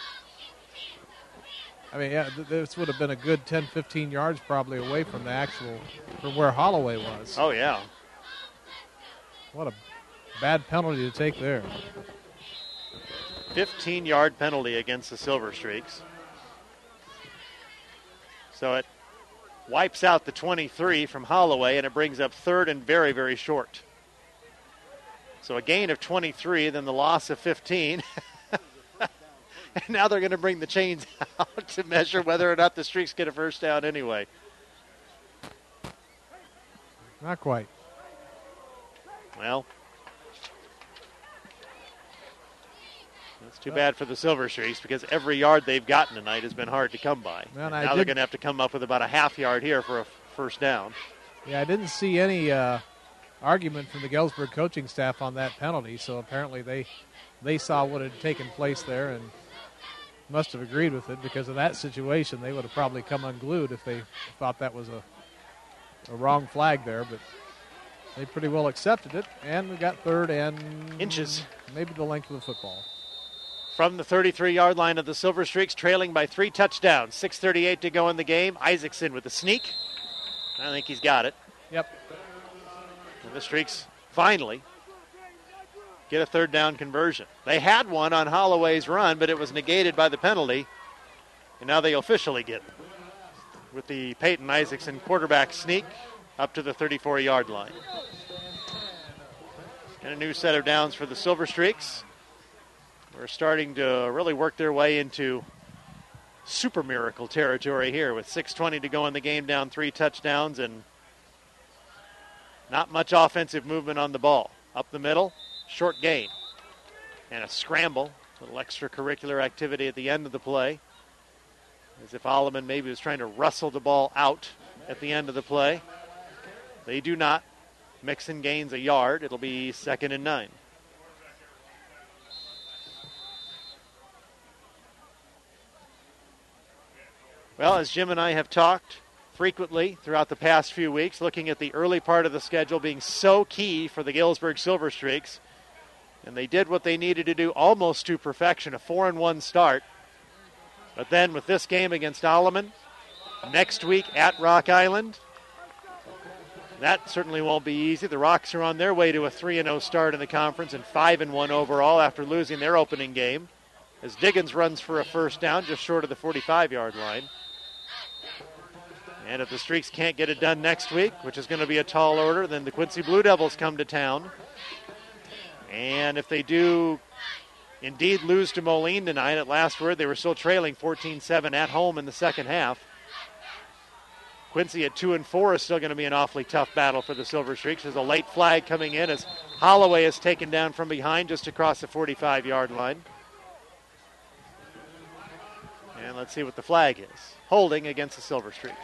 I mean, yeah, th- this would have been a good ten, fifteen yards probably away from the actual, from where Holloway was. Oh, yeah. What a bad penalty to take there. fifteen-yard penalty against the Silver Streaks. So it wipes out the twenty-three from Holloway, and it brings up third and very, very short. So a gain of twenty-three, then the loss of fifteen. And now they're going to bring the chains out to measure whether or not the Streaks get a first down anyway. Not quite. Well, that's too bad for the Silver Streaks because every yard they've gotten tonight has been hard to come by. Well, And I now did- they're going to have to come up with about a half yard here for a f- first down. Yeah, I didn't see any uh, argument from the Galesburg coaching staff on that penalty, so apparently they they saw what had taken place there and must have agreed with it because in that situation they would have probably come unglued if they thought that was a, a wrong flag there, but they pretty well accepted it, and we got third and inches, maybe the length of the football. From the thirty-three-yard line of the Silver Streaks, trailing by three touchdowns. six thirty-eight to go in the game. Isaacson with a sneak. I think he's got it. Yep. And the Streaks finally get a third down conversion. They had one on Holloway's run, but it was negated by the penalty. And now they officially get it with the Peyton Isaacson quarterback sneak up to the thirty-four-yard line. And a new set of downs for the Silver Streaks. We're starting to really work their way into super miracle territory here with six twenty to go in the game, down three touchdowns and not much offensive movement on the ball. Up the middle, short gain and a scramble, a little extracurricular activity at the end of the play. As if Alleman maybe was trying to wrestle the ball out at the end of the play. They do not. Mixon gains a yard. It'll be second and nine. Well, as Jim and I have talked frequently throughout the past few weeks, looking at the early part of the schedule being so key for the Galesburg Silver Streaks, and they did what they needed to do almost to perfection, a four and one start. But then with this game against Alleman, next week at Rock Island, that certainly won't be easy. The Rocks are on their way to a three and oh start in the conference and five and one overall after losing their opening game, as Diggins runs for a first down just short of the forty-five-yard line. And if the Streaks can't get it done next week, which is going to be a tall order, then the Quincy Blue Devils come to town. And if they do indeed lose to Moline tonight, at last word, they were still trailing fourteen seven at home in the second half. Quincy at two and four is still going to be an awfully tough battle for the Silver Streaks. There's a late flag coming in as Holloway is taken down from behind just across the forty-five-yard line. And let's see what the flag is. Holding against the Silver Streaks.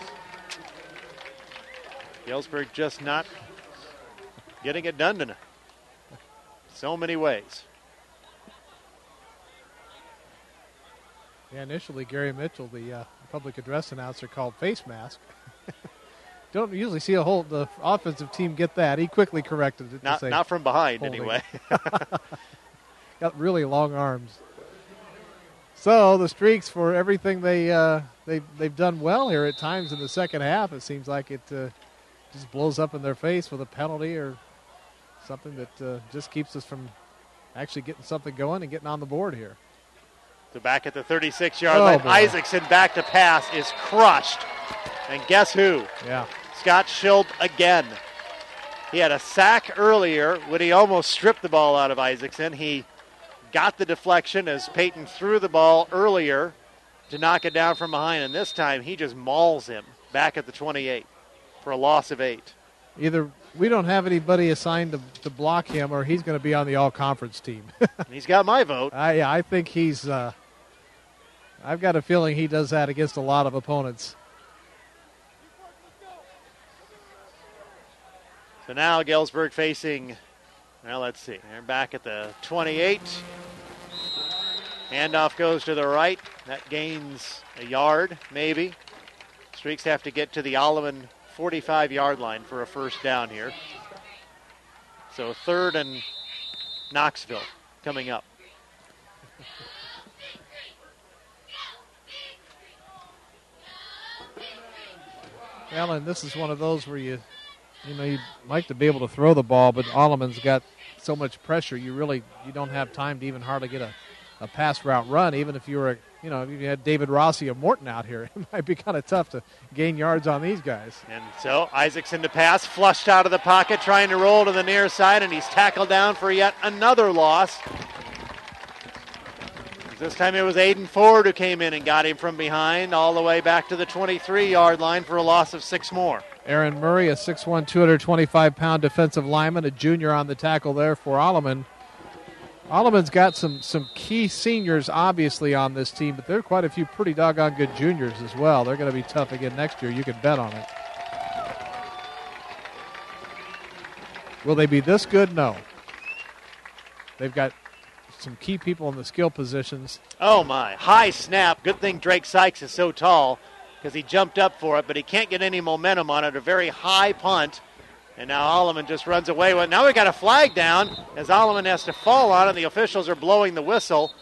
Galesburg just not getting it done tonight. So many ways. Yeah, initially Gary Mitchell, the uh, public address announcer, called face mask. Don't usually see a whole the offensive team get that. He quickly corrected it. Not, to say not from behind, holding. anyway. Got really long arms. So the Streaks, for everything they uh, they they've done well here at times in the second half, it seems like it uh, just blows up in their face with a penalty or something that uh, just keeps us from actually getting something going and getting on the board here. So back at the thirty-six-yard Oh, line, boy. Isaacson back to pass is crushed. And guess who? Yeah. Scott Schild again. He had a sack earlier when he almost stripped the ball out of Isaacson. He got the deflection as Peyton threw the ball earlier to knock it down from behind. And this time he just mauls him back at the twenty-eight for a loss of eight. Either we don't have anybody assigned to, to block him, or he's going to be on the all-conference team. He's got my vote. I, yeah, I think he's uh, – I've got a feeling he does that against a lot of opponents. So now Galesburg facing, well, let's see. They're back at the twenty-eight. Handoff goes to the right. That gains a yard, maybe. Streaks have to get to the Olivan forty-five-yard line for a first down here. So third and Knoxville coming up. Well, and this is one of those where you – You know, you'd like to be able to throw the ball, but Oliman's got so much pressure, you really you don't have time to even hardly get a, a pass route run. Even if you were, you know, if you had David Rossi or Morton out here, it might be kind of tough to gain yards on these guys. And so Isaacson to pass, flushed out of the pocket, trying to roll to the near side, and he's tackled down for yet another loss. This time it was Aiden Ford who came in and got him from behind all the way back to the twenty-three-yard line for a loss of six more. Aaron Murray, a six one, two hundred twenty-five pound defensive lineman, a junior on the tackle there for Oliman. Oliman's got some, some key seniors, obviously, on this team, but there are quite a few pretty doggone good juniors as well. They're going to be tough again next year. You can bet on it. Will they be this good? No. They've got some key people in the skill positions. Oh, my. High snap. Good thing Drake Sykes is so tall because he jumped up for it, but he can't get any momentum on it. A very high punt. And now Alleman just runs away with it. Now we got a flag down as Alleman has to fall on it. The officials are blowing the whistle.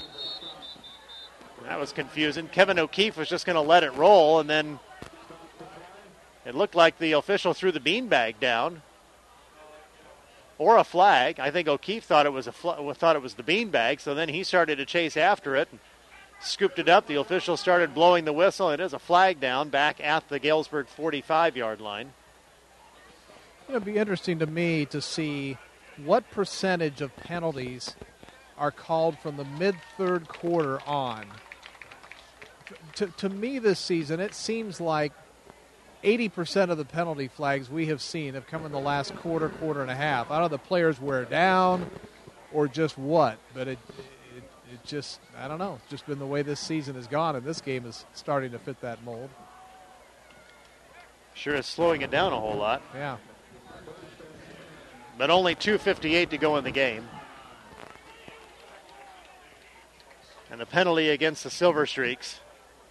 That was confusing. Kevin O'Keefe was just going to let it roll, and then it looked like the official threw the beanbag down. Or a flag. I think O'Keefe thought it was a fl- thought it was the beanbag, so then he started to chase after it and scooped it up. The official started blowing the whistle. It is a flag down back at the Galesburg forty-five-yard line. It'll be interesting to me to see what percentage of penalties are called from the mid-third quarter on. To, to me this season, it seems like eighty percent of the penalty flags we have seen have come in the last quarter, quarter and a half. I don't know if the players wear down or just what, but it, it, it just, I don't know. It's just been the way this season has gone, and this game is starting to fit that mold. Sure is slowing it down a whole lot. Yeah. But only two fifty-eight to go in the game. And the penalty against the Silver Streaks.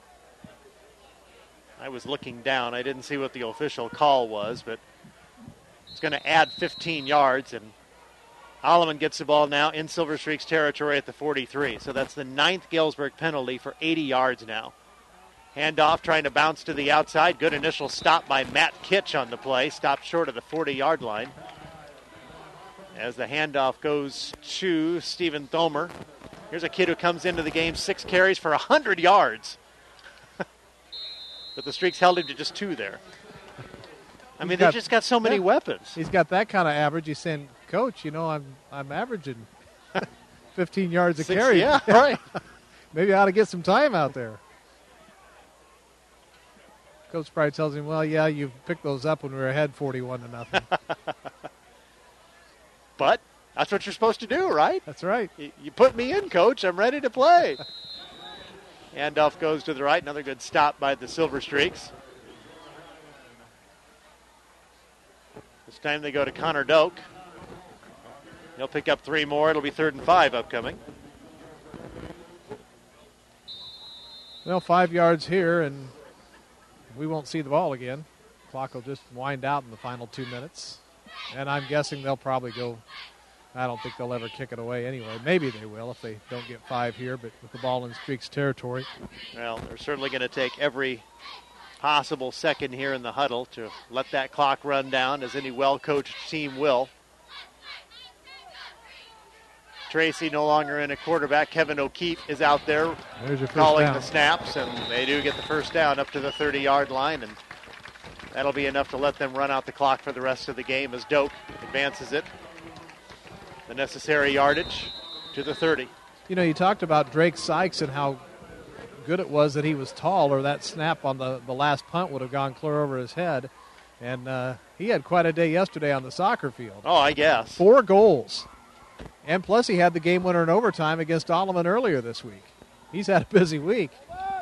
I was looking down. I didn't see what the official call was, but it's going to add fifteen yards. And Alleman gets the ball now in Silver Streaks territory at the forty-three. So that's the ninth Galesburg penalty for eighty yards now. Handoff trying to bounce to the outside. Good initial stop by Matt Kitch on the play. Stopped short of the forty-yard line. As the handoff goes to Stephen Thomer. Here's a kid who comes into the game, six carries for one hundred yards. But the Streaks held him to just two there. I mean, He's they've got- just got so many yeah. weapons. He's got that kind of average. He's saying Coach, you know, I'm I'm averaging fifteen yards a Six, carry. Yeah, right. Maybe I ought to get some time out there. Coach probably tells him, well, yeah, you picked those up when we were ahead forty-one to nothing. But that's what you're supposed to do, right? That's right. You, you put me in, Coach. I'm ready to play. Handoff goes to the right. Another good stop by the Silver Streaks. This time they go to Connor Doak. He'll pick up three more. It'll be third and five upcoming. Well, five yards here, and we won't see the ball again. Clock will just wind out in the final two minutes. And I'm guessing they'll probably go, I don't think they'll ever kick it away anyway. Maybe they will if they don't get five here, but with the ball in Streaks territory. Well, they're certainly going to take every possible second here in the huddle to let that clock run down, as any well-coached team will. Tracy no longer in a quarterback. Kevin O'Keefe is out there calling down. the snaps, and they do get the first down up to the thirty-yard line, and that'll be enough to let them run out the clock for the rest of the game as Doak advances it. The necessary yardage to the thirty. You know, you talked about Drake Sykes and how good it was that he was tall, or that snap on the, the last punt would have gone clear over his head. And uh, he had quite a day yesterday on the soccer field. Oh, I guess. Four goals. And plus he had the game winner in overtime against Alleman earlier this week. He's had a busy week.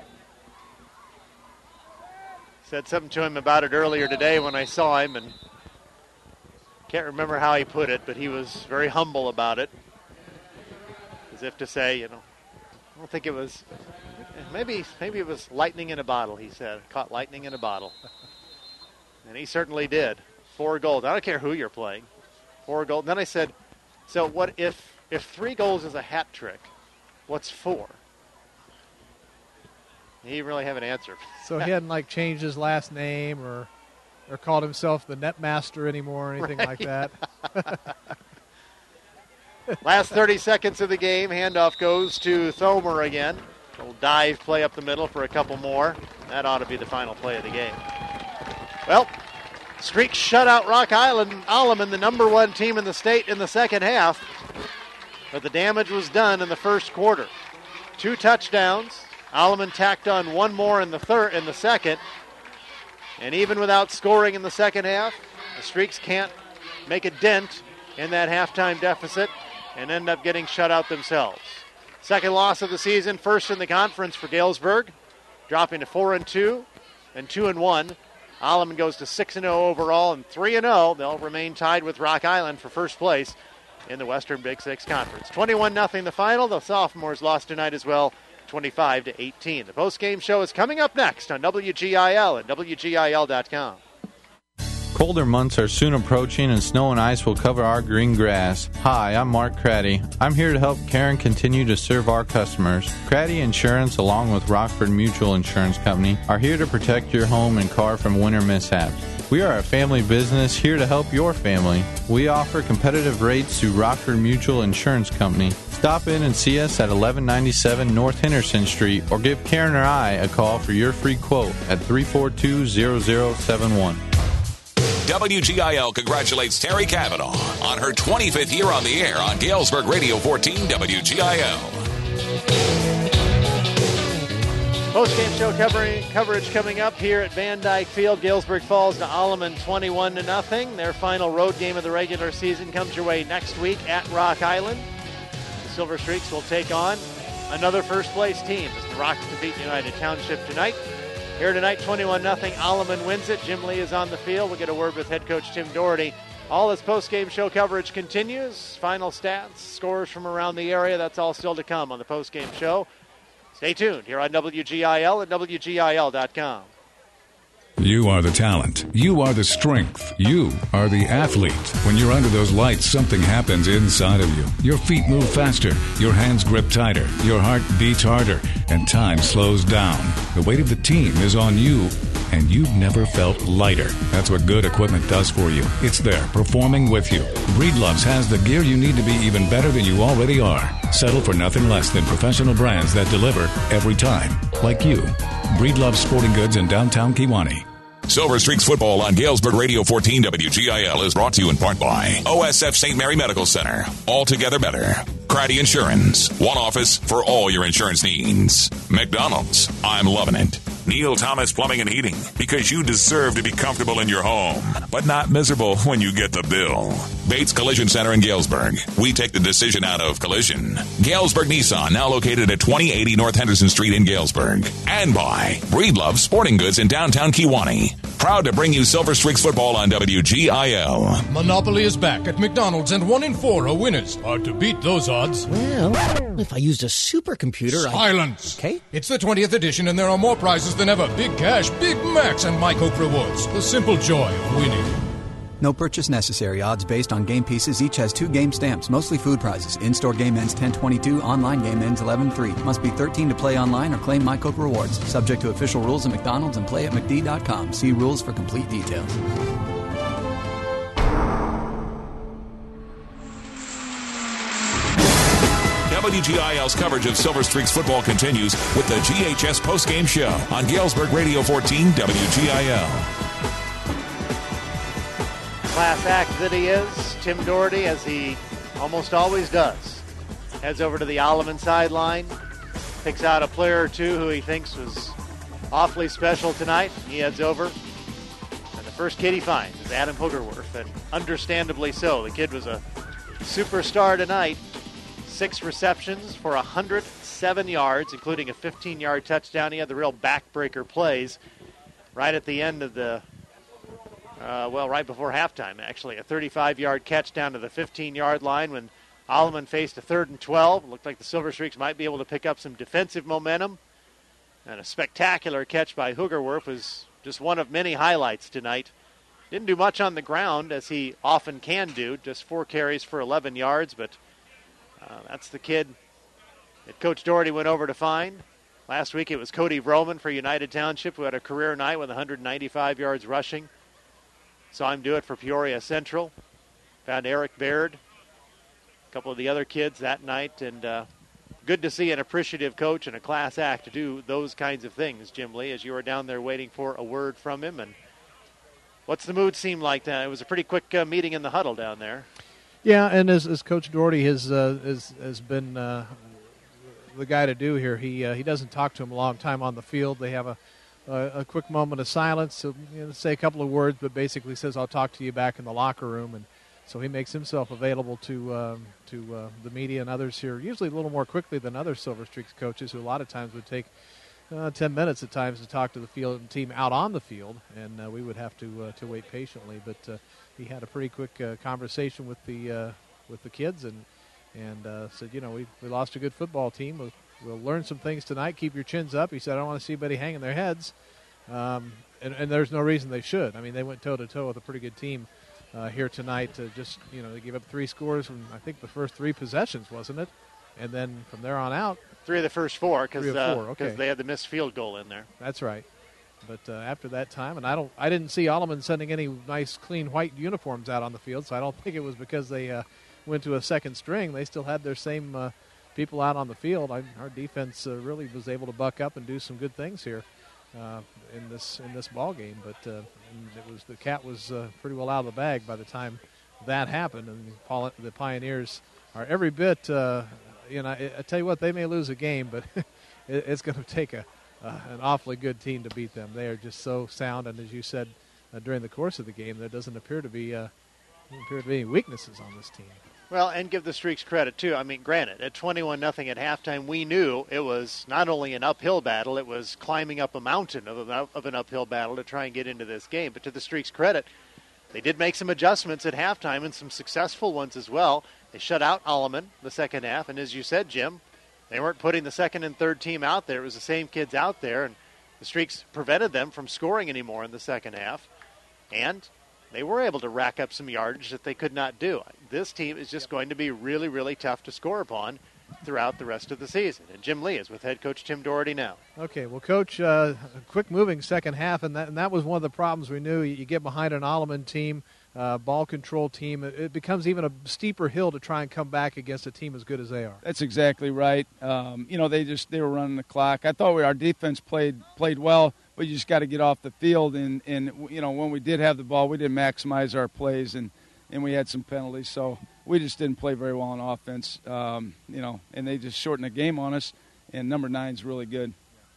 Said something to him about it earlier today when I saw him, and can't remember how he put it, but he was very humble about it. As if to say, you know, I don't think it was, maybe maybe it was lightning in a bottle, he said. Caught lightning in a bottle. And he certainly did. Four goals. I don't care who you're playing. Four goals. Then I said, so what if if three goals is a hat trick, what's four? He didn't really have an answer. So he hadn't like changed his last name or or called himself the Netmaster anymore or anything Right. like that. Last thirty seconds of the game. Handoff goes to Thomer again. A little dive play up the middle for a couple more. That ought to be the final play of the game. Well, Streaks shut out Rock Island. Alleman, the number one team in the state in the second half. But the damage was done in the first quarter. Two touchdowns. Alleman tacked on one more in the third, in the second. And even without scoring in the second half, the Streaks can't make a dent in that halftime deficit and end up getting shut out themselves. Second loss of the season, first in the conference for Galesburg, dropping to four and two and two and one. Alleman goes to six and oh overall and three and oh. They'll remain tied with Rock Island for first place in the Western Big Six Conference. twenty-one nothing the final. The sophomores lost tonight as well, twenty-five to eighteen. The post-game show is coming up next on W G I L and W G I L dot com. Colder months are soon approaching and snow and ice will cover our green grass. Hi, I'm Mark Craddy. I'm here to help Karen continue to serve our customers. Craddy Insurance, along with Rockford Mutual Insurance Company, are here to protect your home and car from winter mishaps. We are a family business here to help your family. We offer competitive rates through Rockford Mutual Insurance Company. Stop in and see us at eleven ninety-seven North Henderson Street or give Karen or I a call for your free quote at three four two, zero zero seven one. W G I L congratulates Terry Cavanaugh on her twenty-fifth year on the air on Galesburg Radio fourteen W G I L. Post-game show covering, coverage coming up here at Van Dyke Field. Galesburg falls to Alleman twenty-one to nothing. Their final road game of the regular season comes your way next week at Rock Island. The Silver Streaks will take on another first-place team as the Rocks defeat United Township tonight. Here tonight, twenty-one nothing. Alleman wins it. Jim Lee is on the field. We'll get a word with head coach Tim Doherty. All this post-game show coverage continues. Final stats, scores from around the area. That's all still to come on the post-game show. Stay tuned here on W G I L and W G I L dot com. You are the talent. You are the strength. You are the athlete. When you're under those lights, something happens inside of you. Your feet move faster. Your hands grip tighter. Your heart beats harder. And time slows down. The weight of the team is on you. And you've never felt lighter. That's what good equipment does for you. It's there, performing with you. Breedloves has the gear you need to be even better than you already are. Settle for nothing less than professional brands that deliver every time. Like you. Breedlove Sporting Goods in downtown Kewanee. Silver Streaks football on Galesburg Radio fourteen W G I L is brought to you in part by O S F Saint Mary Medical Center. Altogether better. Craddy Insurance. One office for all your insurance needs. McDonald's. I'm loving it. Neil Thomas Plumbing and Heating. Because you deserve to be comfortable in your home, but not miserable when you get the bill. Bates Collision Center in Galesburg. We take the decision out of collision. Galesburg Nissan, now located at twenty eighty North Henderson Street in Galesburg. And by Breedlove Sporting Goods in downtown Kewanee. Proud to bring you Silver Streaks football on W G I L. Monopoly is back at McDonald's, and one in four are winners. Hard to beat those odds. Well, if I used a supercomputer, Silence! I... Okay. It's the twentieth edition, and there are more prizes than ever. Big cash, big max, and My Coke rewards. The simple joy of winning. No purchase necessary. Odds based on game pieces. Each has two game stamps. Mostly food prizes. In-store game ends ten twenty-two. Online game ends eleven three. Must be thirteen to play online or claim My Coke rewards. Subject to official rules at McDonald's and play at mcd dot com. See rules for complete details. W G I L's coverage of Silver Streaks football continues with the G H S postgame show on Galesburg Radio fourteen W G I L. Class act that he is, Tim Doherty, as he almost always does, heads over to the Alleman sideline, picks out a player or two who he thinks was awfully special tonight. He heads over, and the first kid he finds is Adam Hoogerwerf, and understandably so. The kid was a superstar tonight. Six receptions for one hundred seven yards, including a fifteen-yard touchdown. He had the real backbreaker plays right at the end of the Uh, well, right before halftime, actually. A thirty-five-yard catch down to the fifteen-yard line when Alleman faced a third and twelve. It looked like the Silver Streaks might be able to pick up some defensive momentum. And a spectacular catch by Hoogerwerf was just one of many highlights tonight. Didn't do much on the ground, as he often can do. Just four carries for eleven yards, but uh, that's the kid that Coach Doherty went over to find. Last week it was Cody Vroman for United Township, who had a career night with one hundred ninety-five yards rushing. Saw him do it for Peoria Central. Found Eric Baird, a couple of the other kids that night, and uh, good to see an appreciative coach and a class act to do those kinds of things, Jim Lee, as you were down there waiting for a word from him. And what's the mood seem like? Uh, it was a pretty quick uh, meeting in the huddle down there. Yeah, and as, as Coach Doherty has uh, has, has been uh, the guy to do here, he uh, he doesn't talk to him a long time on the field. They have a a, a quick moment of silence, so, you know, say a couple of words, but basically says, "I'll talk to you back in the locker room." And so he makes himself available to um, to uh, the media and others here, usually a little more quickly than other Silver Streaks coaches, who a lot of times would take uh, ten minutes at times to talk to the field and team out on the field, and uh, we would have to uh, to wait patiently. But uh, he had a pretty quick uh, conversation with the uh, with the kids, and and uh, said, you know, we we lost a good football team. We'll, we'll learn some things tonight. Keep your chins up. He said, I don't want to see anybody hanging their heads, um, and, and there's no reason they should. I mean, they went toe to toe with a pretty good team uh, here tonight. To just, you know, they gave up three scores from, I think, the first three possessions, wasn't it? And then from there on out, three of the first four, because uh, okay. they had the missed field goal in there. That's right. But uh, after that time, and I don't, I didn't see Alleman sending any nice, clean white uniforms out on the field, so I don't think it was because they uh, went to a second string. They still had their same uh, people out on the field. I, our defense uh, really was able to buck up and do some good things here uh, in this in this ball game. But uh, it was the cat was uh, pretty well out of the bag by the time that happened, and Paul, the Pioneers are every bit. Uh, you know, I, I tell you what, they may lose a game, but it, it's going to take a. Uh, an awfully good team to beat them. They are just so sound, and as you said uh, during the course of the game, there doesn't appear to be uh, doesn't appear to be any weaknesses on this team. Well, and give the Streaks credit too. I mean, granted, at twenty-one nothing at halftime, we knew it was not only an uphill battle; it was climbing up a mountain of, a, of an uphill battle to try and get into this game. But to the Streaks' credit, they did make some adjustments at halftime, and some successful ones as well. They shut out Alleman the second half, and as you said, Jim, they weren't putting the second and third team out there. It was the same kids out there, and the Streaks prevented them from scoring anymore in the second half. And they were able to rack up some yardage that they could not do. This team is just going to be really, really tough to score upon throughout the rest of the season. And Jim Lee is with head coach Tim Doherty now. Okay, well, Coach, uh, quick moving second half, and that, and that was one of the problems we knew. You get behind an Alleman team, Uh, ball control team, it, it becomes even a steeper hill to try and come back against a team as good as they are. That's exactly right. Um, you know, they just they were running the clock. I thought we, our defense played played well, but you just got to get off the field. And, and, you know, when we did have the ball, we didn't maximize our plays, and, and we had some penalties. So we just didn't play very well on offense, um, you know, and they just shortened the game on us, and number nine's really good.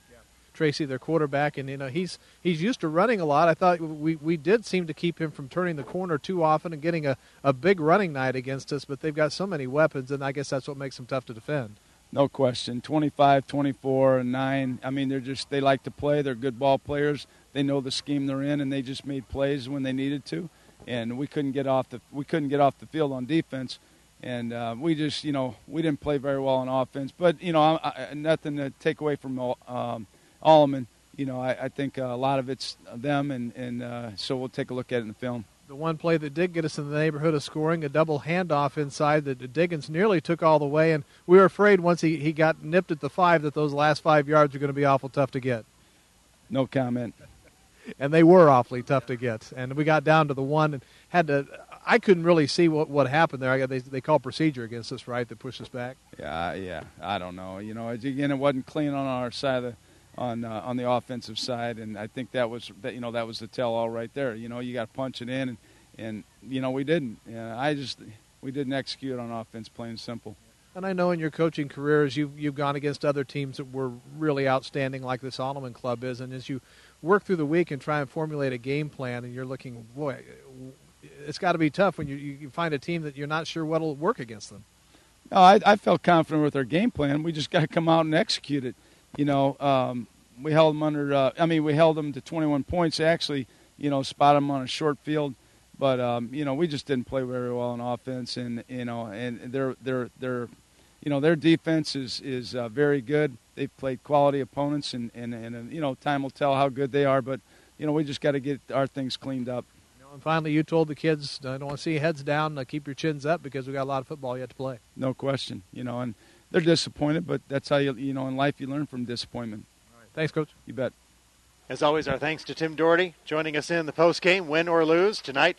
Tracy, their quarterback, and you know he's he's used to running a lot. I thought we, we did seem to keep him from turning the corner too often and getting a, a big running night against us, but they've got so many weapons, and I guess that's what makes them tough to defend. No question. twenty-five, twenty-four, and nine. I mean, they're just they like to play. They're good ball players. They know the scheme they're in, and they just made plays when they needed to. And we couldn't get off the we couldn't get off the field on defense. And uh, we just, you know, we didn't play very well on offense. But, you know, I, I, nothing to take away from um, Alleman. You know, I, I think uh, a lot of it's them, and, and uh, so we'll take a look at it in the film. The one play that did get us in the neighborhood of scoring, a double handoff inside that Diggins nearly took all the way, and we were afraid once he, he got nipped at the five that those last five yards were going to be awful tough to get. No comment. And they were awfully tough to get. And we got down to the one and had to – I couldn't really see what, what happened there. I got, they they called procedure against us, right, that pushed us back? Yeah, yeah. I don't know. You know, again, it wasn't clean on our side of the on uh, on the offensive side, and I think that was that you know that was the tell-all right there. You know, you got to punch it in, and, and you know we didn't. Yeah, I just we didn't execute on offense, plain and simple. And I know in your coaching careers you've you've gone against other teams that were really outstanding, like this Alleman club is, and as you work through the week and try and formulate a game plan, and you're looking, boy, it's got to be tough when you you find a team that you're not sure what'll work against them. No, I, I felt confident with our game plan. We just got to come out and execute it. You know, um, we held them under. Uh, I mean, we held them to twenty-one points. Actually, you know, spot them on a short field, but um, you know, we just didn't play very well on offense. And you know, and their their their, you know, their defense is is uh, very good. They've played quality opponents, and and and you know, time will tell how good they are. But you know, we just got to get our things cleaned up. And finally, you told the kids, I don't want to see your heads down, uh, keep your chins up because we got a lot of football yet to play. No question. You know, and they're disappointed, but that's how you, you know, in life you learn from disappointment. All right. Thanks, Coach. You bet. As always, our thanks to Tim Doherty joining us in the postgame, win or lose. Tonight,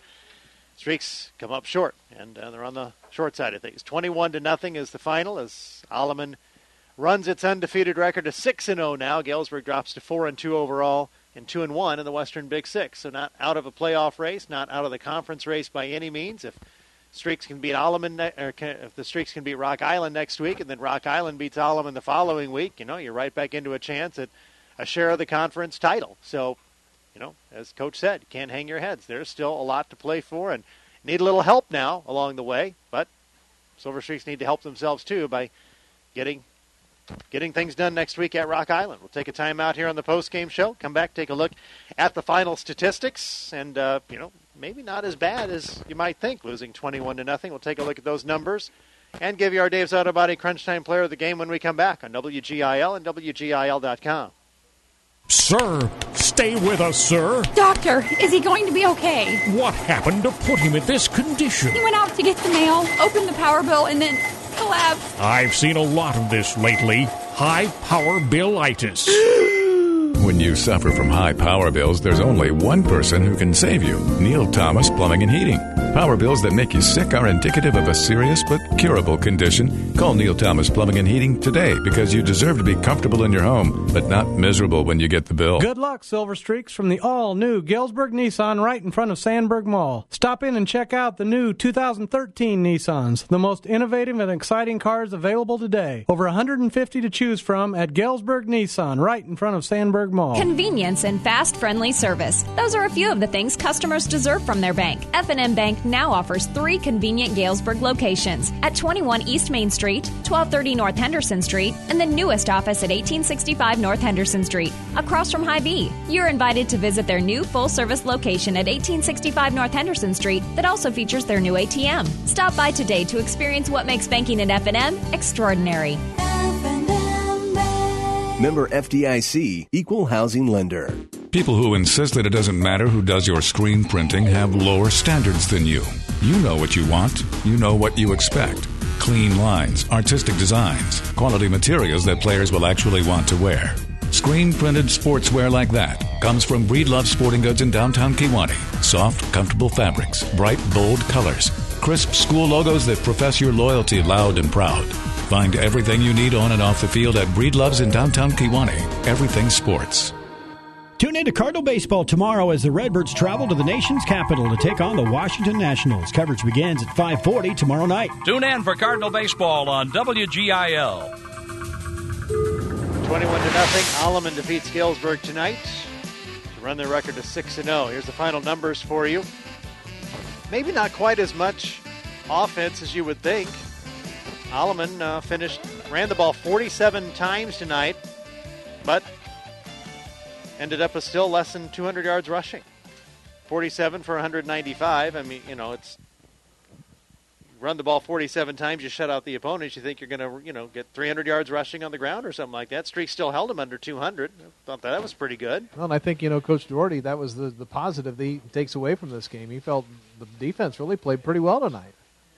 Streaks come up short, and uh, they're on the short side of things. twenty-one to nothing is the final as Alleman runs its undefeated record to six and oh now. Galesburg drops to four and two overall. And two and one in the Western Big Six, so not out of a playoff race, not out of the conference race by any means. If Streaks can beat Alleman, ne- or can, if the Streaks can beat Rock Island next week, and then Rock Island beats Alleman the following week, you know, you're right back into a chance at a share of the conference title. So, you know, as Coach said, you can't hang your heads. There's still a lot to play for, and need a little help now along the way. But Silver Streaks need to help themselves too by getting. Getting things done next week at Rock Island. We'll take a time out here on the post-game show, come back, take a look at the final statistics, and, uh, you know, maybe not as bad as you might think, losing twenty-one to nothing. We'll take a look at those numbers and give you our Dave's Auto Body Crunch Time Player of the Game when we come back on W G I L and W G I L dot com. Sir, stay with us, sir. Doctor, is he going to be okay? What happened to put him in this condition? He went out to get the mail, opened the power bill, and then collapsed. I've seen a lot of this lately. High power billitis. When you suffer from high power bills, there's only one person who can save you. Neil Thomas Plumbing and Heating. Power bills that make you sick are indicative of a serious but curable condition. Call Neil Thomas Plumbing and Heating today because you deserve to be comfortable in your home, but not miserable when you get the bill. Good luck, Silver Streaks, from the all-new Galesburg Nissan right in front of Sandburg Mall. Stop in and check out the new two thousand thirteen Nissans, the most innovative and exciting cars available today. Over one hundred fifty to choose from at Galesburg Nissan right in front of Sandburg Mall. Convenience and fast, friendly service. Those are a few of the things customers deserve from their bank. F and M Bank now offers three convenient Galesburg locations at twenty-one East Main Street, twelve thirty North Henderson Street, and the newest office at eighteen sixty-five North Henderson Street, across from Hy-Vee. You're invited to visit their new full-service location at eighteen sixty-five North Henderson Street that also features their new A T M. Stop by today to experience what makes banking at F and M extraordinary. Member F D I C, Equal Housing Lender. People who insist that it doesn't matter who does your screen printing have lower standards than you. You know what you want. You know what you expect. Clean lines, artistic designs, quality materials that players will actually want to wear. Screen-printed sportswear like that comes from Breedlove Sporting Goods in downtown Kewanee. Soft, comfortable fabrics, bright, bold colors, crisp school logos that profess your loyalty loud and proud. Find everything you need on and off the field at Breedlove's in downtown Kewanee. Everything sports. Tune in to Cardinal Baseball tomorrow as the Redbirds travel to the nation's capital to take on the Washington Nationals. Coverage begins at five forty tomorrow night. Tune in for Cardinal Baseball on W G I L. twenty-one to nothing. Alleman defeats Galesburg tonight to run their record to six and oh. Here's the final numbers for you. Maybe not quite as much offense as you would think. Alleman uh, finished, ran the ball forty-seven times tonight, but ended up with still less than two hundred yards rushing. forty-seven for one ninety-five. I mean, you know, it's run the ball forty-seven times, you shut out the opponents, you think you're going to, you know, get three hundred yards rushing on the ground or something like that. Streak still held him under two hundred. I thought that was pretty good. Well, and I think, you know, Coach Doherty, that was the, the positive that he takes away from this game. He felt the defense really played pretty well tonight.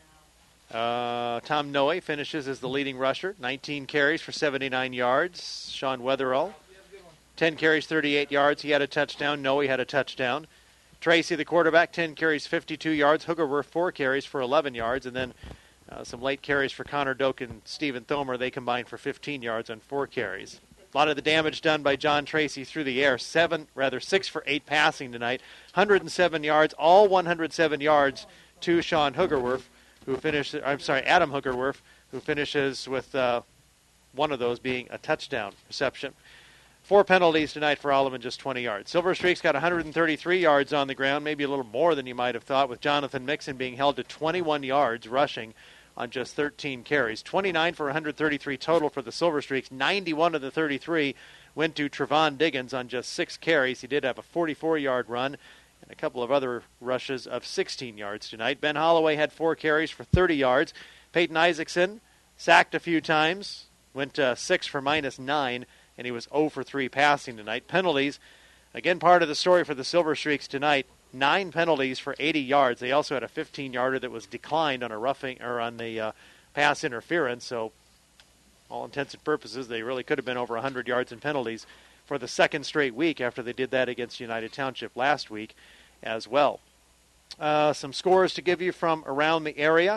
Uh, Tom Noe finishes as the leading rusher, nineteen carries for seventy-nine yards. Sean Weatherall, ten carries, thirty-eight yards. He had a touchdown. Noe had a touchdown. Tracy, the quarterback, ten carries, fifty-two yards. Hoogerwerf, four carries for eleven yards. And then uh, some late carries for Connor Doak and Stephen Thomer. They combined for fifteen yards on four carries. A lot of the damage done by John Tracy through the air. Seven, rather six for eight passing tonight. one hundred seven yards, all one hundred seven yards to Sean Hoogerwerf, who finished, I'm sorry, Adam Hoogerwerf, who finishes with uh, one of those being a touchdown reception. Four penalties tonight for Alleman, just twenty yards. Silver Streaks got one hundred thirty-three yards on the ground, maybe a little more than you might have thought, with Jonathan Mixon being held to twenty-one yards rushing on just thirteen carries. twenty-nine for one hundred thirty-three total for the Silver Streaks. ninety-one of the thirty-three went to Trevon Diggins on just six carries. He did have a forty-four-yard run and a couple of other rushes of sixteen yards tonight. Ben Holloway had four carries for thirty yards. Peyton Isaacson sacked a few times, went uh, six for minus nine, and he was zero for three passing tonight. Penalties, again, part of the story for the Silver Streaks tonight. Nine penalties for eighty yards. They also had a fifteen-yarder that was declined on a roughing or on the uh, pass interference. So, all intents and purposes, they really could have been over one hundred yards in penalties for the second straight week after they did that against United Township last week as well. Uh, some scores to give you from around the area.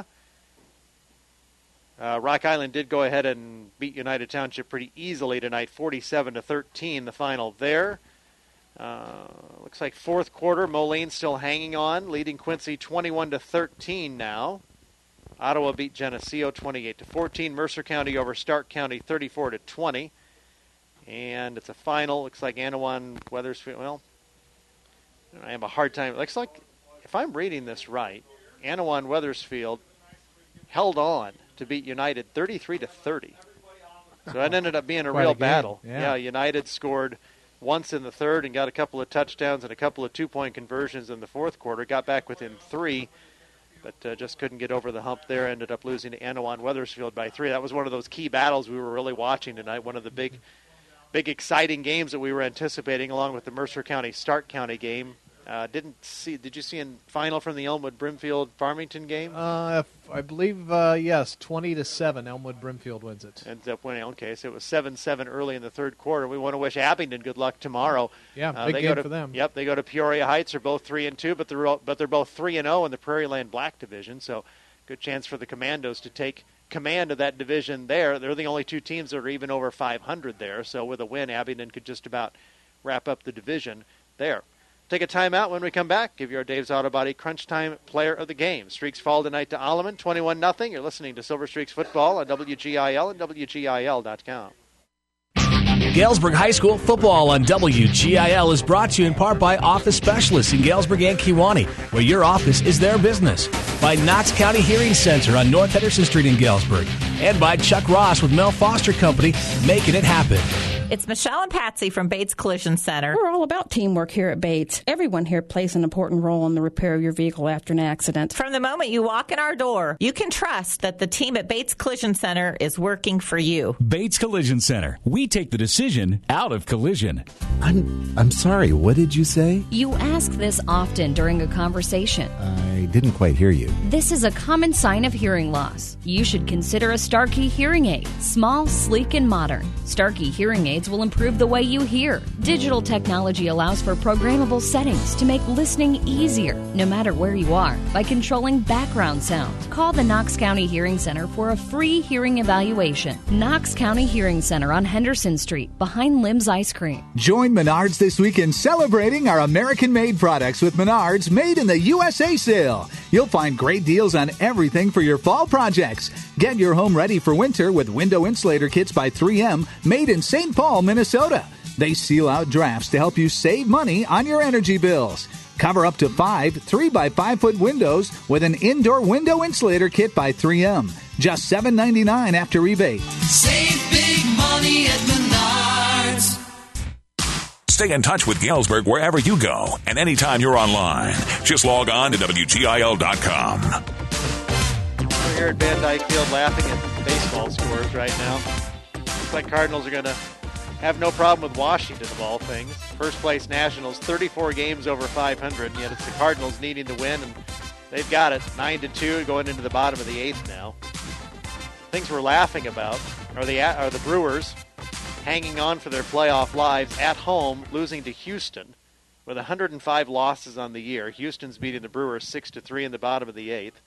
Uh, Rock Island did go ahead and beat United Township pretty easily tonight, forty-seven to thirteen, the final there. Uh, looks like fourth quarter, Moline still hanging on, leading Quincy twenty-one to thirteen now. Ottawa beat Geneseo twenty-eight to fourteen. Mercer County over Stark County thirty-four to twenty. And it's a final. Looks like Anawan Weathersfield. Well, I have a hard time. It looks like, if I'm reading this right, Anawan Weathersfield held on to beat United thirty-three to thirty. So it ended up being a Quite real a game. battle. Yeah. yeah, United scored once in the third and got a couple of touchdowns and a couple of two-point conversions in the fourth quarter. Got back within three, but uh, just couldn't get over the hump there. Ended up losing to Anawan Weathersfield by three. That was one of those key battles we were really watching tonight. One of the big, big exciting games that we were anticipating, along with the Mercer County Stark County game. Uh, didn't see. Did you see a final from the Elmwood Brimfield Farmington game? Uh, I believe uh, yes, twenty to seven. Elmwood Brimfield wins it. Ends up winning. Okay, so it was seven seven early in the third quarter. We want to wish Abingdon good luck tomorrow. Yeah, uh, big they game go to, for them. Yep, they go to Peoria Heights. They're both three and two, but they're but they're both three and zero in the Prairie Land Black division. So, good chance for the Commandos to take command of that division there. They're the only two teams that are even over five hundred there. So, with a win, Abingdon could just about wrap up the division there. Take a timeout. When we come back, give you our Dave's Auto Body Crunch Time Player of the Game. Streaks fall tonight to Alleman, twenty-one nothing. You're listening to Silver Streaks Football on W G I L and W G I L dot com. Galesburg High School football on W G I L is brought to you in part by Office Specialists in Galesburg and Kewanee, where your office is their business. By Knox County Hearing Center on North Henderson Street in Galesburg. And by Chuck Ross with Mel Foster Company, making it happen. It's Michelle and Patsy from Bates Collision Center. We're all about teamwork here at Bates. Everyone here plays an important role in the repair of your vehicle after an accident. From the moment you walk in our door, you can trust that the team at Bates Collision Center is working for you. Bates Collision Center. We take the decision out of collision. I'm I'm sorry, what did you say? You ask this often during a conversation. I didn't quite hear you. This is a common sign of hearing loss. You should consider a Starkey hearing aid. Small, sleek, and modern. Starkey hearing aid aids will improve the way you hear. Digital technology allows for programmable settings to make listening easier, no matter where you are, by controlling background sound. Call the Knox County Hearing Center for a free hearing evaluation. Knox County Hearing Center on Henderson Street, behind Lim's Ice Cream. Join Menards this week in celebrating our American-made products with Menards Made in the U S A sale. You'll find great deals on everything for your fall projects. Get your home ready for winter with window insulator kits by three M, made in Saint Paul, Minnesota. They seal out drafts to help you save money on your energy bills. Cover up to five three by five foot windows with an indoor window insulator kit by three M. Just seven ninety-nine after rebate. Save big money at Menards. Stay in touch with Galesburg wherever you go and anytime you're online. Just log on to W G I L dot com. We're here at Van Dyke Field laughing at baseball scores right now. Looks like Cardinals are going to have no problem with Washington, of all things. First place Nationals, thirty-four games over five hundred, and yet it's the Cardinals needing to win, and they've got it, nine to two, going into the bottom of the eighth now. Things we're laughing about are the, are the Brewers hanging on for their playoff lives at home, losing to Houston with one hundred five losses on the year. Houston's beating the Brewers six to three in the bottom of the eighth.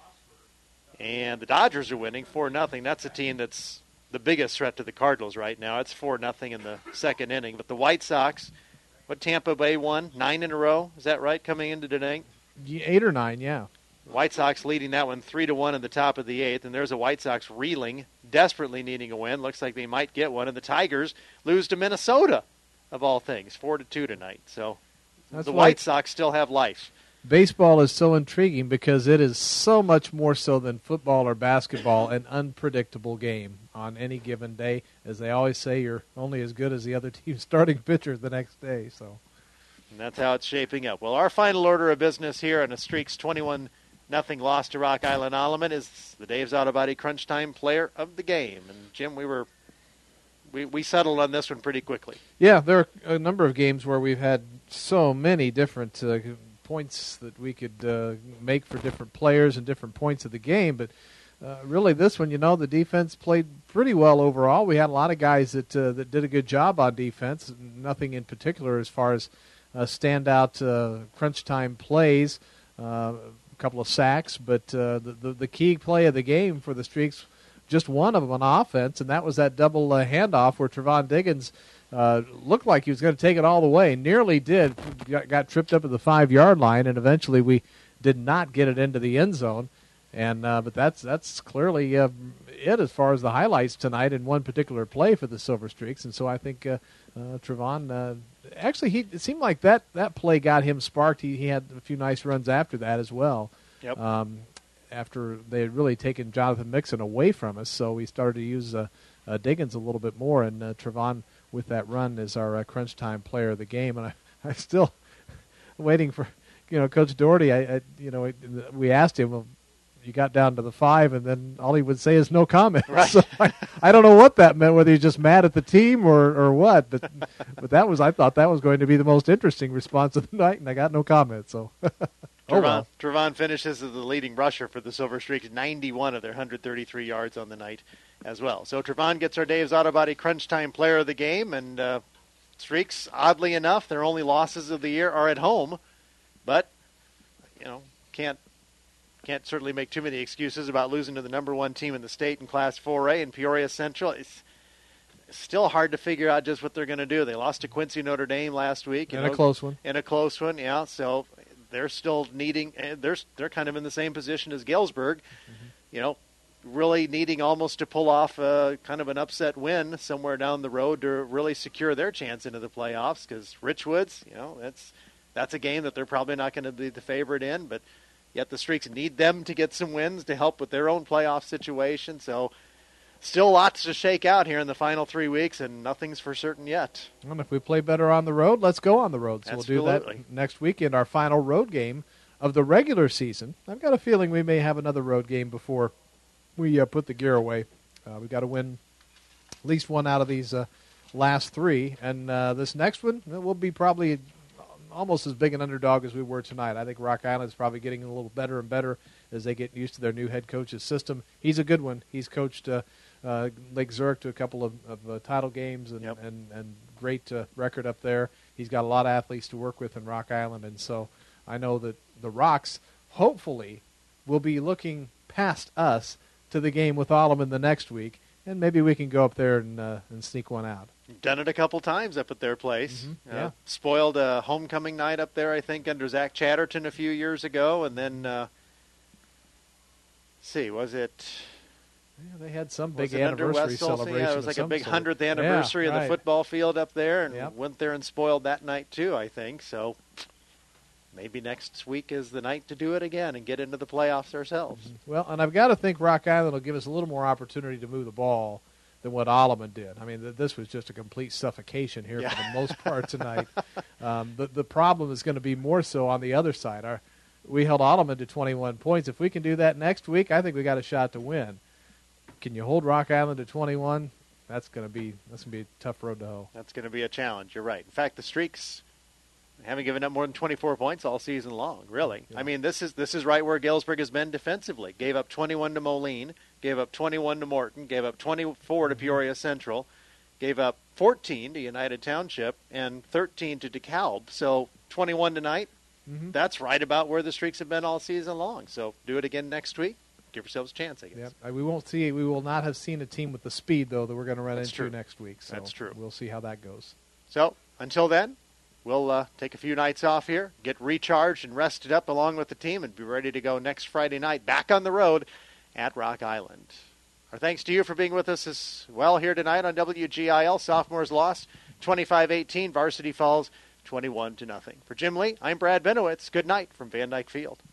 And the Dodgers are winning four nothing. That's a team that's the biggest threat to the Cardinals right now. It's four nothing in the second inning. But the White Sox, what Tampa Bay won? Nine in a row? Is that right, coming into today? Eight or nine, yeah. White Sox leading that one three to one in the top of the eighth. And there's a White Sox reeling, desperately needing a win. Looks like they might get one. And the Tigers lose to Minnesota, of all things, four to two tonight. So That's the why White Sox still have life. Baseball is so intriguing because it is so much more so than football or basketball, an unpredictable game on any given day. As they always say, you're only as good as the other team's starting pitcher the next day. So, and that's how it's shaping up. Well, our final order of business here on a Streaks twenty-one nothing loss to Rock Island Alleman is the Dave's Auto Body Crunch Time Player of the Game. And Jim, we were we we settled on this one pretty quickly. Yeah, there are a number of games where we've had so many different Uh, points that we could uh, make for different players and different points of the game, but uh, really this one, you know, the defense played pretty well overall. We had a lot of guys that uh, that did a good job on defense. Nothing in particular as far as uh, standout uh, crunch time plays, uh, a couple of sacks, but uh, the, the the key play of the game for the Streaks, just one of them on offense, and that was that double uh, handoff where Trevon Diggins Uh, looked like he was going to take it all the way. Nearly did. Got, got tripped up at the five-yard line, and eventually we did not get it into the end zone. And uh, but that's that's clearly uh, it as far as the highlights tonight in one particular play for the Silver Streaks. And so I think uh, uh, Trevon uh, actually he it seemed like that that play got him sparked. He he had a few nice runs after that as well. Yep. Um, after they had really taken Jonathan Mixon away from us, so we started to use uh, uh, Diggins a little bit more, and uh, Trevon with that run is our uh, crunch time player of the game. And I, I still waiting for, you know, Coach Doherty. I, I you know, we asked him, well, you got down to the five, and then all he would say is no comment. Right. So I, I don't know what that meant, whether he's just mad at the team or, or what. But but that was I thought that was going to be the most interesting response of the night, and I got no comment. So. Trevon, oh, well. Trevon finishes as the leading rusher for the Silver Streaks, ninety-one of their one hundred thirty-three yards on the night as well. So Trevon gets our Dave's Auto Body Crunch Time Player of the Game, and uh, Streaks, oddly enough, their only losses of the year are at home, but, you know, can't can't certainly make too many excuses about losing to the number one team in the state in Class four A in Peoria Central. It's still hard to figure out just what they're going to do. They lost to Quincy Notre Dame last week. In know, a close one. In a close one, yeah, so they're still needing, they're they're kind of in the same position as Galesburg, mm-hmm. you know, really needing almost to pull off a, kind of an upset win somewhere down the road to really secure their chance into the playoffs, because Richwoods, you know, that's that's a game that they're probably not going to be the favorite in, but yet the Streaks need them to get some wins to help with their own playoff situation. So still lots to shake out here in the final three weeks, and nothing's for certain yet. And if we play better on the road, let's go on the road. So Absolutely. We'll do that next weekend, our final road game of the regular season. I've got a feeling we may have another road game before we uh, put the gear away. Uh, we've got to win at least one out of these uh, last three. And uh, this next one, we'll be probably almost as big an underdog as we were tonight. I think Rock Island's probably getting a little better and better as they get used to their new head coach's system. He's a good one. He's coached uh, uh, Lake Zurich to a couple of, of uh, title games and, Yep. and, and great uh, record up there. He's got a lot of athletes to work with in Rock Island, and so I know that the Rocks hopefully will be looking past us to the game with Alleman the next week, and maybe we can go up there and, uh, and sneak one out. Done it a couple times up at their place. Mm-hmm. Uh, Yeah. Spoiled a homecoming night up there, I think, under Zach Chatterton a few years ago, and then, uh, see, was it... Yeah, they had some Was big it under anniversary West Olson? celebration. Yeah, it was of like a some big sort. hundredth anniversary Yeah, of the right. football field up there, and Yep. went there and spoiled that night too, I think. So maybe next week is the night to do it again and get into the playoffs ourselves. Well, and I've got to think Rock Island will give us a little more opportunity to move the ball than what Alleman did. I mean, th- this was just a complete suffocation here Yeah. for the most part tonight. um, the, the problem is going to be more so on the other side. Our, we held Alleman to twenty-one points. If we can do that next week, I think we got a shot to win. Can you hold Rock Island to twenty-one? That's going to be that's going to be a tough road to hoe. That's going to be a challenge. You're right. In fact, the Streaks haven't given up more than twenty-four points all season long, really. I mean, this is this is right where Galesburg has been defensively. Gave up twenty-one to Moline, gave up twenty-one to Morton, gave up twenty-four to Peoria Central, gave up fourteen to United Township, and thirteen to DeKalb. So twenty-one tonight, mm-hmm. That's right about where the Streaks have been all season long. So do it again next week. Give yourselves a chance, I guess. Yep. Uh, We won't see. We will not have seen a team with the speed though that we're going to run That's into true. next week. So That's true. We'll see how that goes. So until then, we'll uh, take a few nights off here, get recharged and rested up along with the team, and be ready to go next Friday night back on the road at Rock Island. Our thanks to you for being with us as well here tonight on W G I L. Sophomores lost twenty-five eighteen. Varsity falls twenty-one to nothing. For Jim Lee, I'm Brad Benowitz. Good night from Van Dyke Field.